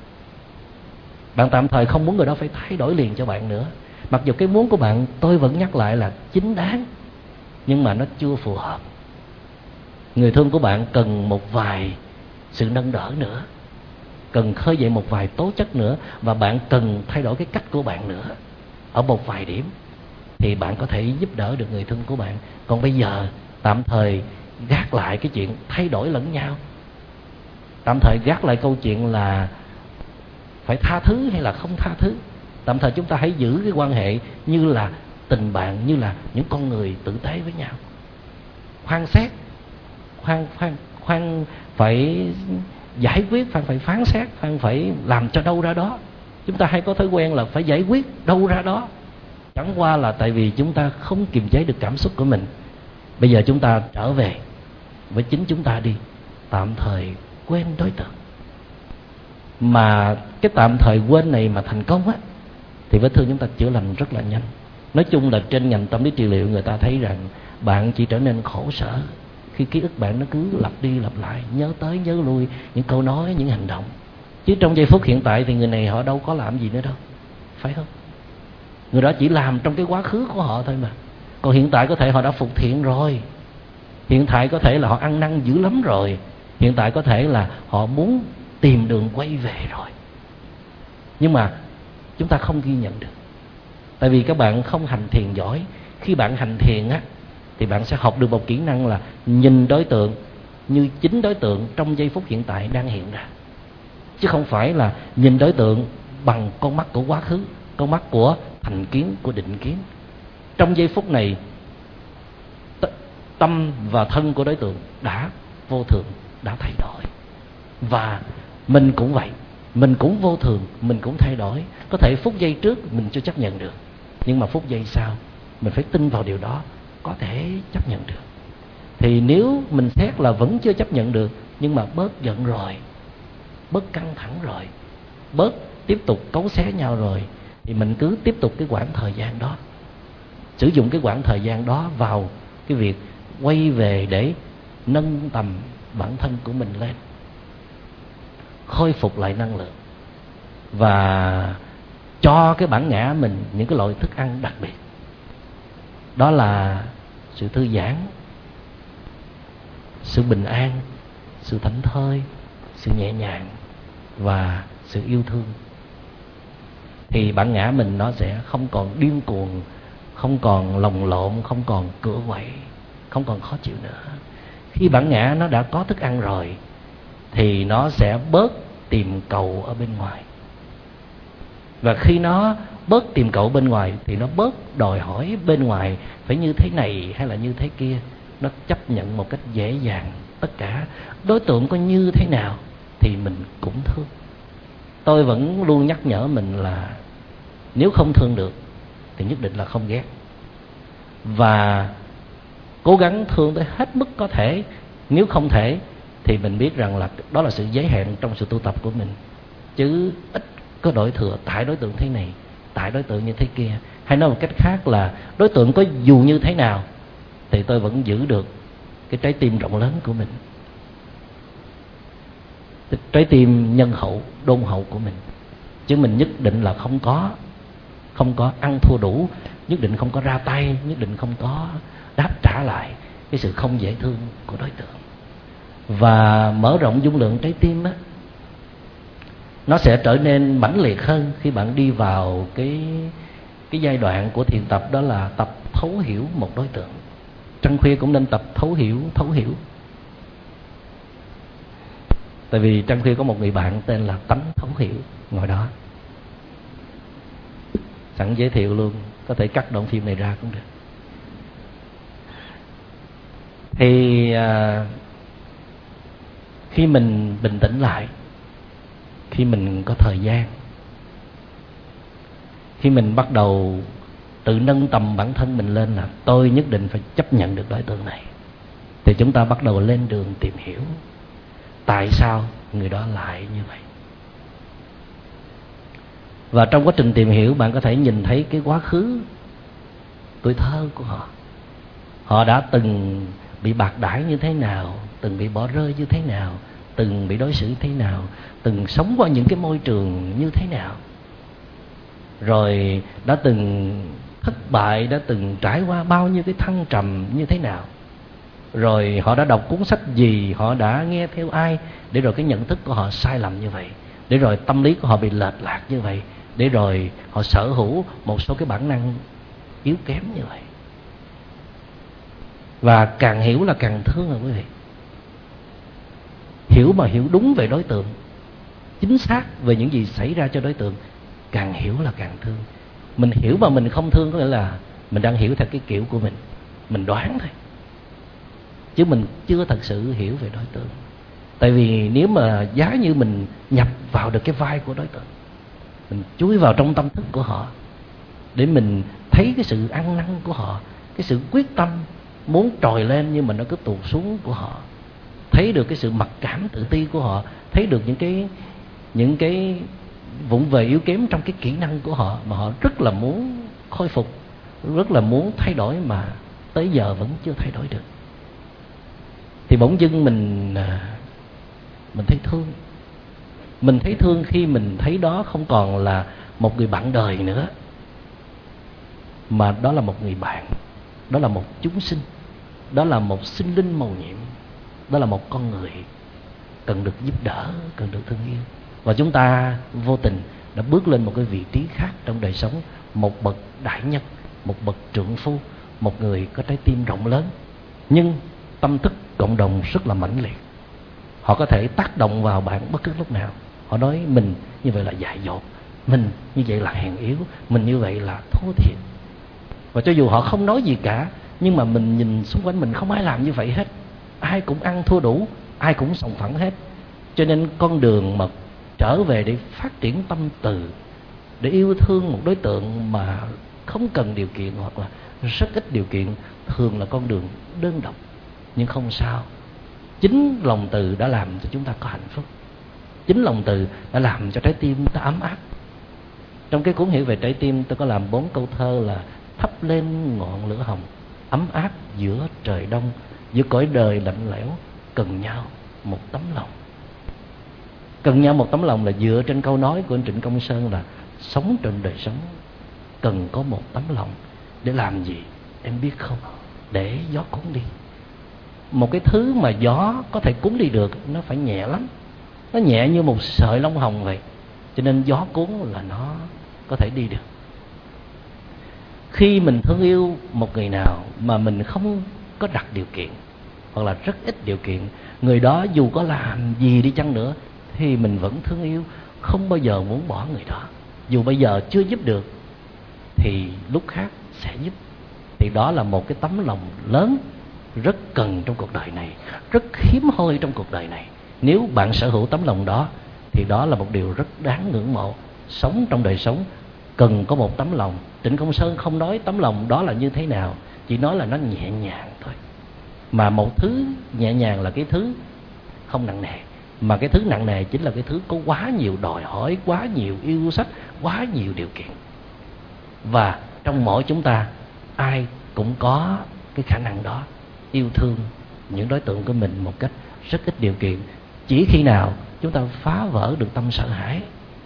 Bạn tạm thời không muốn người đó phải thay đổi liền cho bạn nữa. Mặc dù cái muốn của bạn, tôi vẫn nhắc lại là chính đáng, nhưng mà nó chưa phù hợp. Người thương của bạn cần một vài sự nâng đỡ nữa, cần khơi dậy một vài tố chất nữa, và bạn cần thay đổi cái cách của bạn nữa ở một vài điểm, thì bạn có thể giúp đỡ được người thương của bạn. Còn bây giờ tạm thời gác lại cái chuyện thay đổi lẫn nhau, tạm thời gác lại câu chuyện là phải tha thứ hay là không tha thứ. Tạm thời chúng ta hãy giữ cái quan hệ như là tình bạn, như là những con người tử tế với nhau. Khoan xét, khoan phải giải quyết, phải phán xét, phải làm cho đâu ra đó. Chúng ta hay có thói quen là phải giải quyết đâu ra đó. Chẳng qua là tại vì chúng ta không kiềm chế được cảm xúc của mình. Bây giờ chúng ta trở về với chính chúng ta đi. Tạm thời quên đối tượng. Mà cái tạm thời quên này mà thành công á, thì vết thương chúng ta chữa lành rất là nhanh. Nói chung là trên ngành tâm lý trị liệu, người ta thấy rằng bạn chỉ trở nên khổ sở khi ký ức bạn nó cứ lặp đi lặp lại, nhớ tới nhớ lui những câu nói, những hành động. Chứ trong giây phút hiện tại thì người này họ đâu có làm gì nữa đâu, phải không? Người đó chỉ làm trong cái quá khứ của họ thôi mà. Còn hiện tại có thể họ đã phục thiện rồi, hiện tại có thể là họ ăn năn dữ lắm rồi, hiện tại có thể là họ muốn tìm đường quay về rồi. Nhưng mà chúng ta không ghi nhận được, tại vì các bạn không hành thiền giỏi. Khi bạn hành thiền á, thì bạn sẽ học được một kỹ năng là nhìn đối tượng như chính đối tượng trong giây phút hiện tại đang hiện ra, chứ không phải là nhìn đối tượng bằng con mắt của quá khứ, con mắt của thành kiến của định kiến. Trong giây phút này, tâm và thân của đối tượng đã vô thường, đã thay đổi. Và mình cũng vậy, mình cũng vô thường, mình cũng thay đổi. Có thể phút giây trước mình chưa chấp nhận được, nhưng mà phút giây sau mình phải tin vào điều đó, có thể chấp nhận được. Thì nếu mình xét là vẫn chưa chấp nhận được, nhưng mà bớt giận rồi, bớt căng thẳng rồi, bớt tiếp tục cấu xé nhau rồi, thì mình cứ tiếp tục cái quãng thời gian đó, sử dụng cái quãng thời gian đó vào cái việc quay về để nâng tầm bản thân của mình lên, khôi phục lại năng lượng, và cho cái bản ngã mình những cái loại thức ăn đặc biệt. Đó là sự thư giãn, sự bình an, sự thảnh thơi, sự nhẹ nhàng và sự yêu thương. Thì bản ngã mình nó sẽ không còn điên cuồng, không còn lồng lộn, không còn cựa quậy, không còn khó chịu nữa. Khi bản ngã nó đã có thức ăn rồi thì nó sẽ bớt tìm cầu ở bên ngoài. Và khi nó bớt tìm cầu bên ngoài thì nó bớt đòi hỏi bên ngoài phải như thế này hay là như thế kia. Nó chấp nhận một cách dễ dàng tất cả. Đối tượng có như thế nào thì mình cũng thương. Tôi vẫn luôn nhắc nhở mình là nếu không thương được thì nhất định là không ghét, và cố gắng thương tới hết mức có thể. Nếu không thể thì mình biết rằng là đó là sự giới hạn trong sự tu tập của mình, chứ ít có đổi thừa tại đối tượng thế này, tại đối tượng như thế kia. Hay nói một cách khác là đối tượng có dù như thế nào thì tôi vẫn giữ được cái trái tim rộng lớn của mình, trái tim nhân hậu, đôn hậu của mình. Chứ mình nhất định là không có ăn thua đủ, nhất định không có ra tay, nhất định không có đáp trả lại cái sự không dễ thương của đối tượng. Và mở rộng dung lượng trái tim á, nó sẽ trở nên mãnh liệt hơn khi bạn đi vào cái giai đoạn của thiền tập, đó là tập thấu hiểu một đối tượng. Trăng Khuya cũng nên tập thấu hiểu. Tại vì Trăng Khuya có một người bạn tên là Tánh Thấu Hiểu ngồi đó. Sẵn giới thiệu luôn, có thể cắt đoạn phim này ra cũng được. Thì khi mình bình tĩnh lại, khi mình có thời gian, khi mình bắt đầu tự nâng tầm bản thân mình lên là tôi nhất định phải chấp nhận được đối tượng này, thì chúng ta bắt đầu lên đường tìm hiểu tại sao người đó lại như vậy. Và trong quá trình tìm hiểu, bạn có thể nhìn thấy cái quá khứ, tuổi thơ của họ. Họ đã từng bị bạc đãi như thế nào, từng bị bỏ rơi như thế nào, từng bị đối xử thế nào, từng sống qua những cái môi trường như thế nào, rồi đã từng thất bại, đã từng trải qua bao nhiêu cái thăng trầm như thế nào, rồi họ đã đọc cuốn sách gì, họ đã nghe theo ai, để rồi cái nhận thức của họ sai lầm như vậy, để rồi tâm lý của họ bị lệch lạc như vậy, để rồi họ sở hữu một số cái bản năng yếu kém như vậy. Và càng hiểu là càng thương rồi quý vị. Hiểu mà hiểu đúng về đối tượng, chính xác về những gì xảy ra cho đối tượng, càng hiểu là càng thương. Mình hiểu mà mình không thương có nghĩa là mình đang hiểu theo cái kiểu của mình đoán thôi, chứ mình chưa thật sự hiểu về đối tượng. Tại vì nếu mà giá như mình nhập vào được cái vai của đối tượng, mình chui vào trong tâm thức của họ để mình thấy cái sự ăn năn của họ, cái sự quyết tâm muốn trồi lên nhưng mà nó cứ tụt xuống của họ, thấy được cái sự mặc cảm tự ti của họ, thấy được những cái vụng về yếu kém trong cái kỹ năng của họ mà họ rất là muốn khôi phục, rất là muốn thay đổi mà tới giờ vẫn chưa thay đổi được, thì bỗng dưng mình thấy thương. Mình thấy thương khi mình thấy đó không còn là một người bạn đời nữa, mà đó là một người bạn, đó là một chúng sinh, đó là một sinh linh mầu nhiệm, đó là một con người cần được giúp đỡ, cần được thương yêu. Và chúng ta vô tình đã bước lên một cái vị trí khác trong đời sống, một bậc đại nhân, một bậc trượng phu, một người có trái tim rộng lớn, nhưng tâm thức cộng đồng rất là mãnh liệt. Họ có thể tác động vào bạn bất cứ lúc nào. Họ nói mình như vậy là dại dột, mình như vậy là hèn yếu, mình như vậy là thua thiệt. Và cho dù họ không nói gì cả, nhưng mà mình nhìn xung quanh mình không ai làm như vậy hết. Ai cũng ăn thua đủ, ai cũng sòng phẳng hết. Cho nên con đường mà trở về để phát triển tâm từ, để yêu thương một đối tượng mà không cần điều kiện hoặc là rất ít điều kiện, thường là con đường đơn độc. Nhưng không sao, chính lòng từ đã làm cho chúng ta có hạnh phúc. Chính lòng từ đã làm cho trái tim ta ấm áp. Trong cái cuốn Hiểu về trái tim, tôi có làm 4 câu thơ là: thắp lên ngọn lửa hồng, ấm áp giữa trời đông, giữa cõi đời lạnh lẽo, cần nhau một tấm lòng. Cần nhau một tấm lòng là dựa trên câu nói của anh Trịnh Công Sơn là: sống trên đời sống cần có một tấm lòng. Để làm gì em biết không? Để gió cuốn đi. Một cái thứ mà gió có thể cuốn đi được, nó phải nhẹ lắm. Nó nhẹ như một sợi lông hồng vậy. Cho nên gió cuốn là nó có thể đi được. Khi mình thương yêu một người nào mà mình không có đặt điều kiện, hoặc là rất ít điều kiện, người đó dù có làm gì đi chăng nữa thì mình vẫn thương yêu, không bao giờ muốn bỏ người đó. Dù bây giờ chưa giúp được thì lúc khác sẽ giúp. Thì đó là một cái tấm lòng lớn, rất cần trong cuộc đời này, rất hiếm hoi trong cuộc đời này. Nếu bạn sở hữu tấm lòng đó thì đó là một điều rất đáng ngưỡng mộ. Sống trong đời sống cần có một tấm lòng. Trịnh Công Sơn không nói tấm lòng đó là như thế nào, chỉ nói là nó nhẹ nhàng thôi. Mà một thứ nhẹ nhàng là cái thứ không nặng nề, mà cái thứ nặng nề chính là cái thứ có quá nhiều đòi hỏi, quá nhiều yêu sách, quá nhiều điều kiện. Và trong mỗi chúng ta, ai cũng có cái khả năng đó, yêu thương những đối tượng của mình một cách rất ít điều kiện. Chỉ khi nào chúng ta phá vỡ được tâm sợ hãi,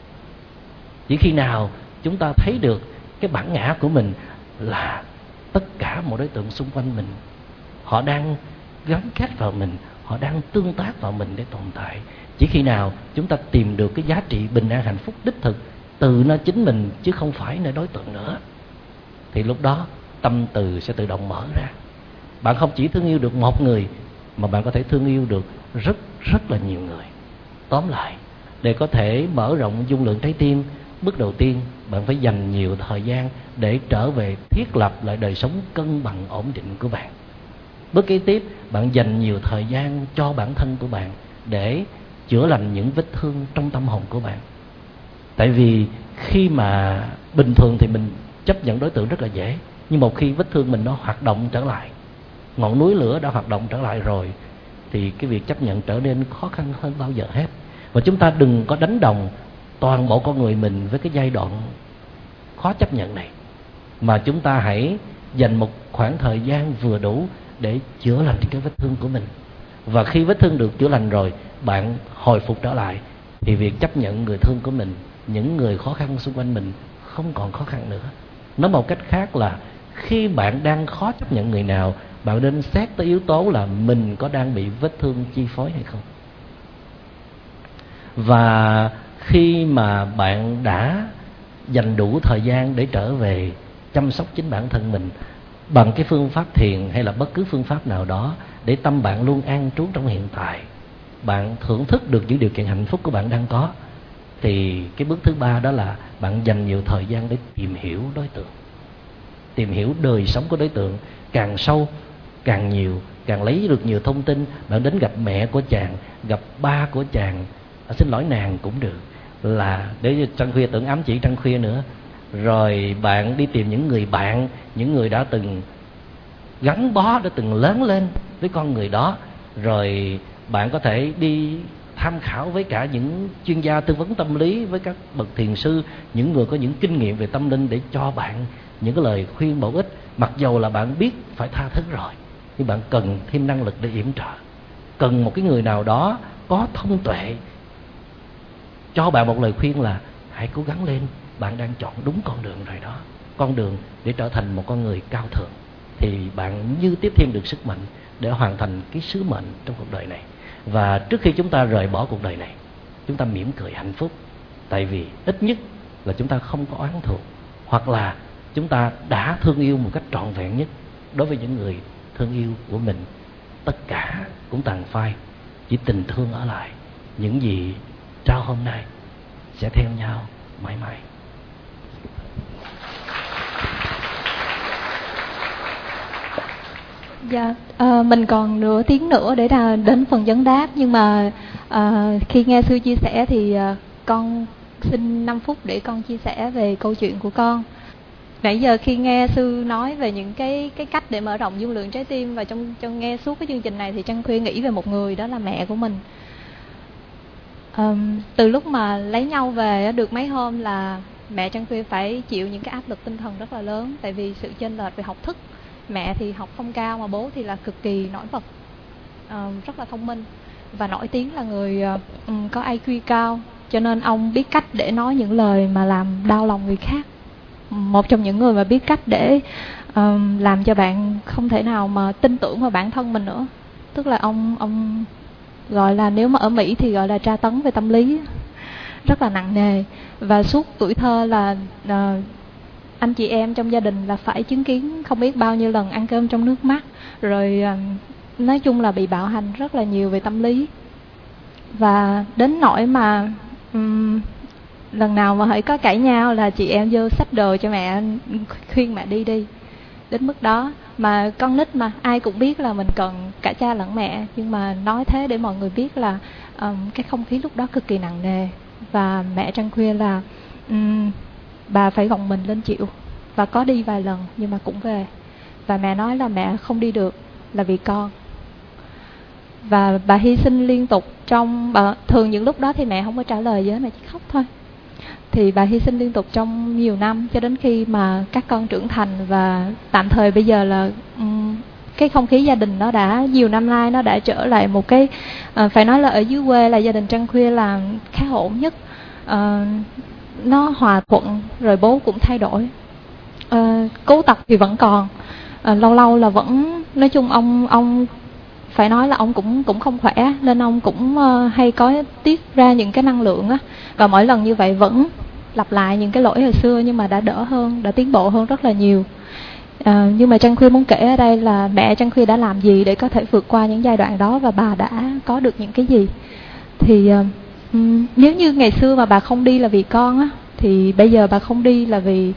chỉ khi nào chúng ta thấy được cái bản ngã của mình là tất cả mọi đối tượng xung quanh mình, họ đang gắn kết vào mình, họ đang tương tác vào mình để tồn tại. Chỉ khi nào chúng ta tìm được cái giá trị bình an hạnh phúc đích thực từ nơi chính mình chứ không phải nơi đối tượng nữa, thì lúc đó tâm từ sẽ tự động mở ra. Bạn không chỉ thương yêu được một người, mà bạn có thể thương yêu được rất là nhiều người. Tóm lại, để có thể mở rộng dung lượng trái tim, bước đầu tiên bạn phải dành nhiều thời gian để trở về thiết lập lại đời sống cân bằng ổn định của bạn. Bước kế tiếp, bạn dành nhiều thời gian cho bản thân của bạn để chữa lành những vết thương trong tâm hồn của bạn. Tại vì khi mà bình thường thì mình chấp nhận đối tượng rất là dễ, nhưng một khi vết thương mình nó hoạt động trở lại, ngọn núi lửa đã hoạt động trở lại rồi, thì cái việc chấp nhận trở nên khó khăn hơn bao giờ hết. Và chúng ta đừng có đánh đồng toàn bộ con người mình với cái giai đoạn khó chấp nhận này, mà chúng ta hãy dành một khoảng thời gian vừa đủ để chữa lành cái vết thương của mình. Và khi vết thương được chữa lành rồi, bạn hồi phục trở lại, thì việc chấp nhận người thương của mình, những người khó khăn xung quanh mình không còn khó khăn nữa. Nói một cách khác là khi bạn đang khó chấp nhận người nào, bạn nên xét tới yếu tố là mình có đang bị vết thương chi phối hay không. Và khi mà bạn đã dành đủ thời gian để trở về chăm sóc chính bản thân mình bằng cái phương pháp thiền hay là bất cứ phương pháp nào đó, để tâm bạn luôn an trú trong hiện tại, bạn thưởng thức được những điều kiện hạnh phúc của bạn đang có, thì cái bước thứ ba đó là bạn dành nhiều thời gian để tìm hiểu đối tượng, tìm hiểu đời sống của đối tượng càng sâu, càng nhiều, càng lấy được nhiều thông tin. Bạn đến gặp mẹ của chàng, gặp ba của chàng, xin lỗi nàng cũng được, là để Trăng Khuya tưởng ám chỉ Trăng Khuya nữa. Rồi bạn đi tìm những người bạn, những người đã từng gắn bó, đã từng lớn lên với con người đó. Rồi bạn có thể đi tham khảo với cả những chuyên gia tư vấn tâm lý, với các bậc thiền sư, những người có những kinh nghiệm về tâm linh để cho bạn những cái lời khuyên bổ ích. Mặc dầu là bạn biết phải tha thứ rồi, nhưng bạn cần thêm năng lực để yểm trợ, cần một cái người nào đó có thông tuệ cho bạn một lời khuyên là hãy cố gắng lên, bạn đang chọn đúng con đường rồi đó, con đường để trở thành một con người cao thượng. Thì bạn như tiếp thêm được sức mạnh để hoàn thành cái sứ mệnh trong cuộc đời này. Và trước khi chúng ta rời bỏ cuộc đời này, chúng ta mỉm cười hạnh phúc, tại vì ít nhất là chúng ta không có oán thù, hoặc là chúng ta đã thương yêu một cách trọn vẹn nhất đối với những người thương yêu của mình. Tất cả cũng tàn phai, chỉ tình thương ở lại. Những gì trao hôm nay sẽ theo nhau mãi mãi. Dạ, mình còn nửa tiếng nữa để đến phần vấn đáp, nhưng mà khi nghe sư chia sẻ thì con xin 5 phút để con chia sẻ về câu chuyện của con. Nãy giờ khi nghe sư nói về những cái cách để mở rộng dung lượng trái tim, và trong nghe suốt cái chương trình này thì Trân Khuya nghĩ về một người, đó là mẹ của mình. Từ lúc mà lấy nhau về được mấy hôm là mẹ Trân Khuya phải chịu những cái áp lực tinh thần rất là lớn, tại vì sự chênh lệch về học thức. Mẹ thì học không cao mà bố thì là cực kỳ nổi bật, rất là thông minh và nổi tiếng là người có IQ cao, cho nên ông biết cách để nói những lời mà làm đau lòng người khác. Một trong những người mà biết cách để làm cho bạn không thể nào mà tin tưởng vào bản thân mình nữa. Tức là ông gọi là, nếu mà ở Mỹ thì gọi là tra tấn về tâm lý rất là nặng nề. Và suốt tuổi thơ là anh chị em trong gia đình là phải chứng kiến không biết bao nhiêu lần ăn cơm trong nước mắt, rồi nói chung là bị bạo hành rất là nhiều về tâm lý. Và đến nỗi mà lần nào mà hãy có cãi nhau là chị em vô xách đồ cho mẹ, khuyên mẹ đi. Đến mức đó. Mà con nít mà ai cũng biết là mình cần cả cha lẫn mẹ, nhưng mà nói thế để mọi người biết là cái không khí lúc đó cực kỳ nặng nề. Và mẹ Trân Khuya là bà phải gồng mình lên chịu, và có đi vài lần nhưng mà cũng về. Và mẹ nói là mẹ không đi được là vì con. Và bà hy sinh liên tục thường những lúc đó thì mẹ không có trả lời với, mẹ chỉ khóc thôi. Thì bà hy sinh liên tục trong nhiều năm, cho đến khi mà các con trưởng thành. Và tạm thời bây giờ là cái không khí gia đình nó đã nhiều năm nay nó đã trở lại một cái phải nói là ở dưới quê là gia đình Trân Khuya là khá ổn nhất. Nó hòa thuận, rồi bố cũng thay đổi. Cố tật thì vẫn còn, lâu lâu là vẫn, nói chung ông phải nói là ông cũng không khỏe, nên ông cũng hay có tiết ra những cái năng lượng á. Và mỗi lần như vậy vẫn lặp lại những cái lỗi hồi xưa, nhưng mà đã đỡ hơn, đã tiến bộ hơn rất là nhiều. Nhưng mà Trân Khuya muốn kể ở đây là mẹ Trân Khuya đã làm gì để có thể vượt qua những giai đoạn đó, và bà đã có được những cái gì. Thì nếu như ngày xưa mà bà không đi là vì con á, thì bây giờ bà không đi là vì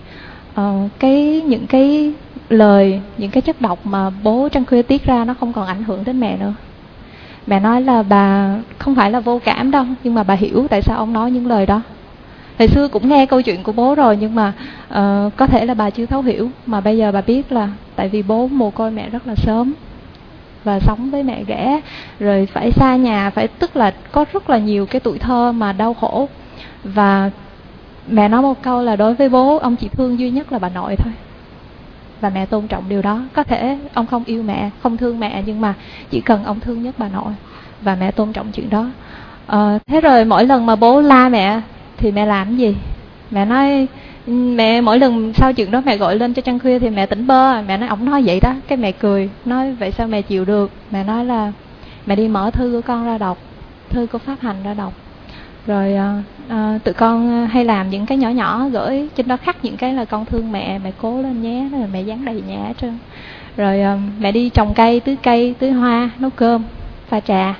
những cái lời, những cái chất độc mà bố Trân Khuya tiết ra nó không còn ảnh hưởng đến mẹ nữa. Mẹ nói là bà không phải là vô cảm đâu, nhưng mà bà hiểu tại sao ông nói những lời đó. Hồi xưa cũng nghe câu chuyện của bố rồi, nhưng mà có thể là bà chưa thấu hiểu. Mà bây giờ bà biết là tại vì bố mồ côi mẹ rất là sớm, và sống với mẹ ghẻ, rồi phải xa nhà, tức là có rất là nhiều cái tuổi thơ mà đau khổ. Và mẹ nói một câu là đối với bố, ông chỉ thương duy nhất là bà nội thôi. Và mẹ tôn trọng điều đó. Có thể ông không yêu mẹ, không thương mẹ, nhưng mà chỉ cần ông thương nhất bà nội. Và mẹ tôn trọng chuyện đó. Thế rồi mỗi lần mà bố la mẹ thì mẹ làm cái gì? Mẹ nói, mẹ mỗi lần sau chuyện đó mẹ gọi lên cho Trân Khuya thì mẹ tỉnh bơ. Mẹ nói ổng nói vậy đó, cái mẹ cười, nói vậy sao mẹ chịu được? Mẹ nói là mẹ đi mở thư của con ra đọc, thư của Pháp Hành ra đọc. Rồi tụi con hay làm những cái nhỏ nhỏ gửi trên đó, khắc những cái là con thương mẹ, mẹ cố lên nhé, rồi mẹ dán đầy nhà hết trơn. Rồi mẹ đi trồng cây, tưới hoa, nấu cơm, pha trà.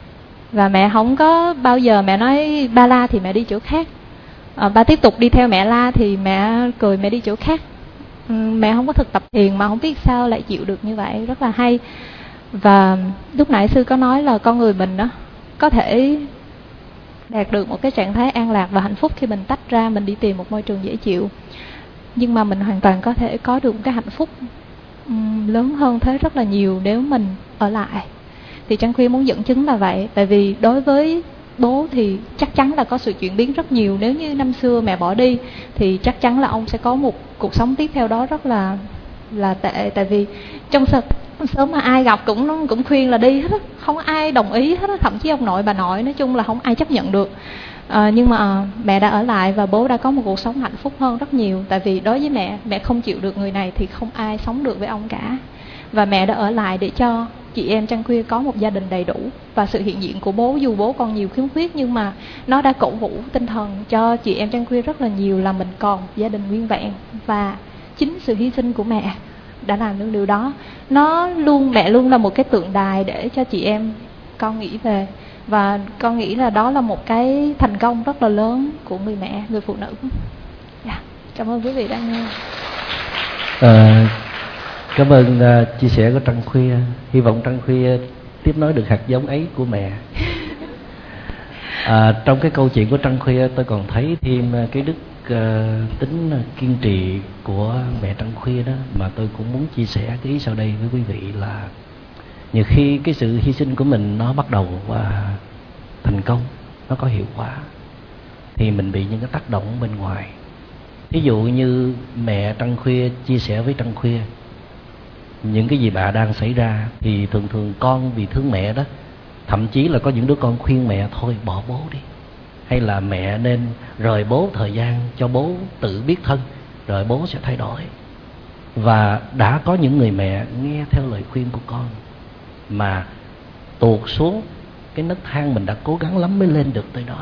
Và mẹ không có bao giờ mẹ nói ba la thì mẹ đi chỗ khác, ba tiếp tục đi theo mẹ la thì mẹ cười, mẹ đi chỗ khác. Mẹ không có thực tập thiền mà không biết sao lại chịu được như vậy, rất là hay. Và lúc nãy sư có nói là con người mình đó có thể đạt được một cái trạng thái an lạc và hạnh phúc khi mình tách ra, mình đi tìm một môi trường dễ chịu. Nhưng mà mình hoàn toàn có thể có được một cái hạnh phúc lớn hơn thế rất là nhiều nếu mình ở lại. Thì Trân Khuya muốn dẫn chứng là vậy. Tại vì đối với bố thì chắc chắn là có sự chuyển biến rất nhiều. Nếu như năm xưa mẹ bỏ đi thì chắc chắn là ông sẽ có một cuộc sống tiếp theo đó rất là tệ. Tại vì trong sớm mà ai gặp cũng khuyên là đi hết á, không có ai đồng ý hết á, thậm chí ông nội bà nội, nói chung là không ai chấp nhận được. Nhưng mà mẹ đã ở lại và bố đã có một cuộc sống hạnh phúc hơn rất nhiều. Tại vì đối với mẹ không chịu được người này thì không ai sống được với ông cả. Và mẹ đã ở lại để cho chị em Trân Khuya có một gia đình đầy đủ. Và sự hiện diện của bố, dù bố còn nhiều khiếm khuyết, nhưng mà nó đã cổ vũ tinh thần cho chị em Trân Khuya rất là nhiều, là mình còn gia đình nguyên vẹn. Và chính sự hy sinh của mẹ đã làm được điều đó. Mẹ luôn là một cái tượng đài để cho chị em con nghĩ về. Và con nghĩ là đó là một cái thành công rất là lớn của người mẹ, người phụ nữ. Cảm ơn quý vị đã nghe. Cảm ơn chia sẻ của Trăng Khuya. Hy vọng Trăng Khuya tiếp nối được hạt giống ấy của mẹ. Trong cái câu chuyện của Trăng Khuya, tôi còn thấy thêm cái đức tính kiên trì của mẹ Trăng Khuya đó, mà tôi cũng muốn chia sẻ cái ý sau đây với quý vị là nhiều khi cái sự hy sinh của mình nó bắt đầu thành công, nó có hiệu quả, thì mình bị những cái tác động bên ngoài. Ví dụ như mẹ Trăng Khuya chia sẻ với Trăng Khuya những cái gì bà đang xảy ra, thì thường thường con vì thương mẹ đó, thậm chí là có những đứa con khuyên mẹ thôi bỏ bố đi, hay là mẹ nên rời bố thời gian cho bố tự biết thân, rồi bố sẽ thay đổi. Và đã có những người mẹ nghe theo lời khuyên của con mà tuột xuống cái nấc thang mình đã cố gắng lắm mới lên được tới đó.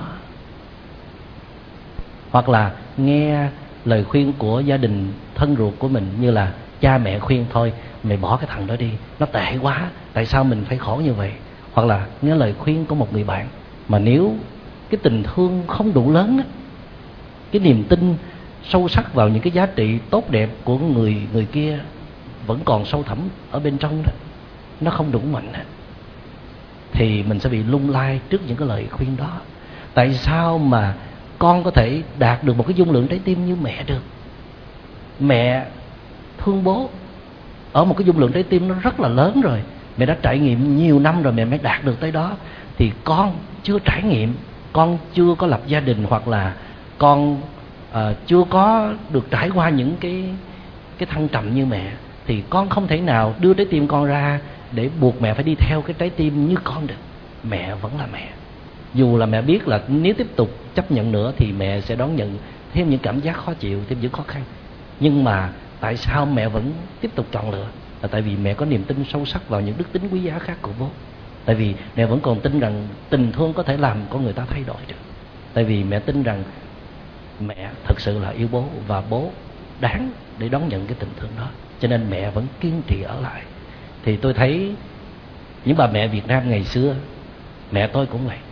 Hoặc là nghe lời khuyên của gia đình thân ruột của mình, như là cha mẹ khuyên thôi mày bỏ cái thằng đó đi, nó tệ quá, tại sao mình phải khổ như vậy. Hoặc là nghe lời khuyên của một người bạn mà nếu cái tình thương không đủ lớn đó, cái niềm tin sâu sắc vào những cái giá trị tốt đẹp của người kia vẫn còn sâu thẳm ở bên trong đó, nó không đủ mạnh đó, thì mình sẽ bị lung lay trước những cái lời khuyên đó. Tại sao mà con có thể đạt được một cái dung lượng trái tim như mẹ được? Mẹ thương bố ở một cái dung lượng trái tim nó rất là lớn rồi, mẹ đã trải nghiệm nhiều năm rồi, mẹ mới đạt được tới đó. Thì con chưa trải nghiệm, con chưa có lập gia đình, hoặc là con chưa có được trải qua những cái thăng trầm như mẹ, thì con không thể nào đưa trái tim con ra để buộc mẹ phải đi theo cái trái tim như con được. Mẹ vẫn là mẹ, dù là mẹ biết là nếu tiếp tục chấp nhận nữa thì mẹ sẽ đón nhận thêm những cảm giác khó chịu, thêm những khó khăn. Nhưng mà tại sao mẹ vẫn tiếp tục chọn lựa? Là tại vì mẹ có niềm tin sâu sắc vào những đức tính quý giá khác của bố. Tại vì mẹ vẫn còn tin rằng tình thương có thể làm con người ta thay đổi được. Tại vì mẹ tin rằng mẹ thật sự là yêu bố, và bố đáng để đón nhận cái tình thương đó, cho nên mẹ vẫn kiên trì ở lại. Thì tôi thấy những bà mẹ Việt Nam ngày xưa, mẹ tôi cũng vậy,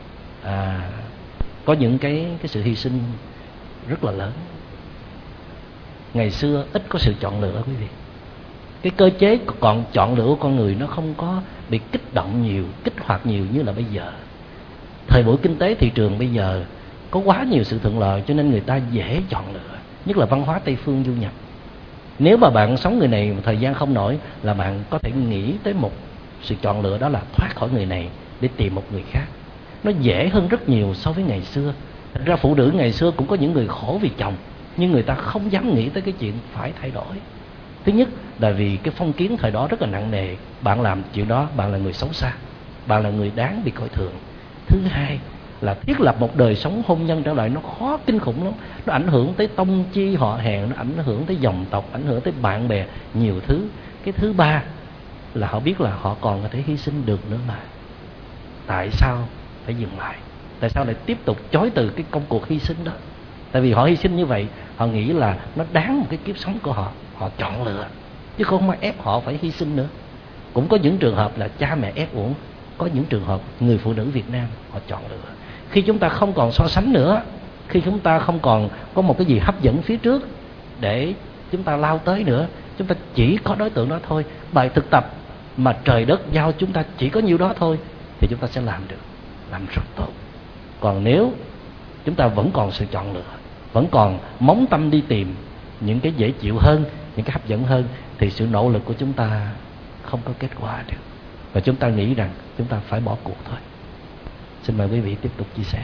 có những cái sự hy sinh rất là lớn. Ngày xưa ít có sự chọn lựa quý vị. Cái cơ chế còn chọn lựa của con người nó không có bị kích động nhiều, kích hoạt nhiều như là bây giờ. Thời buổi kinh tế thị trường bây giờ có quá nhiều sự thuận lợi, cho nên người ta dễ chọn lựa, nhất là văn hóa Tây phương du nhập. Nếu mà bạn sống người này một thời gian không nổi, là bạn có thể nghĩ tới một sự chọn lựa, đó là thoát khỏi người này để tìm một người khác. Nó dễ hơn rất nhiều so với ngày xưa. Thật ra phụ nữ ngày xưa cũng có những người khổ vì chồng, nhưng người ta không dám nghĩ tới cái chuyện phải thay đổi. Thứ nhất là vì cái phong kiến thời đó rất là nặng nề, bạn làm chuyện đó bạn là người xấu xa, bạn là người đáng bị coi thường. Thứ hai là thiết lập một đời sống hôn nhân trở lại nó khó kinh khủng lắm. Nó ảnh hưởng tới tông chi họ hàng, nó ảnh hưởng tới dòng tộc, ảnh hưởng tới bạn bè, nhiều thứ. Cái thứ ba là họ biết là họ còn có thể hy sinh được nữa mà. Tại sao phải dừng lại? Tại sao lại tiếp tục chối từ cái công cuộc hy sinh đó? Tại vì họ hy sinh như vậy, họ nghĩ là nó đáng một cái kiếp sống của họ, họ chọn lựa, chứ không ai ép họ phải hy sinh nữa. Cũng có những trường hợp là cha mẹ ép uổng, có những trường hợp người phụ nữ Việt Nam họ chọn lựa. Khi chúng ta không còn so sánh nữa, khi chúng ta không còn có một cái gì hấp dẫn phía trước để chúng ta lao tới nữa, chúng ta chỉ có đối tượng đó thôi, bài thực tập mà trời đất giao chúng ta chỉ có nhiêu đó thôi, thì chúng ta sẽ làm được, làm rất tốt. Còn nếu chúng ta vẫn còn sự chọn lựa, vẫn còn móng tâm đi tìm những cái dễ chịu hơn, những cái hấp dẫn hơn, thì sự nỗ lực của chúng ta không có kết quả được, và chúng ta nghĩ rằng chúng ta phải bỏ cuộc thôi. Xin mời quý vị tiếp tục chia sẻ.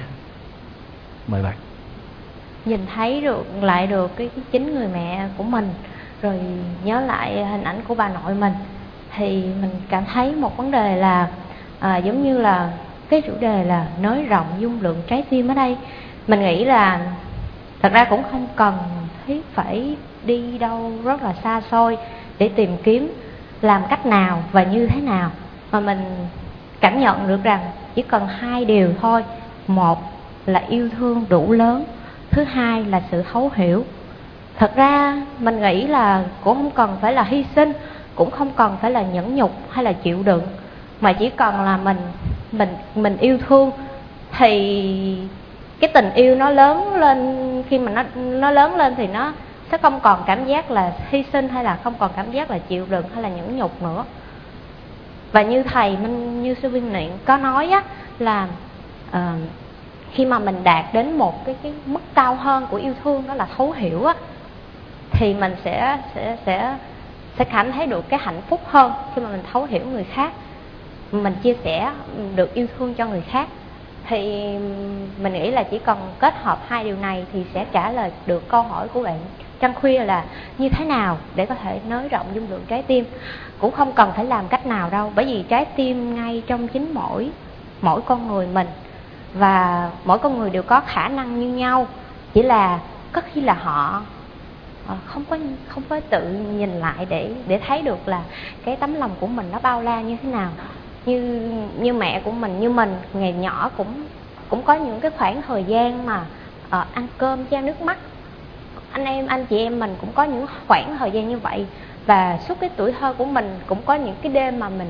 Mời bạn. Nhìn thấy lại được cái chính người mẹ của mình, rồi nhớ lại hình ảnh của bà nội mình, thì mình cảm thấy một vấn đề là giống như là cái chủ đề là nới rộng dung lượng trái tim ở đây. Mình nghĩ là thật ra cũng không cần thiết phải đi đâu rất là xa xôi để tìm kiếm làm cách nào và như thế nào, mà mình cảm nhận được rằng chỉ cần hai điều thôi. Một là yêu thương đủ lớn, thứ hai là sự thấu hiểu. Thật ra mình nghĩ là cũng không cần phải là hy sinh, cũng không cần phải là nhẫn nhục hay là chịu đựng, mà chỉ cần là mình yêu thương, thì cái tình yêu nó lớn lên. Khi mà nó lớn lên thì nó sẽ không còn cảm giác là hy sinh, hay là không còn cảm giác là chịu đựng hay là nhẫn nhục nữa. Và như thầy Minh, như sư Viên Niệm có nói á, là khi mà mình đạt đến một cái mức cao hơn của yêu thương, đó là thấu hiểu á, thì mình sẽ cảm thấy được cái hạnh phúc hơn khi mà mình thấu hiểu người khác, mình chia sẻ được yêu thương cho người khác. Thì mình nghĩ là chỉ cần kết hợp hai điều này thì sẽ trả lời được câu hỏi của bạn Trăng Khuya là như thế nào để có thể nới rộng dung lượng trái tim. Cũng không cần phải làm cách nào đâu, bởi vì trái tim ngay trong chính mỗi con người mình, và mỗi con người đều có khả năng như nhau, chỉ là có khi là họ không có tự nhìn lại để thấy được là cái tấm lòng của mình nó bao la như thế nào. Như mẹ của mình, như mình ngày nhỏ cũng có những cái khoảng thời gian mà ăn cơm che nước mắt. Anh chị em mình cũng có những khoảng thời gian như vậy. Và suốt cái tuổi thơ của mình cũng có những cái đêm mà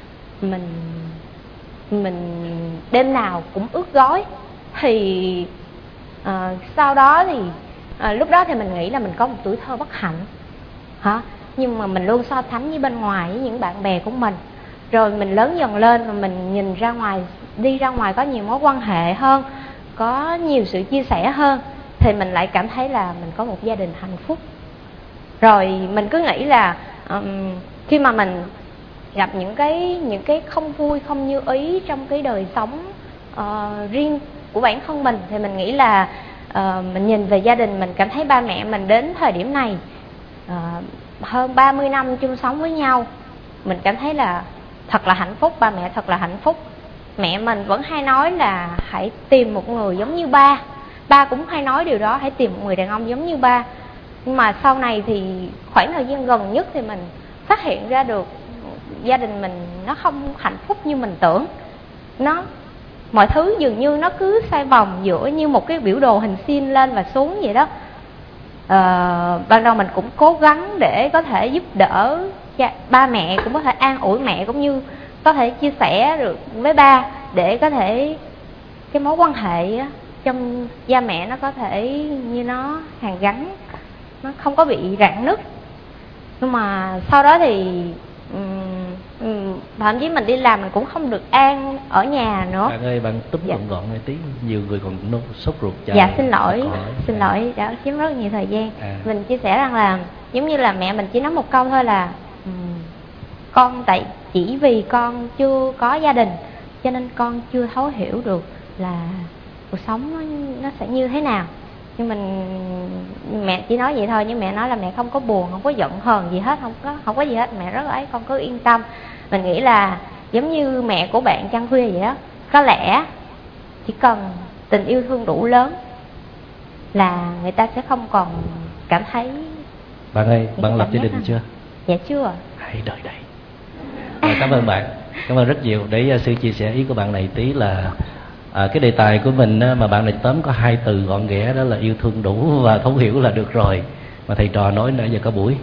mình đêm nào cũng ướt gói. Thì sau đó thì lúc đó thì mình nghĩ là mình có một tuổi thơ bất hạnh nhưng mà mình luôn so sánh với bên ngoài, với những bạn bè của mình. Rồi mình lớn dần lên và mình nhìn ra ngoài, đi ra ngoài có nhiều mối quan hệ hơn, có nhiều sự chia sẻ hơn, thì mình lại cảm thấy là mình có một gia đình hạnh phúc. Rồi mình cứ nghĩ là khi mà mình gặp những cái không vui, không như ý trong cái đời sống riêng của bản thân mình, thì mình nghĩ là mình nhìn về gia đình, mình cảm thấy ba mẹ mình đến thời điểm này hơn 30 năm chung sống với nhau, mình cảm thấy là thật là hạnh phúc. Ba mẹ thật là hạnh phúc. Mẹ mình vẫn hay nói là hãy tìm một người giống như ba. Ba cũng hay nói điều đó, hãy tìm một người đàn ông giống như ba. Nhưng mà sau này thì khoảng thời gian gần nhất thì mình phát hiện ra được gia đình mình nó không hạnh phúc như mình tưởng. Mọi thứ dường như nó cứ xoay vòng giữa như một cái biểu đồ hình sin lên và xuống vậy đó. Ban đầu mình cũng cố gắng để có thể giúp đỡ ba mẹ, cũng có thể an ủi mẹ, cũng như có thể chia sẻ được với ba, để có thể cái mối quan hệ trong da mẹ nó có thể như nó hàn gắn, nó không có bị rạn nứt. Nhưng mà sau đó thì thậm chí mình đi làm mình cũng không được an ở nhà nữa. Bạn ơi, bạn túm gọn gọn một tí, nhiều người còn sốt ruột chờ. Dạ xin lỗi đã chiếm rất nhiều thời gian. Mình chia sẻ rằng là giống như là mẹ mình chỉ nói một câu thôi là con chỉ vì con chưa có gia đình cho nên con chưa thấu hiểu được là cuộc sống nó sẽ như thế nào. Nhưng mẹ chỉ nói vậy thôi, nhưng mẹ nói là mẹ không có buồn, không có giận hờn gì hết, không có gì hết, mẹ rất là ấy, con cứ yên tâm. Mình nghĩ là giống như mẹ của bạn Trăng Khuya vậy đó, có lẽ chỉ cần tình yêu thương đủ lớn là người ta sẽ không còn cảm thấy. Bạn ơi, bạn lập gia đình chưa? Dạ chưa. Hãy đợi đây. Cảm ơn bạn, cảm ơn rất nhiều. Để sư chia sẻ ý của bạn này tí là cái đề tài của mình mà bạn này tóm có 2 từ gọn ghẽ, đó là yêu thương đủ và thấu hiểu là được rồi. Mà thầy trò nói nãy giờ cả buổi.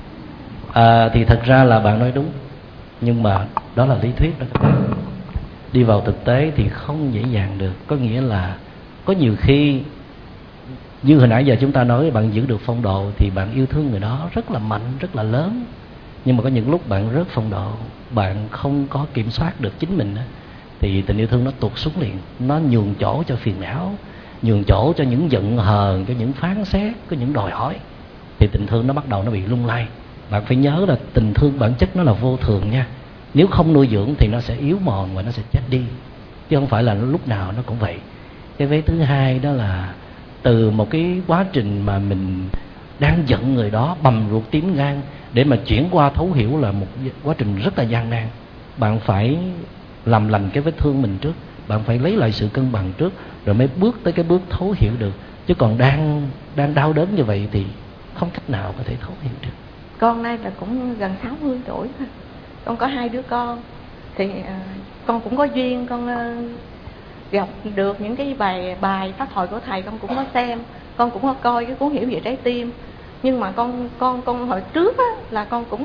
Thì thật ra là bạn nói đúng, nhưng mà đó là lý thuyết đó các bạn. Đi vào thực tế thì không dễ dàng được. Có nghĩa là có nhiều khi như hồi nãy giờ chúng ta nói, bạn giữ được phong độ thì bạn yêu thương người đó rất là mạnh, rất là lớn. Nhưng mà có những lúc bạn rớt phong độ, bạn không có kiểm soát được chính mình đó, thì tình yêu thương nó tụt xuống liền. Nó nhường chỗ cho phiền não, nhường chỗ cho những giận hờn, cho những phán xét, có những đòi hỏi, thì tình thương nó bắt đầu nó bị lung lay. Bạn phải nhớ là tình thương bản chất nó là vô thường nha. Nếu không nuôi dưỡng thì nó sẽ yếu mòn và nó sẽ chết đi, chứ không phải là lúc nào nó cũng vậy. Cái vế thứ hai đó là từ một cái quá trình mà mình đang giận người đó bầm ruột tím gan, để mà chuyển qua thấu hiểu là một quá trình rất là gian nan. Bạn phải làm lành cái vết thương mình trước, bạn phải lấy lại sự cân bằng trước, rồi mới bước tới cái bước thấu hiểu được. Chứ còn đang đau đớn như vậy thì không cách nào có thể thấu hiểu được. Con nay là cũng gần 60 tuổi thôi. Con có 2 đứa con. Thì con cũng có duyên, con gặp được những cái bài pháp thoại của thầy, con cũng có xem, con cũng có coi cái cuốn Hiểu Về Trái Tim. Nhưng mà con hồi trước á, là con cũng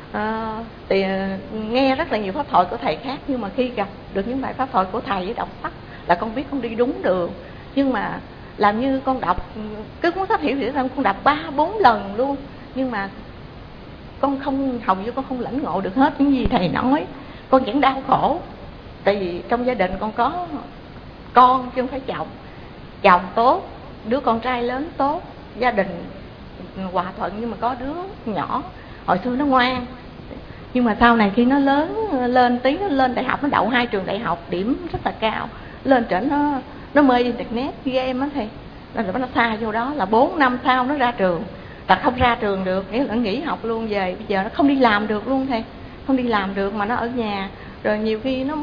nghe rất là nhiều pháp thoại của thầy khác, nhưng mà khi gặp được những bài pháp thoại của thầy với đọc sách là con biết con đi đúng đường. Nhưng mà làm như con đọc cái cuốn sách Hiểu Hiểu Tâm, con đọc 3-4 lần luôn, nhưng mà con không, hầu như con không lãnh ngộ được hết những gì thầy nói. Con vẫn đau khổ, tại vì trong gia đình con có con chứ không phải chồng. Chồng tốt, đứa con trai lớn tốt, gia đình hòa thuận, nhưng mà có đứa nhỏ hồi xưa nó ngoan, nhưng mà sau này khi nó lớn lên tí, nó lên đại học, nó đậu 2 trường đại học, điểm rất là cao, lên trển nó mê internet game á thầy, nên là nó xa vô đó, là 4 năm sau nó ra trường, là không ra trường được, nghĩa là nó nghỉ học luôn, về bây giờ nó không đi làm được luôn thầy, không đi làm được mà nó ở nhà. Rồi nhiều khi nó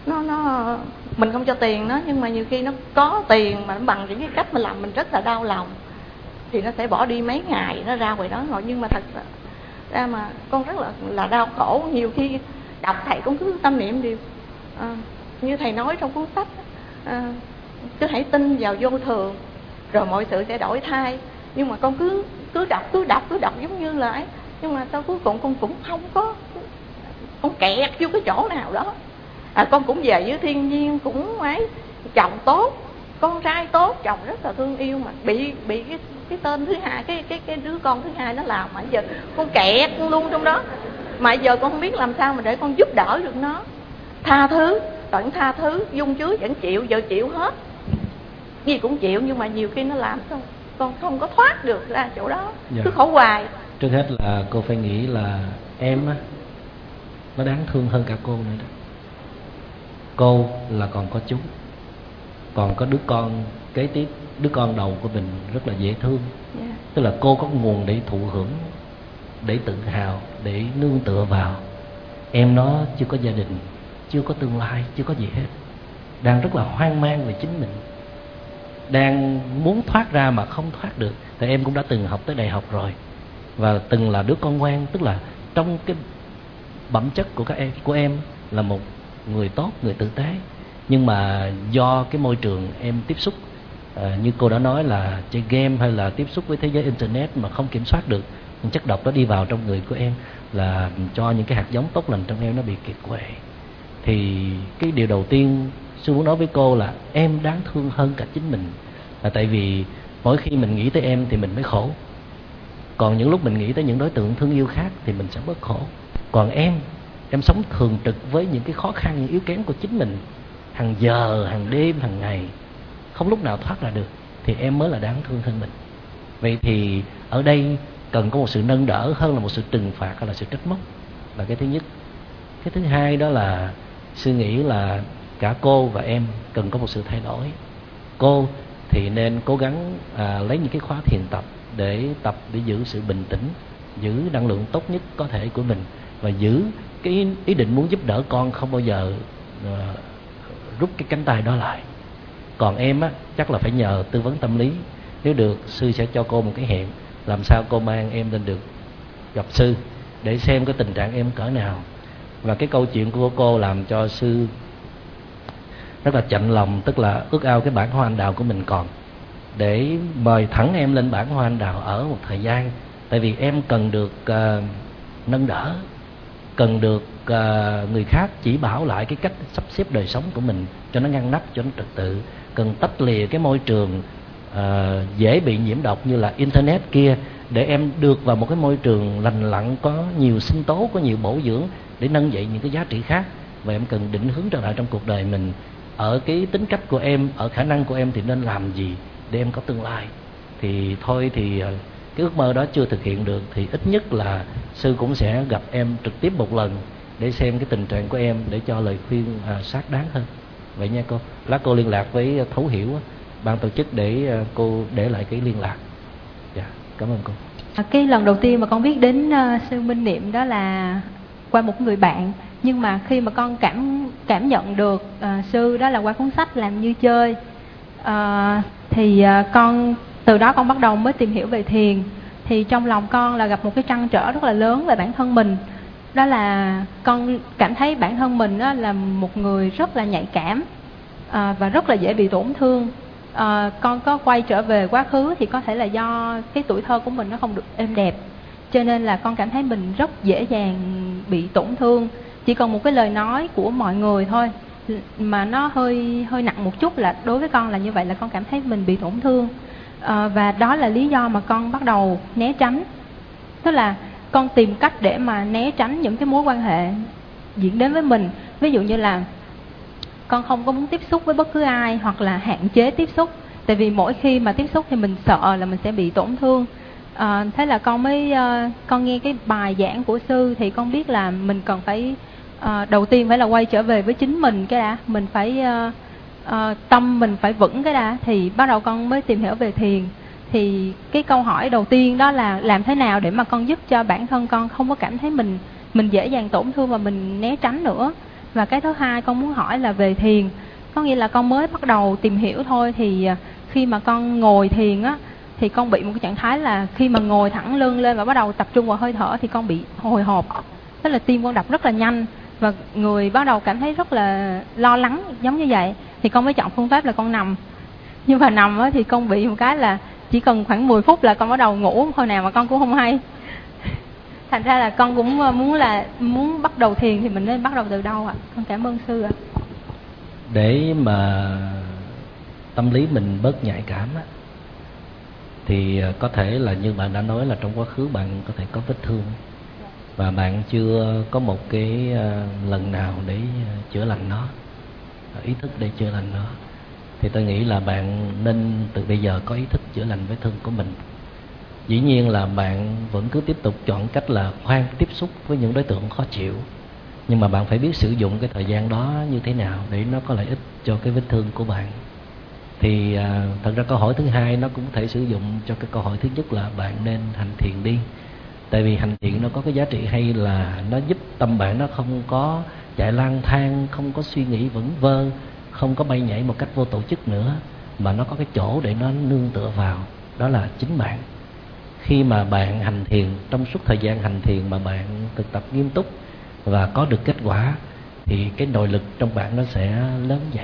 mình không cho tiền nó, nhưng mà nhiều khi nó có tiền mà nó bằng những cái cách mà làm mình rất là đau lòng, thì nó sẽ bỏ đi mấy ngày nó ra ngoài đó rồi. Nhưng mà thật ra mà con rất là đau khổ. Nhiều khi đọc thầy con cứ tâm niệm điều như thầy nói trong cuốn sách, cứ hãy tin vào vô thường rồi mọi sự sẽ đổi thay. Nhưng mà con cứ đọc giống như là ấy, nhưng mà sau cuối cùng con cũng không có, con kẹt vô cái chỗ nào đó. Con cũng về với thiên nhiên, cũng ấy, chồng tốt, con trai tốt, chồng rất là thương yêu, mà bị cái tên thứ hai, cái đứa con thứ hai nó làm, mà giờ con kẹt luôn trong đó. Mà giờ con không biết làm sao mà để con giúp đỡ được nó, tha thứ, tận tha thứ, dung chứa vẫn chịu, giờ chịu hết, gì cũng chịu, nhưng mà nhiều khi nó làm xong con không có thoát được ra chỗ đó, cứ khổ hoài. Trước hết là cô phải nghĩ là em á, nó đáng thương hơn cả cô nữa đó. Cô là còn có chú, còn có đứa con kế tiếp, đứa con đầu của mình rất là dễ thương. Tức là cô có nguồn để thụ hưởng, để tự hào, để nương tựa vào. Em nó chưa có gia đình, chưa có tương lai, chưa có gì hết, đang rất là hoang mang về chính mình, đang muốn thoát ra mà không thoát được. Thì em cũng đã từng học tới đại học rồi, và từng là đứa con ngoan. Tức là trong cái bẩm chất của em là một người tốt, người tử tế. Nhưng mà do cái môi trường em tiếp xúc, như cô đã nói là chơi game hay là tiếp xúc với thế giới internet mà không kiểm soát được, những chất độc đó đi vào trong người của em, là cho những cái hạt giống tốt lành trong em nó bị kiệt quệ. Thì cái điều đầu tiên sư muốn nói với cô là em đáng thương hơn cả chính mình, là tại vì mỗi khi mình nghĩ tới em thì mình mới khổ, còn những lúc mình nghĩ tới những đối tượng thương yêu khác thì mình sẽ bớt khổ. Còn em sống thường trực với những cái khó khăn, những yếu kém của chính mình, hàng giờ, hàng đêm, hàng ngày, không lúc nào thoát ra được, thì em mới là đáng thương hơn mình. Vậy thì ở đây cần có một sự nâng đỡ hơn là một sự trừng phạt hay là sự trách móc, là cái thứ nhất. Cái thứ hai đó là sư nghĩ là cả cô và em cần có một sự thay đổi. Cô thì nên cố gắng lấy những cái khóa thiền tập để giữ sự bình tĩnh, giữ năng lượng tốt nhất có thể của mình, và giữ cái ý định muốn giúp đỡ con, không bao giờ rút cái cánh tay đó lại. Còn em á, chắc là phải nhờ tư vấn tâm lý. Nếu được, sư sẽ cho cô một cái hẹn, làm sao cô mang em lên được gặp sư để xem cái tình trạng em cỡ nào. Và cái câu chuyện của cô làm cho sư rất là chạnh lòng, tức là ước ao cái bản hoa anh đào của mình còn, để mời thẳng em lên bản hoa anh đào ở một thời gian. Tại vì em cần được nâng đỡ, cần được người khác chỉ bảo lại cái cách sắp xếp đời sống của mình cho nó ngăn nắp, cho nó trật tự. Cần tách lìa cái môi trường dễ bị nhiễm độc như là internet kia, để em được vào một cái môi trường lành lặn, có nhiều sinh tố, có nhiều bổ dưỡng để nâng dậy những cái giá trị khác. Và em cần định hướng trở lại trong cuộc đời mình, ở cái tính cách của em, ở khả năng của em thì nên làm gì để em có tương lai. Thì thôi thì cái ước mơ đó chưa thực hiện được thì ít nhất là sư cũng sẽ gặp em trực tiếp một lần để xem cái tình trạng của em, để cho lời khuyên xác đáng hơn. Vậy nha cô. Lát cô liên lạc với Thấu Hiểu, ban tổ chức, để cô để lại cái liên lạc. Dạ, cảm ơn cô. Cái lần đầu tiên mà con biết đến sư Minh Niệm đó là qua một người bạn. Nhưng mà khi mà con cảm nhận được sư đó là qua cuốn sách Làm Như Chơi, thì con từ đó con bắt đầu mới tìm hiểu về thiền. Thì trong lòng con là gặp một cái trăn trở rất là lớn về bản thân mình. Đó là con cảm thấy bản thân mình đó là một người rất là nhạy cảm, và rất là dễ bị tổn thương. Con có quay trở về quá khứ thì có thể là do cái tuổi thơ của mình nó không được êm đẹp, cho nên là con cảm thấy mình rất dễ dàng bị tổn thương. Chỉ cần một cái lời nói của mọi người thôi mà nó hơi nặng một chút, là đối với con là như vậy, là con cảm thấy mình bị tổn thương. Và đó là lý do mà con bắt đầu né tránh. Tức là con tìm cách để mà né tránh những cái mối quan hệ diễn đến với mình. Ví dụ như là con không có muốn tiếp xúc với bất cứ ai, hoặc là hạn chế tiếp xúc. Tại vì mỗi khi mà tiếp xúc thì mình sợ là mình sẽ bị tổn thương. Thế là con nghe cái bài giảng của sư thì con biết là mình cần phải đầu tiên phải là quay trở về với chính mình cái đã. Mình phải tâm mình phải vững cái đã, thì bắt đầu con mới tìm hiểu về thiền. Thì cái câu hỏi đầu tiên đó là làm thế nào để mà con giúp cho bản thân con không có cảm thấy mình dễ dàng tổn thương và mình né tránh nữa. Và cái thứ hai con muốn hỏi là về thiền. Có nghĩa là con mới bắt đầu tìm hiểu thôi, thì khi mà con ngồi thiền á thì con bị một cái trạng thái là khi mà ngồi thẳng lưng lên và bắt đầu tập trung vào hơi thở thì con bị hồi hộp. Tức là tim con đập rất là nhanh và người bắt đầu cảm thấy rất là lo lắng giống như vậy. Thì con mới chọn phương pháp là con nằm. Nhưng mà nằm á thì con bị một cái là chỉ cần khoảng 10 phút là con bắt đầu ngủ, hồi nào mà con cũng không hay. Thành ra là con cũng muốn bắt đầu thiền thì mình nên bắt đầu từ đâu ạ? Con cảm ơn sư ạ. Để mà tâm lý mình bớt nhạy cảm á, thì có thể là như bạn đã nói là trong quá khứ bạn có thể có vết thương và bạn chưa có một cái lần nào để chữa lành nó, ý thức để chữa lành nó. Thì tôi nghĩ là bạn nên từ bây giờ có ý thức chữa lành vết thương của mình. Dĩ nhiên là bạn vẫn cứ tiếp tục chọn cách là khoan tiếp xúc với những đối tượng khó chịu, nhưng mà bạn phải biết sử dụng cái thời gian đó như thế nào để nó có lợi ích cho cái vết thương của bạn. Thì thật ra câu hỏi thứ hai nó cũng có thể sử dụng cho cái câu hỏi thứ nhất là bạn nên hành thiền đi. Tại vì hành thiền nó có cái giá trị hay là nó giúp tâm bạn nó không có chạy lang thang, không có suy nghĩ vẩn vơ, không có bay nhảy một cách vô tổ chức nữa, mà nó có cái chỗ để nó nương tựa vào, đó là chính bạn. Khi mà bạn hành thiền, trong suốt thời gian hành thiền mà bạn thực tập nghiêm túc và có được kết quả, thì cái nội lực trong bạn nó sẽ lớn dậy.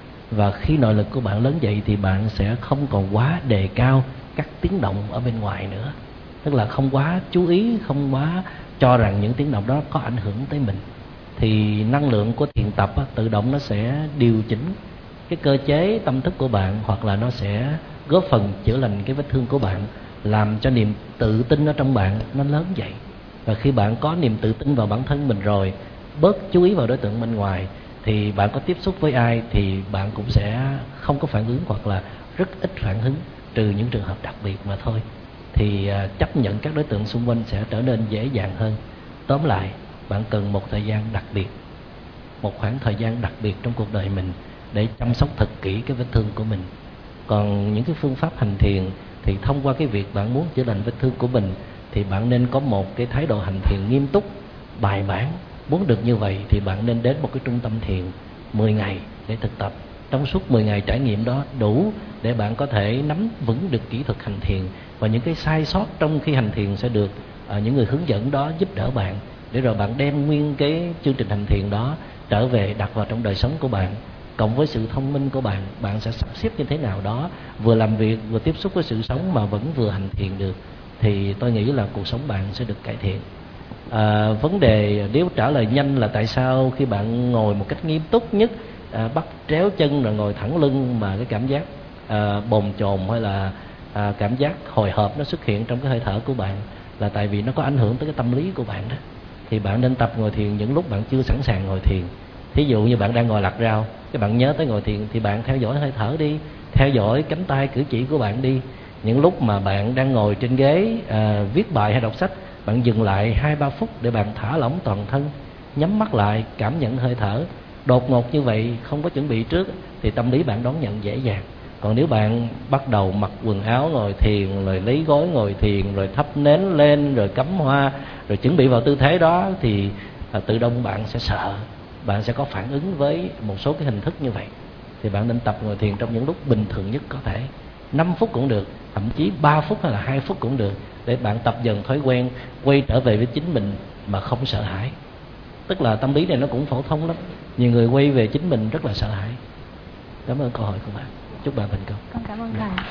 Và khi nội lực của bạn lớn dậy thì bạn sẽ không còn quá đề cao các tiếng động ở bên ngoài nữa. Tức là không quá chú ý, không quá cho rằng những tiếng động đó có ảnh hưởng tới mình. Thì năng lượng của thiền tập á, tự động nó sẽ điều chỉnh cái cơ chế tâm thức của bạn, hoặc là nó sẽ góp phần chữa lành cái vết thương của bạn, làm cho niềm tự tin ở trong bạn nó lớn dậy. Và khi bạn có niềm tự tin vào bản thân mình rồi, bớt chú ý vào đối tượng bên ngoài, thì bạn có tiếp xúc với ai thì bạn cũng sẽ không có phản ứng, hoặc là rất ít phản ứng, trừ những trường hợp đặc biệt mà thôi. Thì chấp nhận các đối tượng xung quanh sẽ trở nên dễ dàng hơn. Tóm lại, bạn cần một thời gian đặc biệt, một khoảng thời gian đặc biệt trong cuộc đời mình để chăm sóc thật kỹ cái vết thương của mình. Còn những cái phương pháp hành thiền thì thông qua cái việc bạn muốn chữa lành vết thương của mình, thì bạn nên có một cái thái độ hành thiền nghiêm túc, bài bản. Muốn được như vậy thì bạn nên đến một cái trung tâm thiền 10 ngày để thực tập. Trong suốt 10 ngày trải nghiệm đó đủ để bạn có thể nắm vững được kỹ thuật hành thiền, và những cái sai sót trong khi hành thiền sẽ được những người hướng dẫn đó giúp đỡ bạn, để rồi bạn đem nguyên cái chương trình hành thiền đó trở về đặt vào trong đời sống của bạn. Cộng với sự thông minh của bạn, bạn sẽ sắp xếp như thế nào đó vừa làm việc vừa tiếp xúc với sự sống mà vẫn vừa hành thiền được, thì tôi nghĩ là cuộc sống bạn sẽ được cải thiện. Vấn đề nếu trả lời nhanh là tại sao khi bạn ngồi một cách nghiêm túc nhất, bắt tréo chân rồi ngồi thẳng lưng, mà cái cảm giác bồn chồn hay là cảm giác hồi hộp nó xuất hiện trong cái hơi thở của bạn, là tại vì nó có ảnh hưởng tới cái tâm lý của bạn đó. Thì bạn nên tập ngồi thiền những lúc bạn chưa sẵn sàng ngồi thiền. Thí dụ như bạn đang ngồi lặt rau, các bạn nhớ tới ngồi thiền thì bạn theo dõi hơi thở đi, theo dõi cánh tay cử chỉ của bạn đi. Những lúc mà bạn đang ngồi trên ghế viết bài hay đọc sách, bạn dừng lại 2-3 phút để bạn thả lỏng toàn thân, nhắm mắt lại, cảm nhận hơi thở. Đột ngột như vậy, không có chuẩn bị trước, thì tâm lý bạn đón nhận dễ dàng. Còn nếu bạn bắt đầu mặc quần áo ngồi thiền, rồi lấy gối ngồi thiền, rồi thắp nến lên, rồi cắm hoa, rồi chuẩn bị vào tư thế đó, thì tự động bạn sẽ sợ, bạn sẽ có phản ứng với một số cái hình thức như vậy. Thì bạn nên tập ngồi thiền trong những lúc bình thường nhất có thể, 5 phút cũng được, thậm chí 3 phút hay là 2 phút cũng được, để bạn tập dần thói quen quay trở về với chính mình mà không sợ hãi. Tức là tâm lý này nó cũng phổ thông lắm, nhiều người quay về chính mình rất là sợ hãi. Cảm ơn câu hỏi của bạn, chúc bạn thành công. Con cảm ơn thầy.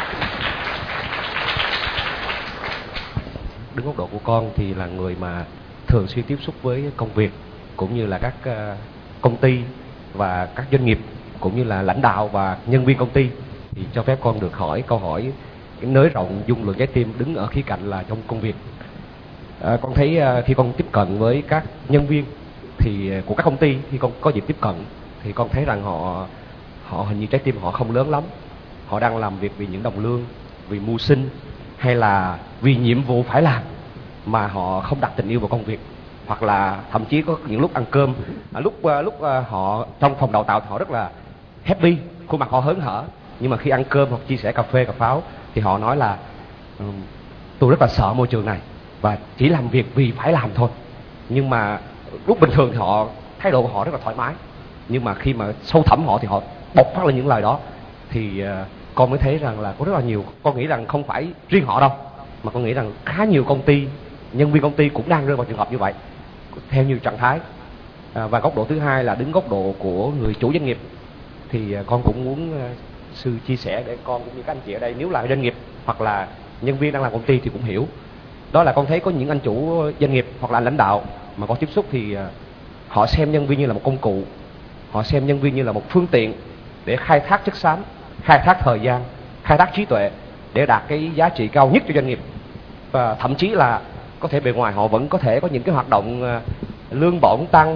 Đứng góc độ của con thì là người mà thường xuyên tiếp xúc với công việc cũng như là các công ty và các doanh nghiệp cũng như là lãnh đạo và nhân viên công ty, thì cho phép con được hỏi câu hỏi nới rộng dung lượng trái tim đứng ở khía cạnh là trong công việc. Con thấy khi con tiếp cận với các nhân viên thì của các công ty, khi con có dịp tiếp cận thì con thấy rằng họ hình như trái tim họ không lớn lắm. Họ đang làm việc vì những đồng lương, vì mưu sinh, hay là vì nhiệm vụ phải làm, mà họ không đặt tình yêu vào công việc. Hoặc là thậm chí có những lúc ăn cơm, lúc họ trong phòng đào tạo họ rất là happy, khuôn mặt họ hớn hở, nhưng mà khi ăn cơm hoặc chia sẻ cà phê cà pháo thì họ nói là tôi rất là sợ môi trường này và chỉ làm việc vì phải làm thôi. Nhưng mà lúc bình thường thì thái độ của họ rất là thoải mái, nhưng mà khi mà sâu thẳm họ thì họ bộc phát lên những lời đó. Thì con mới thấy rằng là có rất là nhiều, con nghĩ rằng không phải riêng họ đâu, mà con nghĩ rằng khá nhiều công ty, nhân viên công ty cũng đang rơi vào trường hợp như vậy theo nhiều trạng thái. Và góc độ thứ hai là đứng góc độ của người chủ doanh nghiệp, thì con cũng muốn sư chia sẻ để con cũng như các anh chị ở đây, nếu là doanh nghiệp hoặc là nhân viên đang làm công ty thì cũng hiểu. Đó là con thấy có những anh chủ doanh nghiệp hoặc là lãnh đạo mà con tiếp xúc thì họ xem nhân viên như là một công cụ, họ xem nhân viên như là một phương tiện để khai thác chất xám, khai thác thời gian, khai thác trí tuệ để đạt cái giá trị cao nhất cho doanh nghiệp. Và thậm chí là có thể bề ngoài họ vẫn có thể có những cái hoạt động lương bổng tăng,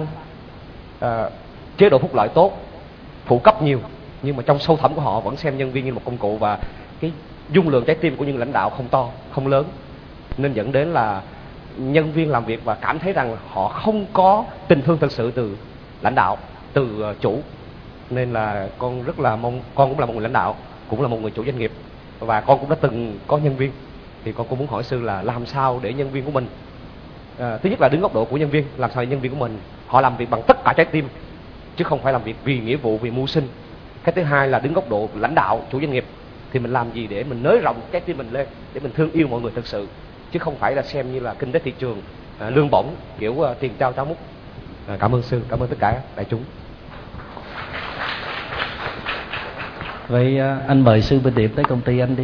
chế độ phúc lợi tốt, phụ cấp nhiều, nhưng mà trong sâu thẳm của họ vẫn xem nhân viên như một công cụ, và cái dung lượng trái tim của những lãnh đạo không to, không lớn, nên dẫn đến là nhân viên làm việc và cảm thấy rằng họ không có tình thương thực sự từ lãnh đạo, từ chủ. Nên là con rất là mong, con cũng là một người lãnh đạo, cũng là một người chủ doanh nghiệp, và con cũng đã từng có nhân viên, thì con cũng muốn hỏi sư là làm sao để nhân viên của mình, thứ nhất là đứng góc độ của nhân viên, làm sao để nhân viên của mình họ làm việc bằng tất cả trái tim chứ không phải làm việc vì nghĩa vụ, vì mưu sinh. Cái thứ hai là đứng góc độ lãnh đạo, chủ doanh nghiệp, thì mình làm gì để mình nới rộng trái tim mình lên, để mình thương yêu mọi người thực sự, chứ không phải là xem như là kinh tế thị trường, lương bổng kiểu tiền trao cháo múc. Cảm ơn sư, cảm ơn tất cả đại chúng. Vậy anh mời sư Bình Điệp tới công ty anh đi.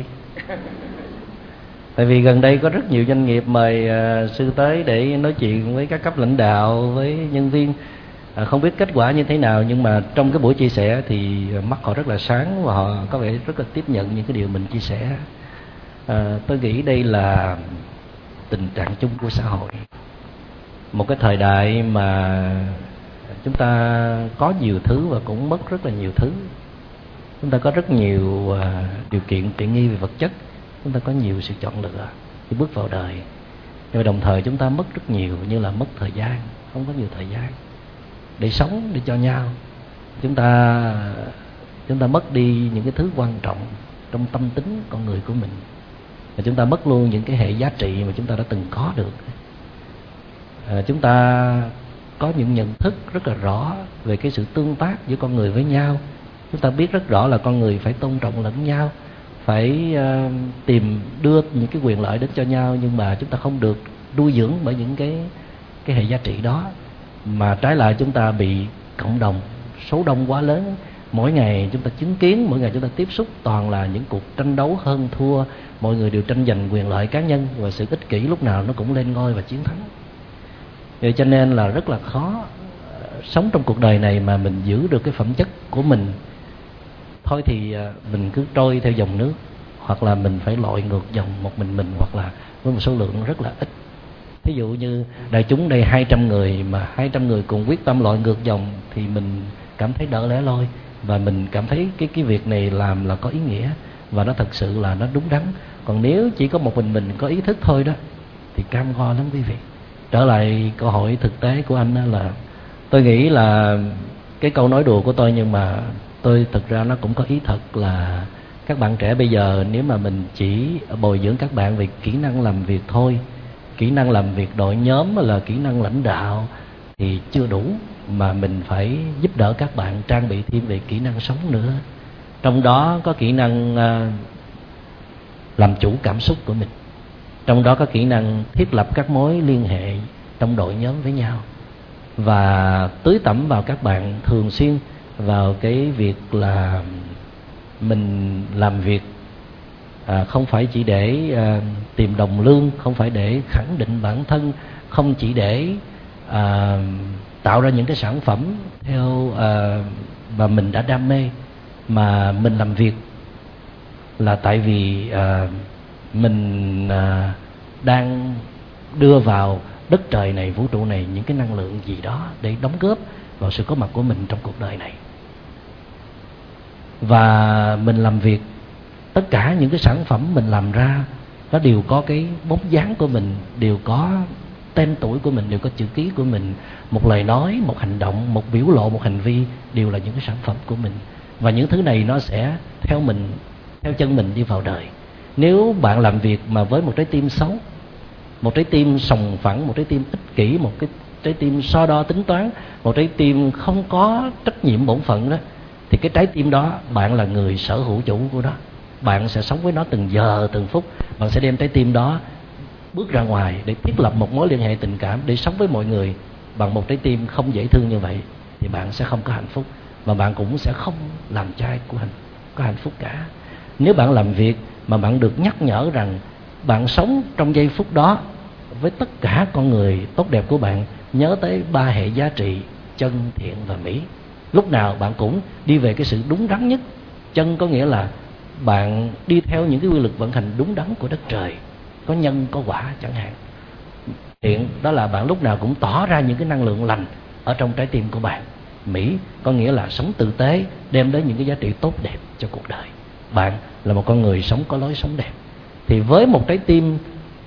Tại vì gần đây có rất nhiều doanh nghiệp mời sư tới để nói chuyện với các cấp lãnh đạo, với nhân viên. Không biết kết quả như thế nào, nhưng mà trong cái buổi chia sẻ thì mắt họ rất là sáng và họ có vẻ rất là tiếp nhận những cái điều mình chia sẻ. Tôi nghĩ đây là tình trạng chung của xã hội. Một cái thời đại mà chúng ta có nhiều thứ và cũng mất rất là nhiều thứ. Chúng ta có rất nhiều điều kiện tiện nghi về vật chất, chúng ta có nhiều sự chọn lựa khi bước vào đời, nhưng mà đồng thời chúng ta mất rất nhiều, như là mất thời gian, không có nhiều thời gian để sống, để cho nhau. Chúng ta mất đi những cái thứ quan trọng trong tâm tính con người của mình, và chúng ta mất luôn những cái hệ giá trị mà chúng ta đã từng có được. Chúng ta có những nhận thức rất là rõ về cái sự tương tác giữa con người với nhau. Chúng ta biết rất rõ là con người phải tôn trọng lẫn nhau, phải tìm đưa những cái quyền lợi đến cho nhau, nhưng mà chúng ta không được nuôi dưỡng bởi những cái hệ giá trị đó, mà trái lại chúng ta bị cộng đồng số đông quá lớn. Mỗi ngày chúng ta chứng kiến, mỗi ngày chúng ta tiếp xúc toàn là những cuộc tranh đấu hơn thua, mọi người đều tranh giành quyền lợi cá nhân, và sự ích kỷ lúc nào nó cũng lên ngôi và chiến thắng. Vậy cho nên là rất là khó sống trong cuộc đời này mà mình giữ được cái phẩm chất của mình. Thôi thì mình cứ trôi theo dòng nước, hoặc là mình phải lội ngược dòng một mình, hoặc là với một số lượng rất là ít. Thí dụ như đại chúng đây 200 người, mà 200 người cùng quyết tâm lội ngược dòng thì mình cảm thấy đỡ lẻ loi, và mình cảm thấy cái việc này làm là có ý nghĩa, và nó thật sự là nó đúng đắn. Còn nếu chỉ có một mình có ý thức thôi đó thì cam go lắm quý vị. Trở lại câu hỏi thực tế của anh là, tôi nghĩ là cái câu nói đùa của tôi, nhưng mà tôi thực ra nó cũng có ý thật, là các bạn trẻ bây giờ nếu mà mình chỉ bồi dưỡng các bạn về kỹ năng làm việc thôi, kỹ năng làm việc đội nhóm là kỹ năng lãnh đạo thì chưa đủ, mà mình phải giúp đỡ các bạn trang bị thêm về kỹ năng sống nữa. Trong đó có kỹ năng làm chủ cảm xúc của mình, trong đó có kỹ năng thiết lập các mối liên hệ trong đội nhóm với nhau, và tưới tẩm vào các bạn thường xuyên vào cái việc là mình làm việc không phải chỉ để tìm đồng lương, không phải để khẳng định bản thân, không chỉ để tạo ra những cái sản phẩm theo mà mình đã đam mê. Mà mình làm việc là tại vì mình đang đưa vào đất trời này, vũ trụ này những cái năng lượng gì đó để đóng góp vào sự có mặt của mình trong cuộc đời này. Và mình làm việc, tất cả những cái sản phẩm mình làm ra nó đều có cái bóng dáng của mình, đều có tên tuổi của mình, đều có chữ ký của mình. Một lời nói, một hành động, một biểu lộ, một hành vi đều là những cái sản phẩm của mình. Và những thứ này nó sẽ theo mình, theo chân mình đi vào đời. Nếu bạn làm việc mà với một trái tim xấu, một trái tim sòng phẳng, một trái tim ích kỷ, một cái trái tim so đo tính toán, một trái tim không có trách nhiệm bổn phận đó, thì cái trái tim đó bạn là người sở hữu chủ của nó. Bạn sẽ sống với nó từng giờ từng phút. Bạn sẽ đem trái tim đó bước ra ngoài để thiết lập một mối liên hệ tình cảm, để sống với mọi người bằng một trái tim không dễ thương như vậy, thì bạn sẽ không có hạnh phúc, và bạn cũng sẽ không làm trai của hạnh phúc cả. Nếu bạn làm việc mà bạn được nhắc nhở rằng bạn sống trong giây phút đó với tất cả con người tốt đẹp của bạn, nhớ tới 3 hệ giá trị chân, thiện và mỹ. Lúc nào bạn cũng đi về cái sự đúng đắn nhất. Chân có nghĩa là bạn đi theo những cái quy luật vận hành đúng đắn của đất trời, có nhân có quả chẳng hạn. Thiện đó là bạn lúc nào cũng tỏ ra những cái năng lượng lành ở trong trái tim của bạn. Mỹ có nghĩa là sống tử tế, đem đến những cái giá trị tốt đẹp cho cuộc đời. Bạn là một con người sống có lối sống đẹp. Thì với một trái tim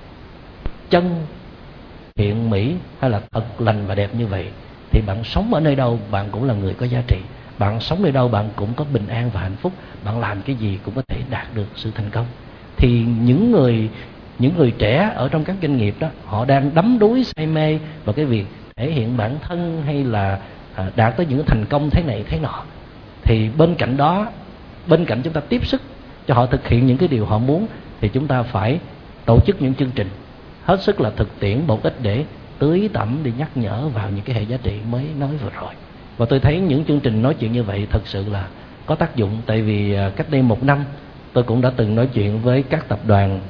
chân, thiện, mỹ hay là thật, lành và đẹp như vậy, thì bạn sống ở nơi đâu bạn cũng là người có giá trị. Bạn sống nơi đâu bạn cũng có bình an và hạnh phúc. Bạn làm cái gì cũng có thể đạt được sự thành công. Thì những người trẻ ở trong các doanh nghiệp đó, họ đang đắm đuối say mê vào cái việc thể hiện bản thân hay là đạt tới những thành công thế này thế nọ. Thì bên cạnh đó, bên cạnh chúng ta tiếp sức cho họ thực hiện những cái điều họ muốn, thì chúng ta phải tổ chức những chương trình hết sức là thực tiễn, bổ ích để tưới tẩm, để nhắc nhở vào những cái hệ giá trị mới nói vừa rồi. Và tôi thấy những chương trình nói chuyện như vậy thật sự là có tác dụng. Tại vì cách đây 1 năm tôi cũng đã từng nói chuyện với các tập đoàn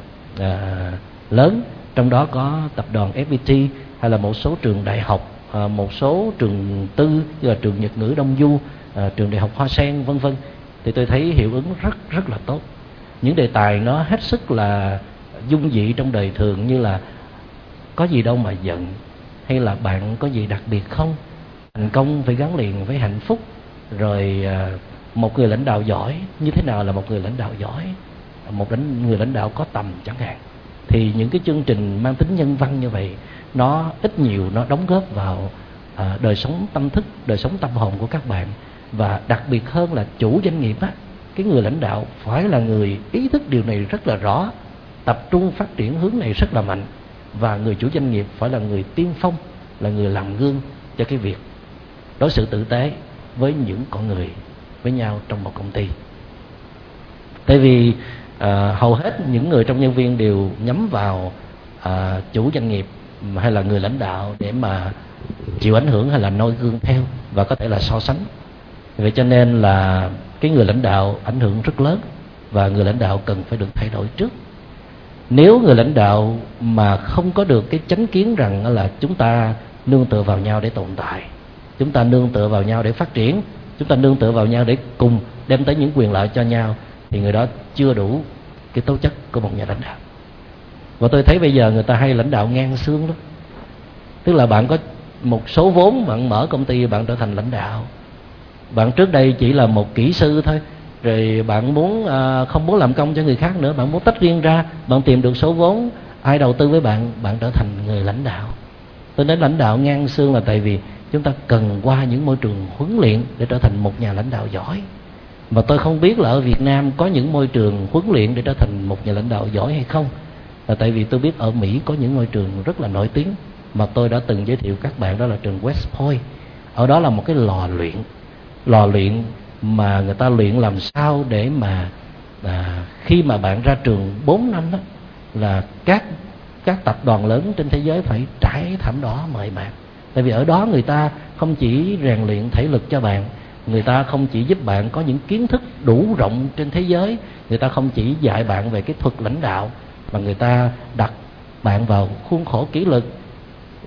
lớn, trong đó có tập đoàn FPT hay là một số trường đại học, một số trường tư như là trường Nhật ngữ Đông Du, trường đại học Hoa Sen vân vân. Thì tôi thấy hiệu ứng rất là tốt. Những đề tài nó hết sức là dung dị trong đời thường, như là có gì đâu mà giận, hay là bạn có gì đặc biệt không, thành công phải gắn liền với hạnh phúc, rồi một người lãnh đạo giỏi như thế nào là một người lãnh đạo giỏi, một người lãnh đạo có tầm chẳng hạn. Thì những cái chương trình mang tính nhân văn như vậy, nó ít nhiều nó đóng góp vào đời sống tâm thức, đời sống tâm hồn của các bạn. Và đặc biệt hơn là chủ doanh nghiệp á, cái người lãnh đạo phải là người ý thức điều này rất là rõ, tập trung phát triển hướng này rất là mạnh. Và người chủ doanh nghiệp phải là người tiên phong, là người làm gương cho cái việc đối xử tử tế với những con người với nhau trong một công ty. Tại vì hầu hết những người trong nhân viên đều nhắm vào chủ doanh nghiệp hay là người lãnh đạo để mà chịu ảnh hưởng hay là noi gương theo, và có thể là so sánh. Vậy cho nên là cái người lãnh đạo ảnh hưởng rất lớn, và người lãnh đạo cần phải được thay đổi trước. Nếu người lãnh đạo mà không có được cái chánh kiến rằng là chúng ta nương tựa vào nhau để tồn tại, chúng ta nương tựa vào nhau để phát triển, chúng ta nương tựa vào nhau để cùng đem tới những quyền lợi cho nhau, thì người đó chưa đủ cái tố chất của một nhà lãnh đạo. Và tôi thấy bây giờ người ta hay lãnh đạo ngang xương lắm. Tức là bạn có một số vốn, bạn mở công ty, bạn trở thành lãnh đạo. Bạn trước đây chỉ là một kỹ sư thôi, rồi bạn không muốn làm công cho người khác nữa, bạn muốn tách riêng ra, bạn tìm được số vốn, ai đầu tư với bạn, bạn trở thành người lãnh đạo. Tôi nói lãnh đạo ngang xương là tại vì chúng ta cần qua những môi trường huấn luyện để trở thành một nhà lãnh đạo giỏi. Mà tôi không biết là ở Việt Nam có những môi trường huấn luyện để trở thành một nhà lãnh đạo giỏi hay không. Là tại vì tôi biết ở Mỹ có những ngôi trường rất là nổi tiếng mà tôi đã từng giới thiệu các bạn, đó là trường West Point. Ở đó là một cái lò luyện mà người ta luyện làm sao để mà khi mà bạn ra trường 4 năm đó, là các tập đoàn lớn trên thế giới phải trải thảm đỏ mời bạn. Tại vì ở đó người ta không chỉ rèn luyện thể lực cho bạn, người ta không chỉ giúp bạn có những kiến thức đủ rộng trên thế giới, người ta không chỉ dạy bạn về cái thuật lãnh đạo, mà người ta đặt bạn vào khuôn khổ kỷ luật,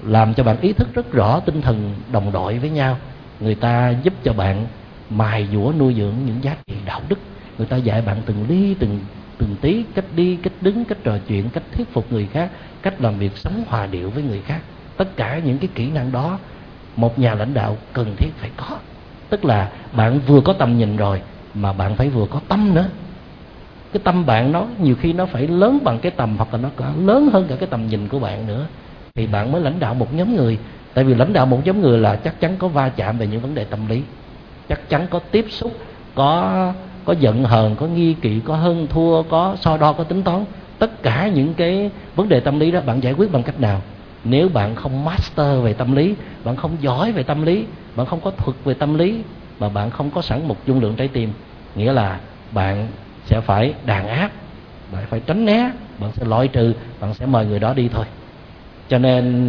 làm cho bạn ý thức rất rõ tinh thần đồng đội với nhau. Người ta giúp cho bạn mài dũa nuôi dưỡng những giá trị đạo đức. Người ta dạy bạn từng ly từng tí, cách đi, cách đứng, cách trò chuyện, cách thuyết phục người khác, cách làm việc sống hòa điệu với người khác. Tất cả những cái kỹ năng đó một nhà lãnh đạo cần thiết phải có. Tức là bạn vừa có tầm nhìn rồi mà bạn phải vừa có tâm nữa. Cái tâm bạn nó nhiều khi nó phải lớn bằng cái tầm, hoặc là nó có lớn hơn cả cái tầm nhìn của bạn nữa, thì bạn mới lãnh đạo một nhóm người. Tại vì lãnh đạo một nhóm người là chắc chắn có va chạm về những vấn đề tâm lý, chắc chắn có tiếp xúc, có giận hờn, có nghi kỵ, có hơn thua, có so đo, có tính toán. Tất cả những cái vấn đề tâm lý đó bạn giải quyết bằng cách nào? Nếu bạn không master về tâm lý, bạn không giỏi về tâm lý, bạn không có thuật về tâm lý, mà bạn không có sẵn một dung lượng trái tim, nghĩa là bạn sẽ phải đàn áp, bạn phải tránh né, bạn sẽ loại trừ, bạn sẽ mời người đó đi thôi. Cho nên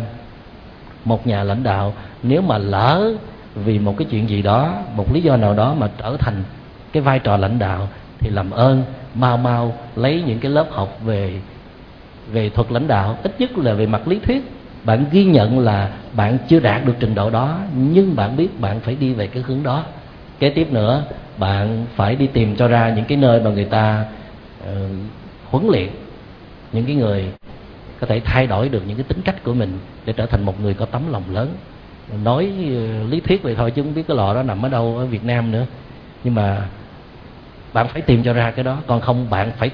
một nhà lãnh đạo nếu mà lỡ vì một cái chuyện gì đó, một lý do nào đó mà trở thành cái vai trò lãnh đạo, thì làm ơn mau lấy những cái lớp học về thuật lãnh đạo, ít nhất là về mặt lý thuyết. Bạn ghi nhận là bạn chưa đạt được trình độ đó, nhưng bạn biết bạn phải đi về cái hướng đó. Kế tiếp nữa, bạn phải đi tìm cho ra những cái nơi mà người ta huấn luyện những cái người có thể thay đổi được những cái tính cách của mình để trở thành một người có tấm lòng lớn. Nói lý thuyết vậy thôi chứ không biết cái lò đó nằm ở đâu ở Việt Nam nữa. Nhưng mà bạn phải tìm cho ra cái đó, còn không bạn phải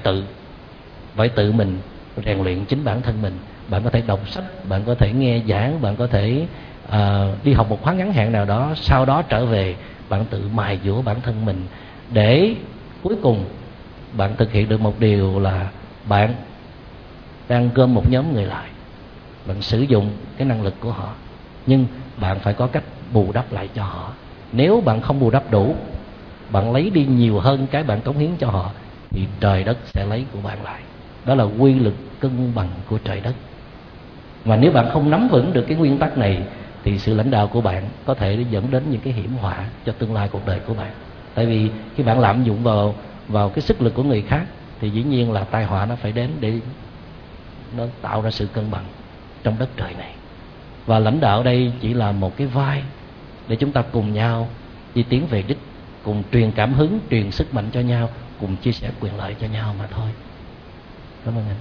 tự mình rèn luyện chính bản thân mình. Bạn có thể đọc sách, bạn có thể nghe giảng, bạn có thể đi học một khóa ngắn hạn nào đó, sau đó trở về bạn tự mài dũa bản thân mình, để cuối cùng bạn thực hiện được một điều là bạn đang gom một nhóm người lại, bạn sử dụng cái năng lực của họ, nhưng bạn phải có cách bù đắp lại cho họ. Nếu bạn không bù đắp đủ, bạn lấy đi nhiều hơn cái bạn cống hiến cho họ, thì trời đất sẽ lấy của bạn lại. Đó là quy luật cân bằng của trời đất. Mà nếu bạn không nắm vững được cái nguyên tắc này, thì sự lãnh đạo của bạn có thể dẫn đến những cái hiểm họa cho tương lai cuộc đời của bạn. Tại vì khi bạn lạm dụng vào cái sức lực của người khác, thì dĩ nhiên là tai họa nó phải đến, để nó tạo ra sự cân bằng trong đất trời này. Và lãnh đạo đây chỉ là một cái vai để chúng ta cùng nhau đi tiến về đích, cùng truyền cảm hứng, truyền sức mạnh cho nhau, cùng chia sẻ quyền lợi cho nhau mà thôi. Cảm ơn anh.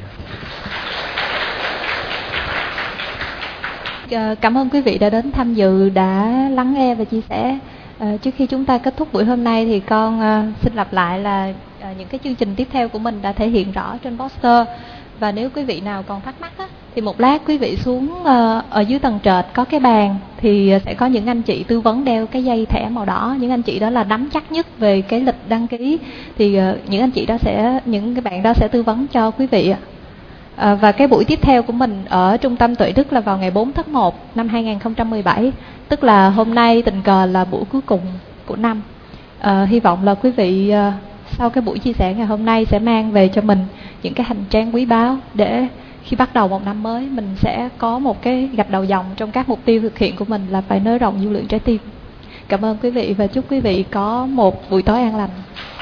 Cảm ơn quý vị đã đến tham dự, đã lắng nghe và chia sẻ. Trước khi chúng ta kết thúc buổi hôm nay thì con xin lặp lại là những cái chương trình tiếp theo của mình đã thể hiện rõ trên poster. Và nếu quý vị nào còn thắc mắc á, thì một lát quý vị xuống ở dưới tầng trệt có cái bàn, thì sẽ có những anh chị tư vấn đeo cái dây thẻ màu đỏ. Những anh chị đó là nắm chắc nhất về cái lịch đăng ký, thì những anh chị đó những cái bạn đó sẽ tư vấn cho quý vị. Và cái buổi tiếp theo của mình ở Trung tâm Tuệ Đức là vào ngày 4 tháng 1 năm 2017, tức là hôm nay tình cờ là buổi cuối cùng của năm. Hy vọng là quý vị sau cái buổi chia sẻ ngày hôm nay sẽ mang về cho mình những cái hành trang quý báu, để khi bắt đầu một năm mới mình sẽ có một cái gạch đầu dòng trong các mục tiêu thực hiện của mình, là phải nới rộng dung lượng trái tim. Cảm ơn quý vị và chúc quý vị có một buổi tối an lành.